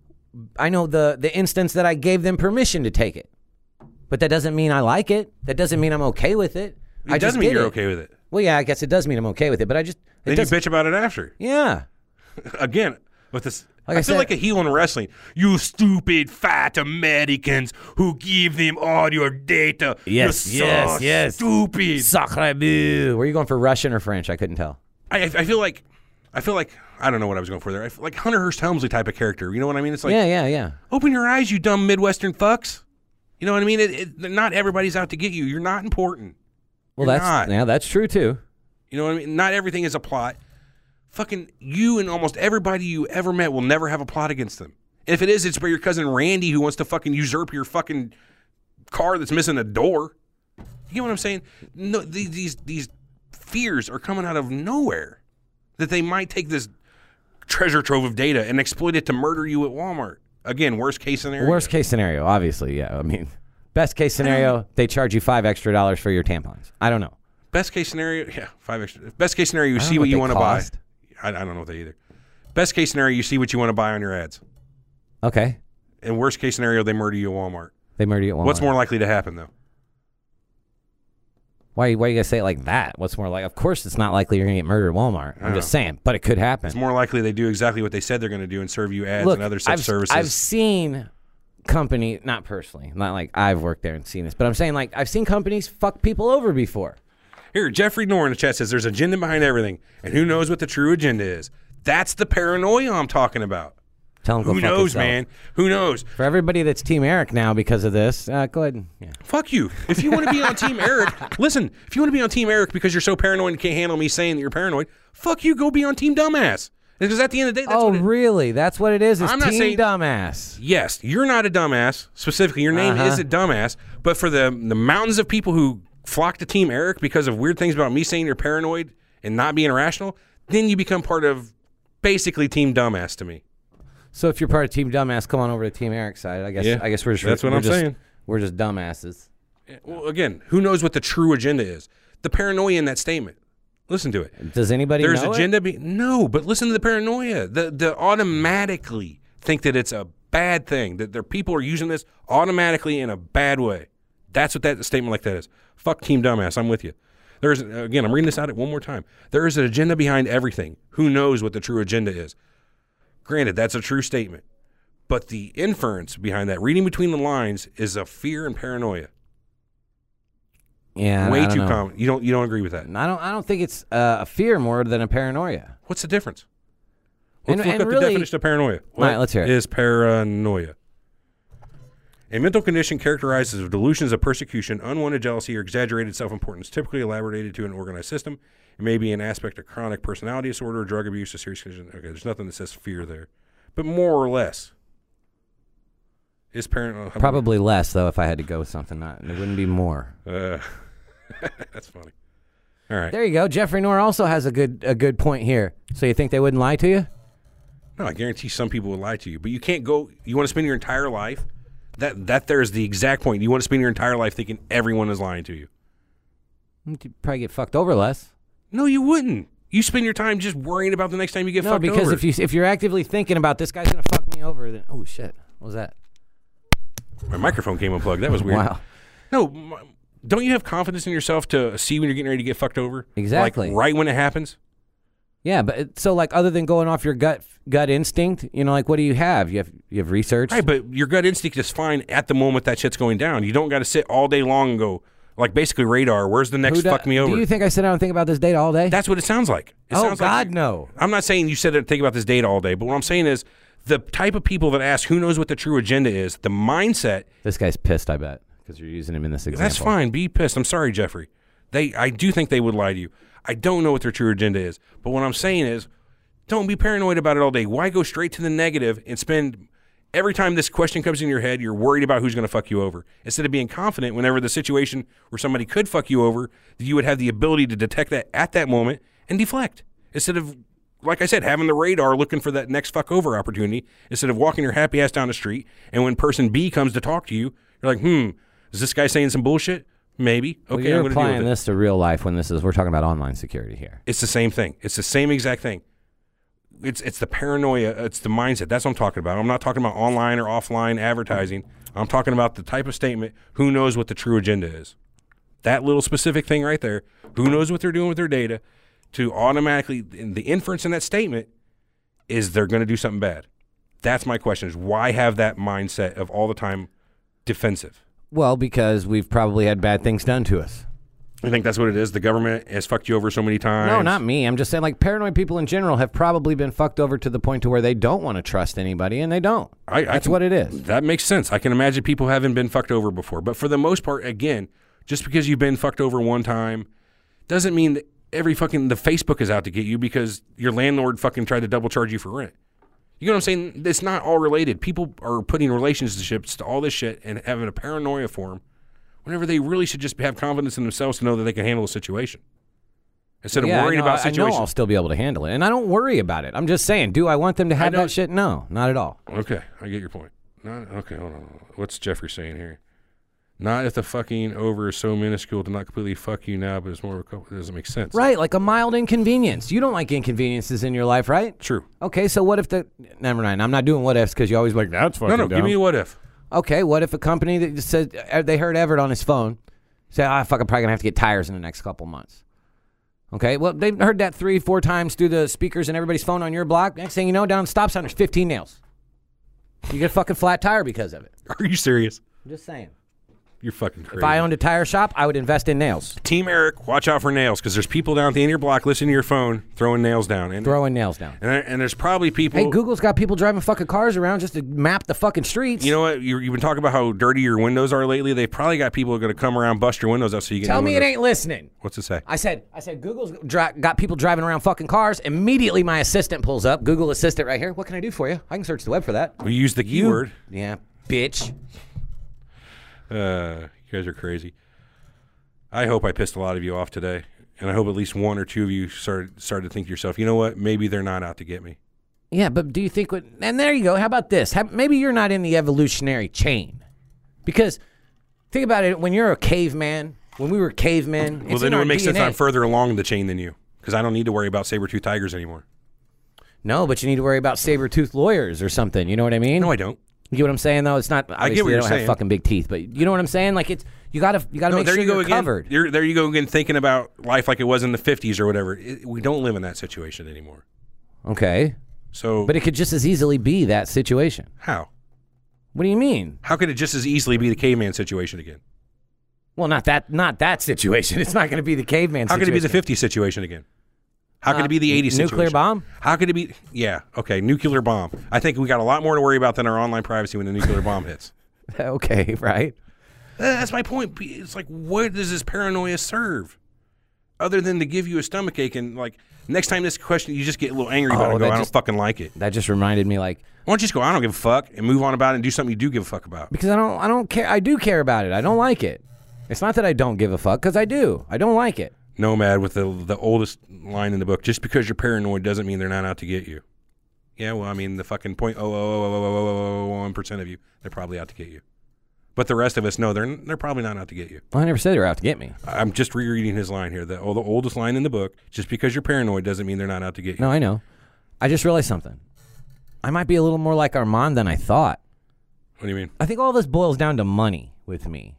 Speaker 5: the instance that I gave them permission to take it. But that doesn't mean I like it. That doesn't mean I'm okay with it.
Speaker 4: It doesn't mean you're okay with it.
Speaker 5: Well, yeah, I guess it does mean I'm okay with it, but I just
Speaker 4: then you bitch about it after.
Speaker 5: Yeah.
Speaker 4: Again, with this.
Speaker 5: Like
Speaker 4: I feel like a heel in wrestling. You stupid fat Americans who give them all your data.
Speaker 5: Yes, yes.
Speaker 4: Stupid.
Speaker 5: Sacre bleu. Were you going for Russian or French? I couldn't tell.
Speaker 4: I feel like I don't know what I was going for there. I feel like Hunter Hearst Helmsley type of character. You know what I mean? It's like
Speaker 5: yeah.
Speaker 4: Open your eyes, you dumb Midwestern fucks. You know what I mean? Not everybody's out to get you. You're not important.
Speaker 5: Well, that's true too.
Speaker 4: You know what I mean? Not everything is a plot. Fucking you and almost everybody you ever met will never have a plot against them. And if it is, it's by your cousin Randy who wants to fucking usurp your fucking car that's missing a door. You get what I'm saying? No, these fears are coming out of nowhere. That they might take this treasure trove of data and exploit it to murder you at Walmart. Again, worst case scenario.
Speaker 5: Worst case scenario, obviously, yeah. I mean, best case scenario, they charge you $5 extra for your tampons. I don't know.
Speaker 4: Best case scenario, yeah, $5 extra. Best case scenario, you see what you want to buy. I don't know that either. Best case scenario, you see what you want to buy on your ads.
Speaker 5: Okay.
Speaker 4: And worst case scenario, they murder you at Walmart.
Speaker 5: They murder you at Walmart.
Speaker 4: What's more likely to happen, though?
Speaker 5: Why are you going to say it like that? What's more like? Of course it's not likely you're going to get murdered at Walmart. I'm just saying, but it could happen.
Speaker 4: It's more likely they do exactly what they said they're going to do and serve you ads and other such services.
Speaker 5: I've seen company, not personally, not like I've worked there and seen this, but I'm saying like I've seen companies fuck people over before.
Speaker 4: Here, Jeffrey Knorr in the chat says there's an agenda behind everything, and who knows what the true agenda is. That's the paranoia I'm talking about.
Speaker 5: Tell him
Speaker 4: who knows, man? Who knows?
Speaker 5: For everybody that's Team Eric now because of this, go ahead. Yeah.
Speaker 4: Fuck you. If you want to be on Team Eric, listen, if you want to be on Team Eric because you're so paranoid and can't handle me saying that you're paranoid, fuck you, go be on Team Dumbass. Because at the end of the day, that's
Speaker 5: Oh,
Speaker 4: what it,
Speaker 5: really? That's what it is? It's
Speaker 4: I'm not
Speaker 5: team
Speaker 4: saying-
Speaker 5: dumbass.
Speaker 4: yes, you're not a dumbass. Specifically, your name isn't dumbass. But for the mountains of people who flock to Team Eric because of weird things about me saying you're paranoid and not being rational, then you become part of basically Team Dumbass to me.
Speaker 5: So if you're part of Team Dumbass, come on over to Team Eric's side. I guess.
Speaker 4: Yeah,
Speaker 5: I guess we're just.
Speaker 4: that's what
Speaker 5: we're
Speaker 4: I'm
Speaker 5: just-
Speaker 4: saying.
Speaker 5: We're just dumbasses.
Speaker 4: Well, again, who knows what the true agenda is? The paranoia in that statement. Listen to it.
Speaker 5: Does anybody
Speaker 4: There's
Speaker 5: know
Speaker 4: agenda. No, but listen to the paranoia. The automatically think that it's a bad thing, that their people are using this automatically in a bad way. That's what that statement like that is. Fuck Team Dumbass. I'm with you. There's again, I'm reading this out one more time. There is an agenda behind everything. Who knows what the true agenda is? Granted, that's a true statement. But the inference behind that, reading between the lines, is a fear and paranoia.
Speaker 5: Yeah,
Speaker 4: Way
Speaker 5: I don't
Speaker 4: too
Speaker 5: know.
Speaker 4: common. You don't agree with that?
Speaker 5: I don't think it's a fear more than a paranoia.
Speaker 4: What's the difference? Let's
Speaker 5: And
Speaker 4: look up
Speaker 5: really-
Speaker 4: the definition of paranoia. What
Speaker 5: right, let's hear it.
Speaker 4: is paranoia? A mental condition characterized as delusions of persecution, unwanted jealousy, or exaggerated self-importance, typically elaborated to an organized system. It may be an aspect of chronic personality disorder, drug abuse, or serious condition. Okay, there's nothing that says fear there. But more or less. Is paranoia...
Speaker 5: Probably less, though, if I had to go with something. It wouldn't be more.
Speaker 4: That's funny. All right.
Speaker 5: There you go. Jeffrey Knorr also has a good point here. So you think they wouldn't lie to you?
Speaker 4: No, I guarantee some people will lie to you. But you can't go... You want to spend your entire life... That there's the exact point. You want to spend your entire life thinking everyone is lying to you.
Speaker 5: You'd probably get fucked over less.
Speaker 4: No, you wouldn't. You spend your time just worrying about the next time you get
Speaker 5: No,
Speaker 4: fucked
Speaker 5: because
Speaker 4: over.
Speaker 5: if you're actively thinking about this guy's gonna fuck me over, then oh shit, what was that?
Speaker 4: My microphone came unplugged. That was weird.
Speaker 5: Wow.
Speaker 4: No, don't you have confidence in yourself to see when you're getting ready to get fucked over?
Speaker 5: Exactly.
Speaker 4: Like right when it happens?
Speaker 5: Yeah, but so like other than going off your gut instinct, like what do you have? You have research.
Speaker 4: Right, but your gut instinct is fine at the moment that shit's going down. You don't got to sit all day long and go, like basically radar, where's the next fuck me over?
Speaker 5: Do you think I sit down and think about this data all day?
Speaker 4: That's what it sounds like. It
Speaker 5: oh
Speaker 4: sounds
Speaker 5: God,
Speaker 4: like
Speaker 5: no.
Speaker 4: I'm not saying you sit there and think about this data all day, but what I'm saying is the type of people that ask who knows what the true agenda is, the mindset.
Speaker 5: This guy's pissed, I bet, because you're using him in this example.
Speaker 4: That's fine. Be pissed. I'm sorry, Jeffrey. I do think they would lie to you. I don't know what their true agenda is, but what I'm saying is don't be paranoid about it all day. Why go straight to the negative and spend every time this question comes in your head, you're worried about who's going to fuck you over. Instead of being confident whenever the situation where somebody could fuck you over, that you would have the ability to detect that at that moment and deflect. Instead of, like I said, having the radar looking for that next fuck over opportunity, instead of walking your happy ass down the street, and when person B comes to talk to you, you're like, is this guy saying some bullshit? Maybe. Okay,
Speaker 5: Well, you're
Speaker 4: I'm going to deal
Speaker 5: applying
Speaker 4: with it.
Speaker 5: this to real life when we're talking about online security here.
Speaker 4: It's the same thing. It's the same exact thing. It's the paranoia. It's the mindset. That's what I'm talking about. I'm not talking about online or offline advertising. I'm talking about the type of statement, who knows what the true agenda is. That little specific thing right there, who knows what they're doing with their data, to automatically, the inference in that statement is they're going to do something bad. That's my question, is why have that mindset of all the time defensive?
Speaker 5: Well, because we've probably had bad things done to us.
Speaker 4: I think that's what it is. The government has fucked you over so many times.
Speaker 5: No, not me. I'm just saying, like, paranoid people in general have probably been fucked over to the point to where they don't want to trust anybody, and they don't. That's what it is.
Speaker 4: That makes sense. I can imagine people haven't been fucked over before. But for the most part, again, just because you've been fucked over one time doesn't mean that the Facebook is out to get you because your landlord fucking tried to double charge you for rent. You know what I'm saying? It's not all related. People are putting relationships to all this shit and having a paranoia for them whenever they really should just have confidence in themselves to know that they can handle a situation. Instead of worrying about situations.
Speaker 5: I know I'll still be able to handle it, and I don't worry about it. I'm just saying, do I want them to have that shit? No, not at all.
Speaker 4: Okay, I get your point. Okay, hold on. What's Jeffrey saying here? Not if the fucking over is so minuscule to not completely fuck you now, but it's more of a couple. It doesn't make sense.
Speaker 5: Right, like a mild inconvenience. You don't like inconveniences in your life, right?
Speaker 4: True.
Speaker 5: Okay, so what if never mind. I'm not doing what ifs because you always like, that's fucking dumb.
Speaker 4: Give me a what if.
Speaker 5: Okay, what if a company that just said they heard Everett on his phone say, I'm probably going to have to get tires in the next couple months. Okay, well, they've heard that 3-4 times through the speakers in everybody's phone on your block. Next thing you know, down the stop sign, there's 15 nails. You get a fucking flat tire because of it.
Speaker 4: Are you serious?
Speaker 5: I'm just saying.
Speaker 4: You're fucking crazy.
Speaker 5: If I owned a tire shop, I would invest in nails.
Speaker 4: Team Eric, watch out for nails because there's people down at the end of your block listening to your phone throwing nails down. And there's probably people.
Speaker 5: Hey, Google's got people driving fucking cars around just to map the fucking streets.
Speaker 4: You know what? You've been talking about how dirty your windows are lately. They've probably got people who are going to come around, bust your windows up so you can.
Speaker 5: Tell me it ain't listening.
Speaker 4: What's it say?
Speaker 5: I said Google's got people driving around fucking cars. Immediately, my assistant pulls up. Google Assistant right here. What can I do for you? I can search the web for that.
Speaker 4: We use the keyword.
Speaker 5: Yeah, bitch.
Speaker 4: You guys are crazy. I hope I pissed a lot of you off today, and I hope at least one or two of you started to think to yourself, you know what? Maybe they're not out to get me.
Speaker 5: Yeah, but do you think and there you go. How about this? Maybe you're not in the evolutionary chain. Because think about it, when you're a caveman, when we were cavemen,
Speaker 4: well, then it would make sense I'm further along the chain than you, because I don't need to worry about saber-toothed tigers anymore.
Speaker 5: No, but you need to worry about saber-toothed lawyers or something. You know what I mean?
Speaker 4: No, I don't.
Speaker 5: You get what I'm saying, though? It's not.
Speaker 4: I get what
Speaker 5: they
Speaker 4: you're
Speaker 5: don't
Speaker 4: saying.
Speaker 5: have fucking big teeth, but you know what I'm saying? Like it's you gotta make sure you're covered.
Speaker 4: There you go again, thinking about life like it was in the 50s or whatever. We don't live in that situation anymore.
Speaker 5: Okay.
Speaker 4: So,
Speaker 5: but it could just as easily be that situation.
Speaker 4: How?
Speaker 5: What do you mean?
Speaker 4: How could it just as easily be the caveman situation again?
Speaker 5: Well, not that situation. It's not going to be the caveman
Speaker 4: How
Speaker 5: situation.
Speaker 4: could it be the 50s situation again? How could it be the 80s situation?
Speaker 5: Nuclear bomb?
Speaker 4: How could it be? Yeah, okay, nuclear bomb. I think we got a lot more to worry about than our online privacy when the nuclear bomb hits.
Speaker 5: Okay, right.
Speaker 4: That's my point. It's like, what does this paranoia serve? Other than to give you a stomachache and, like, next time this question, you just get a little angry about it and go, I don't fucking like it.
Speaker 5: That just reminded me, like...
Speaker 4: Why don't you just go, I don't give a fuck, and move on about it and do something you do give a fuck about?
Speaker 5: Because I don't care. I do care about it. I don't like it. It's not that I don't give a fuck, because I do. I don't like it.
Speaker 4: Nomad with the oldest line in the book, just because you're paranoid doesn't mean they're not out to get you. Yeah, well, I mean, the fucking 0.00001% of you, they're probably out to get you. But the rest of us, no, they're probably not out to get you.
Speaker 5: Well, I never said they were out to get me.
Speaker 4: I'm just rereading his line here. The oldest line in the book, just because you're paranoid doesn't mean they're not out to get you.
Speaker 5: No, I know. I just realized something. I might be a little more like Armand than I thought.
Speaker 4: What do you mean?
Speaker 5: I think all this boils down to money with me.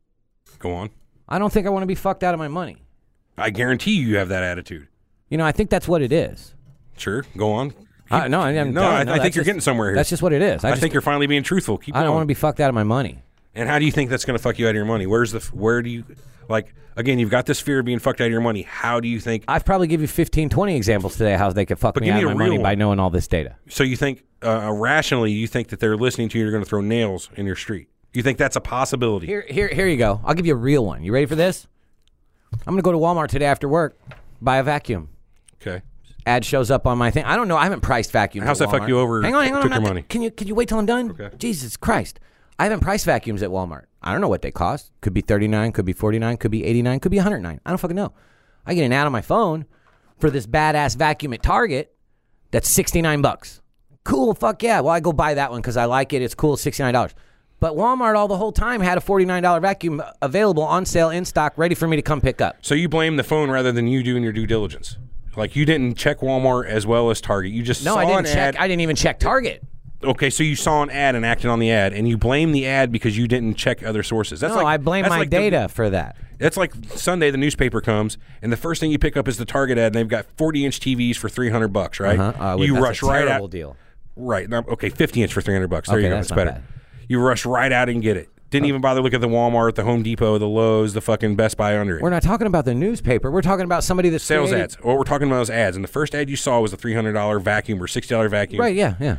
Speaker 4: Go on.
Speaker 5: I don't think I want to be fucked out of my money.
Speaker 4: I guarantee you have that attitude.
Speaker 5: You know, I think that's what it is.
Speaker 4: Sure, go on.
Speaker 5: I
Speaker 4: think you're getting somewhere here.
Speaker 5: That's just what it is.
Speaker 4: I think you're finally being truthful. Keep going.
Speaker 5: I don't want to be fucked out of my money.
Speaker 4: And how do you think that's going to fuck you out of your money? Where do you, like, again, you've got this fear of being fucked out of your money. How do you think?
Speaker 5: I've probably give you 15, 20 examples today how they could fuck me out of my money by knowing all this data.
Speaker 4: So you think, rationally, you think that they're listening to you and you're going to throw nails in your street? You think that's a possibility?
Speaker 5: Here you go. I'll give you a real one. You ready for this? I'm going to go to Walmart today after work, buy a vacuum.
Speaker 4: Okay.
Speaker 5: Ad shows up on my thing. I don't know. I haven't priced vacuums.
Speaker 4: How's that fuck you over?
Speaker 5: Hang on.
Speaker 4: Took your money.
Speaker 5: Can you wait till I'm done?
Speaker 4: Okay.
Speaker 5: Jesus Christ. I haven't priced vacuums at Walmart. I don't know what they cost. Could be $39, could be $49, could be $89, could be $109. I don't fucking know. I get an ad on my phone for this badass vacuum at Target that's $69. Cool, fuck yeah. Well, I go buy that one because I like it. It's cool, $69. But Walmart all the whole time had a $49 vacuum available on sale in stock, ready for me to come pick up.
Speaker 4: So you blame the phone rather than you doing your due diligence. Like you didn't check Walmart as well as Target. You just saw an ad.
Speaker 5: I didn't even check Target.
Speaker 4: Okay, so you saw an ad and acted on the ad, and you blame the ad because you didn't check other sources.
Speaker 5: I blame my data for that.
Speaker 4: That's like Sunday, the newspaper comes, and the first thing you pick up is the Target ad, and they've got 40-inch TVs for $300, right?
Speaker 5: You rush right out. Terrible deal.
Speaker 4: Right. Now, okay, 50-inch for $300. There you go. That's better.
Speaker 5: Bad.
Speaker 4: You rush right out and get it. Didn't even bother to look at the Walmart, the Home Depot, the Lowe's, the fucking Best Buy under it.
Speaker 5: We're not talking about the newspaper. We're talking about somebody that's
Speaker 4: sales ads. What we're talking about is ads. And the first ad you saw was a $300 vacuum or $60 vacuum.
Speaker 5: Right, yeah.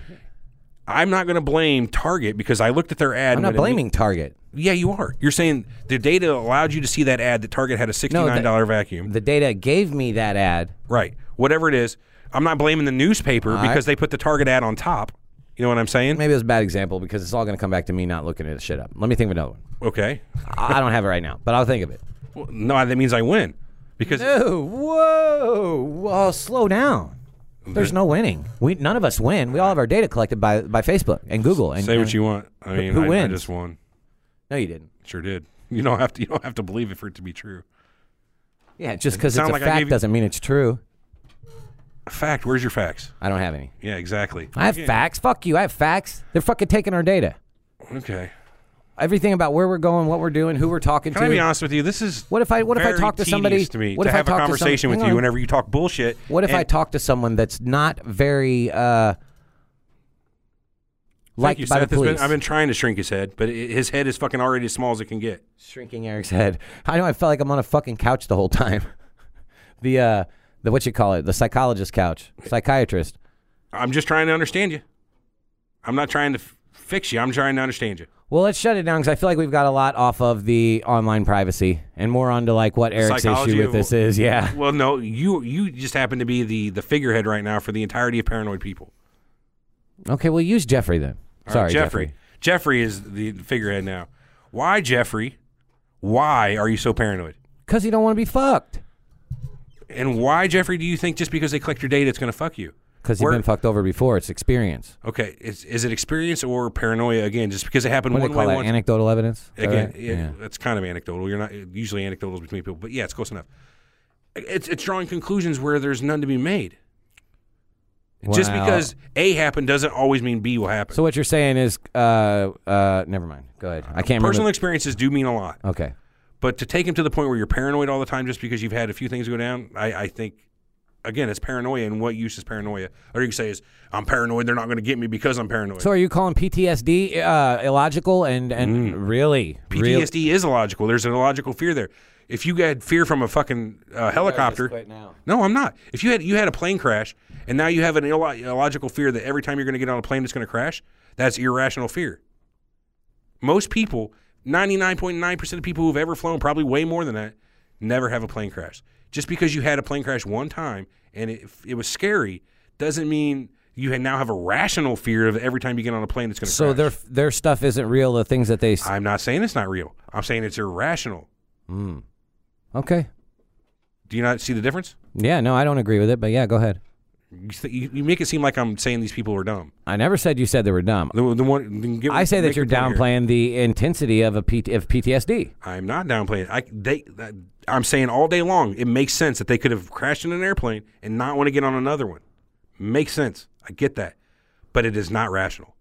Speaker 4: I'm not going to blame Target because I looked at their ad.
Speaker 5: I'm not blaming Target.
Speaker 4: Yeah, you are. You're saying the data allowed you to see that ad that Target had a $69 vacuum.
Speaker 5: The data gave me that ad.
Speaker 4: Right. Whatever it is, I'm not blaming the newspaper because they put the Target ad on top. You know what I'm saying?
Speaker 5: Maybe it was a bad example because it's all going to come back to me not looking at shit up. Let me think of another one.
Speaker 4: Okay.
Speaker 5: I don't have it right now, but I'll think of it.
Speaker 4: Well, no, that means I win. Because
Speaker 5: whoa, slow down. There's no winning. None of us win. We all have our data collected by Facebook and Google. And
Speaker 4: say what you want. I mean,
Speaker 5: who wins?
Speaker 4: I just won.
Speaker 5: No, you didn't.
Speaker 4: Sure did. You don't have to believe it for it to be true.
Speaker 5: Yeah, just because it's a fact doesn't mean it's true.
Speaker 4: A fact? Where's your facts?
Speaker 5: I don't have any.
Speaker 4: Yeah, exactly.
Speaker 5: I have facts. Fuck you. I have facts. They're fucking taking our data.
Speaker 4: Okay.
Speaker 5: Everything about where we're going, what we're doing, who we're talking to.
Speaker 4: Can I be honest with you? This is
Speaker 5: what if I talk to somebody
Speaker 4: to me
Speaker 5: what
Speaker 4: to
Speaker 5: if
Speaker 4: have
Speaker 5: I
Speaker 4: a conversation with you whenever you talk bullshit.
Speaker 5: What if I talk to someone that's not very Like
Speaker 4: you,
Speaker 5: by
Speaker 4: Seth.
Speaker 5: the police.
Speaker 4: I've been trying to shrink his head, but his head is fucking already as small as it can get.
Speaker 5: Shrinking Eric's head. I know. I felt like I'm on a fucking couch the whole time. the what you call it? The psychologist couch. Psychiatrist.
Speaker 4: I'm just trying to understand you. I'm not trying to fix you. I'm trying to understand you.
Speaker 5: Well, let's shut it down because I feel like we've got a lot off of the online privacy and more onto like what Eric's
Speaker 4: Psychology
Speaker 5: issue with this is. Yeah.
Speaker 4: Well, no, you just happen to be the figurehead right now for the entirety of paranoid people.
Speaker 5: Okay, we'll use Jeffrey then.
Speaker 4: All
Speaker 5: Sorry,
Speaker 4: right,
Speaker 5: Jeffrey.
Speaker 4: Jeffrey is the figurehead now. Why, Jeffrey? Why are you so paranoid?
Speaker 5: Because you don't want to be fucked.
Speaker 4: And why, Jeffrey, do you think just because they collect your data it's going to fuck you?
Speaker 5: Because you've been fucked over before. It's experience.
Speaker 4: Okay, is it experience or paranoia again? Just because it happened
Speaker 5: What do
Speaker 4: one
Speaker 5: they call
Speaker 4: way
Speaker 5: that?
Speaker 4: once.
Speaker 5: Anecdotal evidence?
Speaker 4: Again,
Speaker 5: Right?
Speaker 4: yeah, that's kind of anecdotal. You're not usually anecdotal between people, but yeah, it's close enough. It's drawing conclusions where there's none to be made. Just
Speaker 5: Wow.
Speaker 4: because A happened doesn't always mean B will happen.
Speaker 5: So what you're saying is, never mind. Go ahead. I can't
Speaker 4: Personal
Speaker 5: remember.
Speaker 4: experiences do mean a lot,
Speaker 5: Okay.
Speaker 4: but to take him to the point where you're paranoid all the time just because you've had a few things go down, I think, again, it's paranoia. And what use is paranoia? Or you can say is, I'm paranoid. They're not going to get me because I'm paranoid.
Speaker 5: So are you calling PTSD illogical and really?
Speaker 4: PTSD is illogical. There's an illogical fear there. If you had fear from a fucking helicopter, no, I'm not. If you had a plane crash and now you have an illogical fear that every time you're going to get on a plane it's going to crash, that's irrational fear. Most people, 99.9% of people who've ever flown, probably way more than that, never have a plane crash. Just because you had a plane crash one time and it was scary doesn't mean you now have a rational fear of every time you get on a plane it's going to crash.
Speaker 5: So their stuff isn't real. The things that they.
Speaker 4: I'm not saying it's not real. I'm saying it's irrational.
Speaker 5: Okay.
Speaker 4: Do you not see the difference?
Speaker 5: Yeah. No, I don't agree with it. But yeah, go ahead.
Speaker 4: You make it seem like I'm saying these people are dumb.
Speaker 5: I never said you said they were dumb. I say that you're downplaying the intensity of PTSD.
Speaker 4: I'm not downplaying. I'm saying all day long it makes sense that they could have crashed in an airplane and not want to get on another one. Makes sense. I get that. But it is not rational.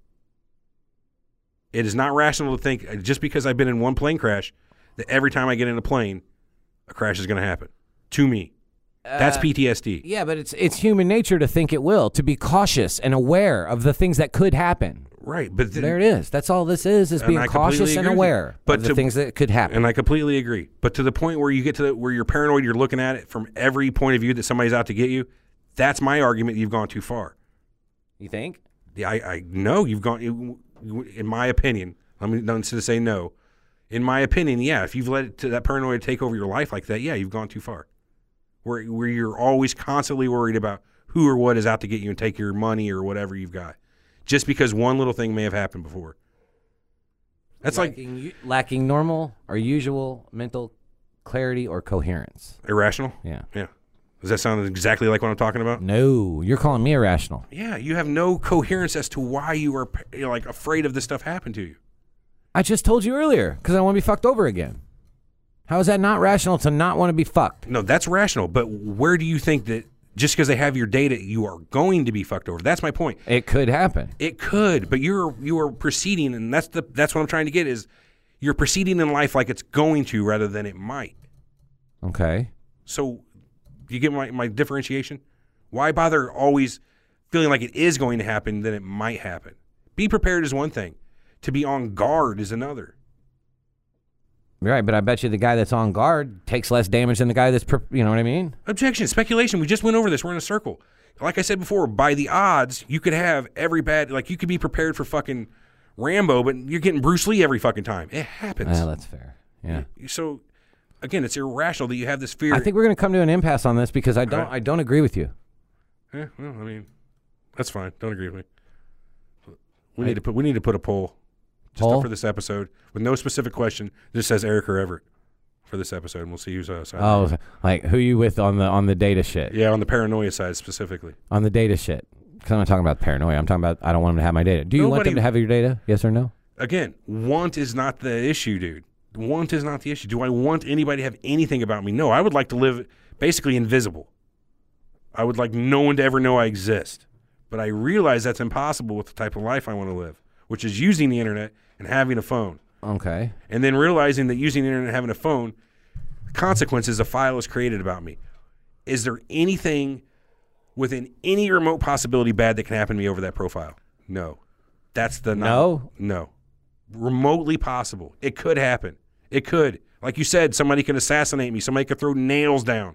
Speaker 4: It is not rational to think just because I've been in one plane crash that every time I get in a plane, a crash is going to happen. To me. That's PTSD.
Speaker 5: Yeah, but it's human nature to think it will, to be cautious and aware of the things that could happen.
Speaker 4: Right, but
Speaker 5: There it is. That's all this is being cautious and aware of the things that could happen.
Speaker 4: And I completely agree. But to the point where you get to where you're paranoid, you're looking at it from every point of view that somebody's out to get you, that's my argument. You've gone too far.
Speaker 5: You think?
Speaker 4: Yeah, I know you've gone, in my opinion, instead of say no, in my opinion, yeah, if you've let that paranoia take over your life like that, yeah, you've gone too far. Where you're always constantly worried about who or what is out to get you and take your money or whatever you've got, just because one little thing may have happened before. That's
Speaker 5: lacking normal or usual mental clarity or coherence.
Speaker 4: Irrational?
Speaker 5: Yeah.
Speaker 4: Yeah. Does that sound exactly like what I'm talking about?
Speaker 5: No, you're calling me irrational.
Speaker 4: Yeah, you have no coherence as to why you are like afraid of this stuff happening to you.
Speaker 5: I just told you earlier because I want to be fucked over again. How is that not rational to not want to be fucked?
Speaker 4: No, that's rational. But where do you think that just because they have your data, you are going to be fucked over? That's my point.
Speaker 5: It could happen.
Speaker 4: It could, but you are proceeding, and that's what I'm trying to get is you're proceeding in life like it's going to rather than it might.
Speaker 5: Okay.
Speaker 4: So do you get my differentiation? Why bother always feeling like it is going to happen than it might happen? Be prepared is one thing. To be on guard is another.
Speaker 5: Right, but I bet you the guy that's on guard takes less damage than the guy that's, you know what I mean?
Speaker 4: Objection, speculation. We just went over this. We're in a circle. Like I said before, by the odds, you could have every you could be prepared for fucking Rambo, but you're getting Bruce Lee every fucking time. It happens.
Speaker 5: Well, that's fair. Yeah.
Speaker 4: So, again, it's irrational that you have this fear.
Speaker 5: I think we're going to come to an impasse on this because I don't agree with you.
Speaker 4: Yeah, well, I mean, that's fine. Don't agree with me. We need to put a poll. Just up for this episode with no specific question. Just says Eric or Everett for this episode, and we'll see who's side.
Speaker 5: Oh, like who you with on the data shit?
Speaker 4: Yeah, on the paranoia side specifically.
Speaker 5: On the data shit. Because I'm not talking about paranoia. I'm talking about I don't want them to have my data. Do you want them to have your data? Yes or no?
Speaker 4: Again, want is not the issue, dude. Want is not the issue. Do I want anybody to have anything about me? No, I would like to live basically invisible. I would like no one to ever know I exist. But I realize that's impossible with the type of life I want to live, which is using the internet and having a phone.
Speaker 5: Okay.
Speaker 4: And then realizing that using the internet and having a phone, the consequences a file is created about me. Is there anything within any remote possibility bad that can happen to me over that profile? No. That's the
Speaker 5: No?
Speaker 4: No. Remotely possible. It could happen. It could. Like you said, somebody could assassinate me. Somebody could throw nails down.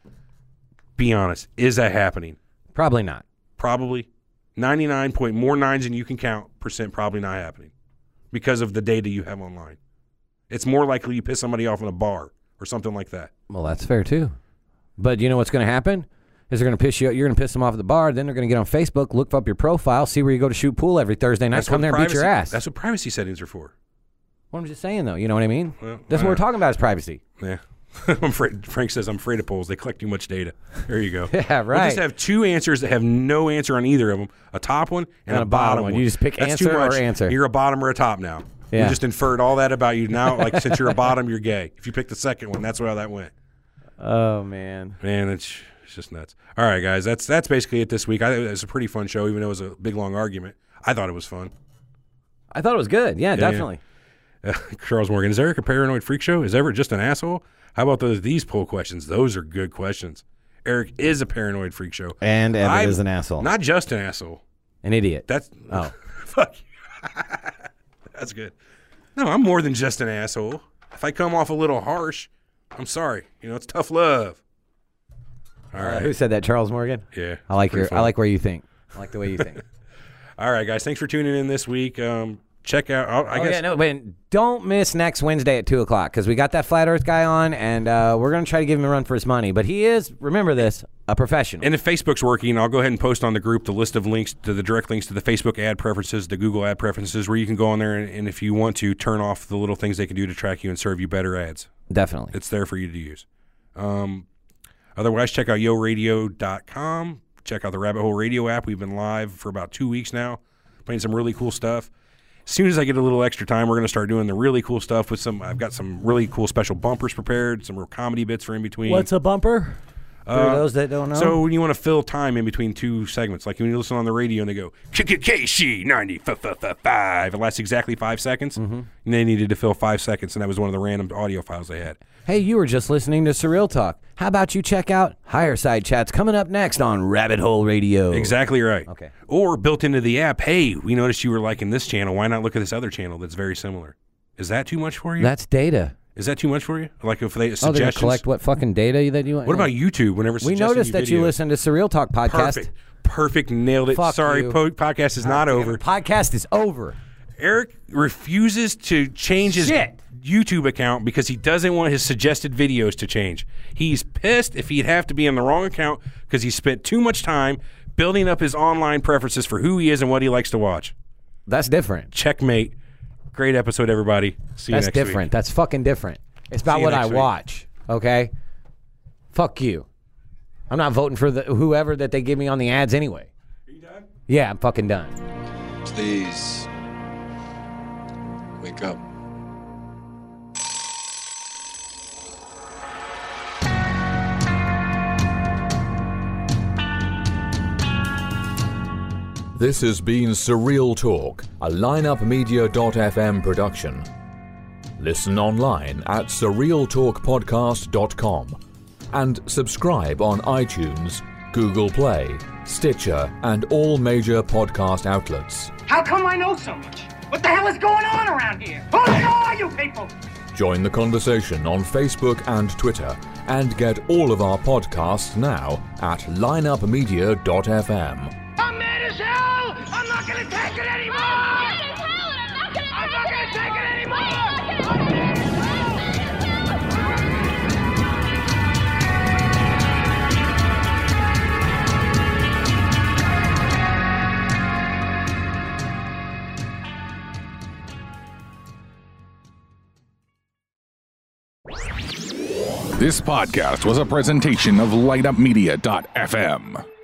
Speaker 4: Be honest. Is that happening?
Speaker 5: Probably not.
Speaker 4: Probably. 99 point more nines than you can count % probably not happening because of the data you have online. It's more likely you piss somebody off in a bar or something like that.
Speaker 5: Well, that's fair too. But you know what's going to happen? Is they're going to piss you. You're going to piss them off at the bar. Then they're going to get on Facebook, look up your profile, see where you go to shoot pool every Thursday night, come there and beat your ass.
Speaker 4: That's what privacy settings are for.
Speaker 5: What I'm just saying, though. You know what I mean?
Speaker 4: Well,
Speaker 5: that's what we're talking about is privacy.
Speaker 4: Yeah. Frank says, I'm afraid of polls. They collect too much data. There you go.
Speaker 5: Yeah, right.
Speaker 4: We'll just have two answers that have no answer on either of them. A top one and a bottom one.
Speaker 5: You just pick
Speaker 4: That's
Speaker 5: answer
Speaker 4: too much.
Speaker 5: or answer.
Speaker 4: You're a bottom or a top now.
Speaker 5: Yeah.
Speaker 4: We just inferred all that about you now. Like, since you're a bottom, you're gay. If you pick the second one, that's how that went.
Speaker 5: Oh, man.
Speaker 4: Man, it's just nuts. All right, guys, that's basically it this week. It was a pretty fun show, even though it was a big, long argument. I thought it was fun.
Speaker 5: I thought it was good. Yeah, definitely.
Speaker 4: Charles Morgan, is Eric a paranoid freak show? Is Everett just an asshole? How about these poll questions? Those are good questions. Eric is a paranoid freak show.
Speaker 5: And Everett is an asshole.
Speaker 4: Not just an asshole.
Speaker 5: An idiot.
Speaker 4: Oh. Fuck you. That's good. No, I'm more than just an asshole. If I come off a little harsh, I'm sorry. It's tough love. All right.
Speaker 5: Who said that? Charles Morgan?
Speaker 4: Yeah.
Speaker 5: I like where you think. I like the way you think.
Speaker 4: All right, guys. Thanks for tuning in this week. Check out. I guess.
Speaker 5: Yeah, no, but don't miss next Wednesday at 2:00 because we got that Flat Earth guy on, and we're going to try to give him a run for his money. But he is, remember this, a professional. And
Speaker 4: if Facebook's working, I'll go ahead and post on the group the list of links to the direct links to the Facebook ad preferences, the Google ad preferences, where you can go on there and if you want to, turn off the little things they can do to track you and serve you better ads.
Speaker 5: Definitely.
Speaker 4: It's there for you to use. Otherwise, check out yoradio.com. Check out the Rabbit Hole Radio app. We've been live for about 2 weeks now, playing some really cool stuff. As soon as I get a little extra time, we're going to start doing the really cool stuff with I've got some really cool special bumpers prepared, some real comedy bits for in between.
Speaker 5: What's a bumper? For those that don't know.
Speaker 4: So when you want to fill time in between two segments, like when you listen on the radio and they go, KC 95, it lasts exactly 5 seconds, and they needed to fill 5 seconds, and that was one of the random audio files they had.
Speaker 5: Hey, you were just listening to Surreal Talk. How about you check out Higher Side Chats coming up next on Rabbit Hole Radio?
Speaker 4: Exactly right.
Speaker 5: Okay.
Speaker 4: Or built into the app, hey, we noticed you were liking this channel. Why not look at this other channel that's very similar? Is that too much for you?
Speaker 5: That's data.
Speaker 4: Is that too much for you? Like if they
Speaker 5: they're going to collect what fucking data that you want?
Speaker 4: What about YouTube? Whenever
Speaker 5: we noticed that you listen to Surreal Talk podcast.
Speaker 4: Perfect. Nailed it.
Speaker 5: Fuck
Speaker 4: Sorry,
Speaker 5: you.
Speaker 4: podcast is not over.
Speaker 5: Podcast is over.
Speaker 4: Eric refuses to change his YouTube account because he doesn't want his suggested videos to change. He's pissed if he'd have to be on the wrong account because he spent too much time building up his online preferences for who he is and what he likes to watch.
Speaker 5: That's different.
Speaker 4: Checkmate. Great episode, everybody. See you next week.
Speaker 5: That's different. That's fucking different. It's about what I watch, okay? Fuck you. I'm not voting for whoever that they give me on the ads anyway.
Speaker 4: Are you done?
Speaker 5: Yeah, I'm fucking done.
Speaker 6: Please, wake up.
Speaker 2: This has been Surreal Talk, a lineupmedia.fm production. Listen online at surrealtalkpodcast.com and subscribe on iTunes, Google Play, Stitcher, and all major podcast outlets.
Speaker 7: How come I know so much? What the hell is going on around here? Who are you people?
Speaker 2: Join the conversation on Facebook and Twitter and get all of our podcasts now at lineupmedia.fm.
Speaker 7: I'm mad as hell! I'm not gonna take it anymore! I'm not gonna take it anymore!
Speaker 1: This podcast was a presentation of lightupmedia.fm.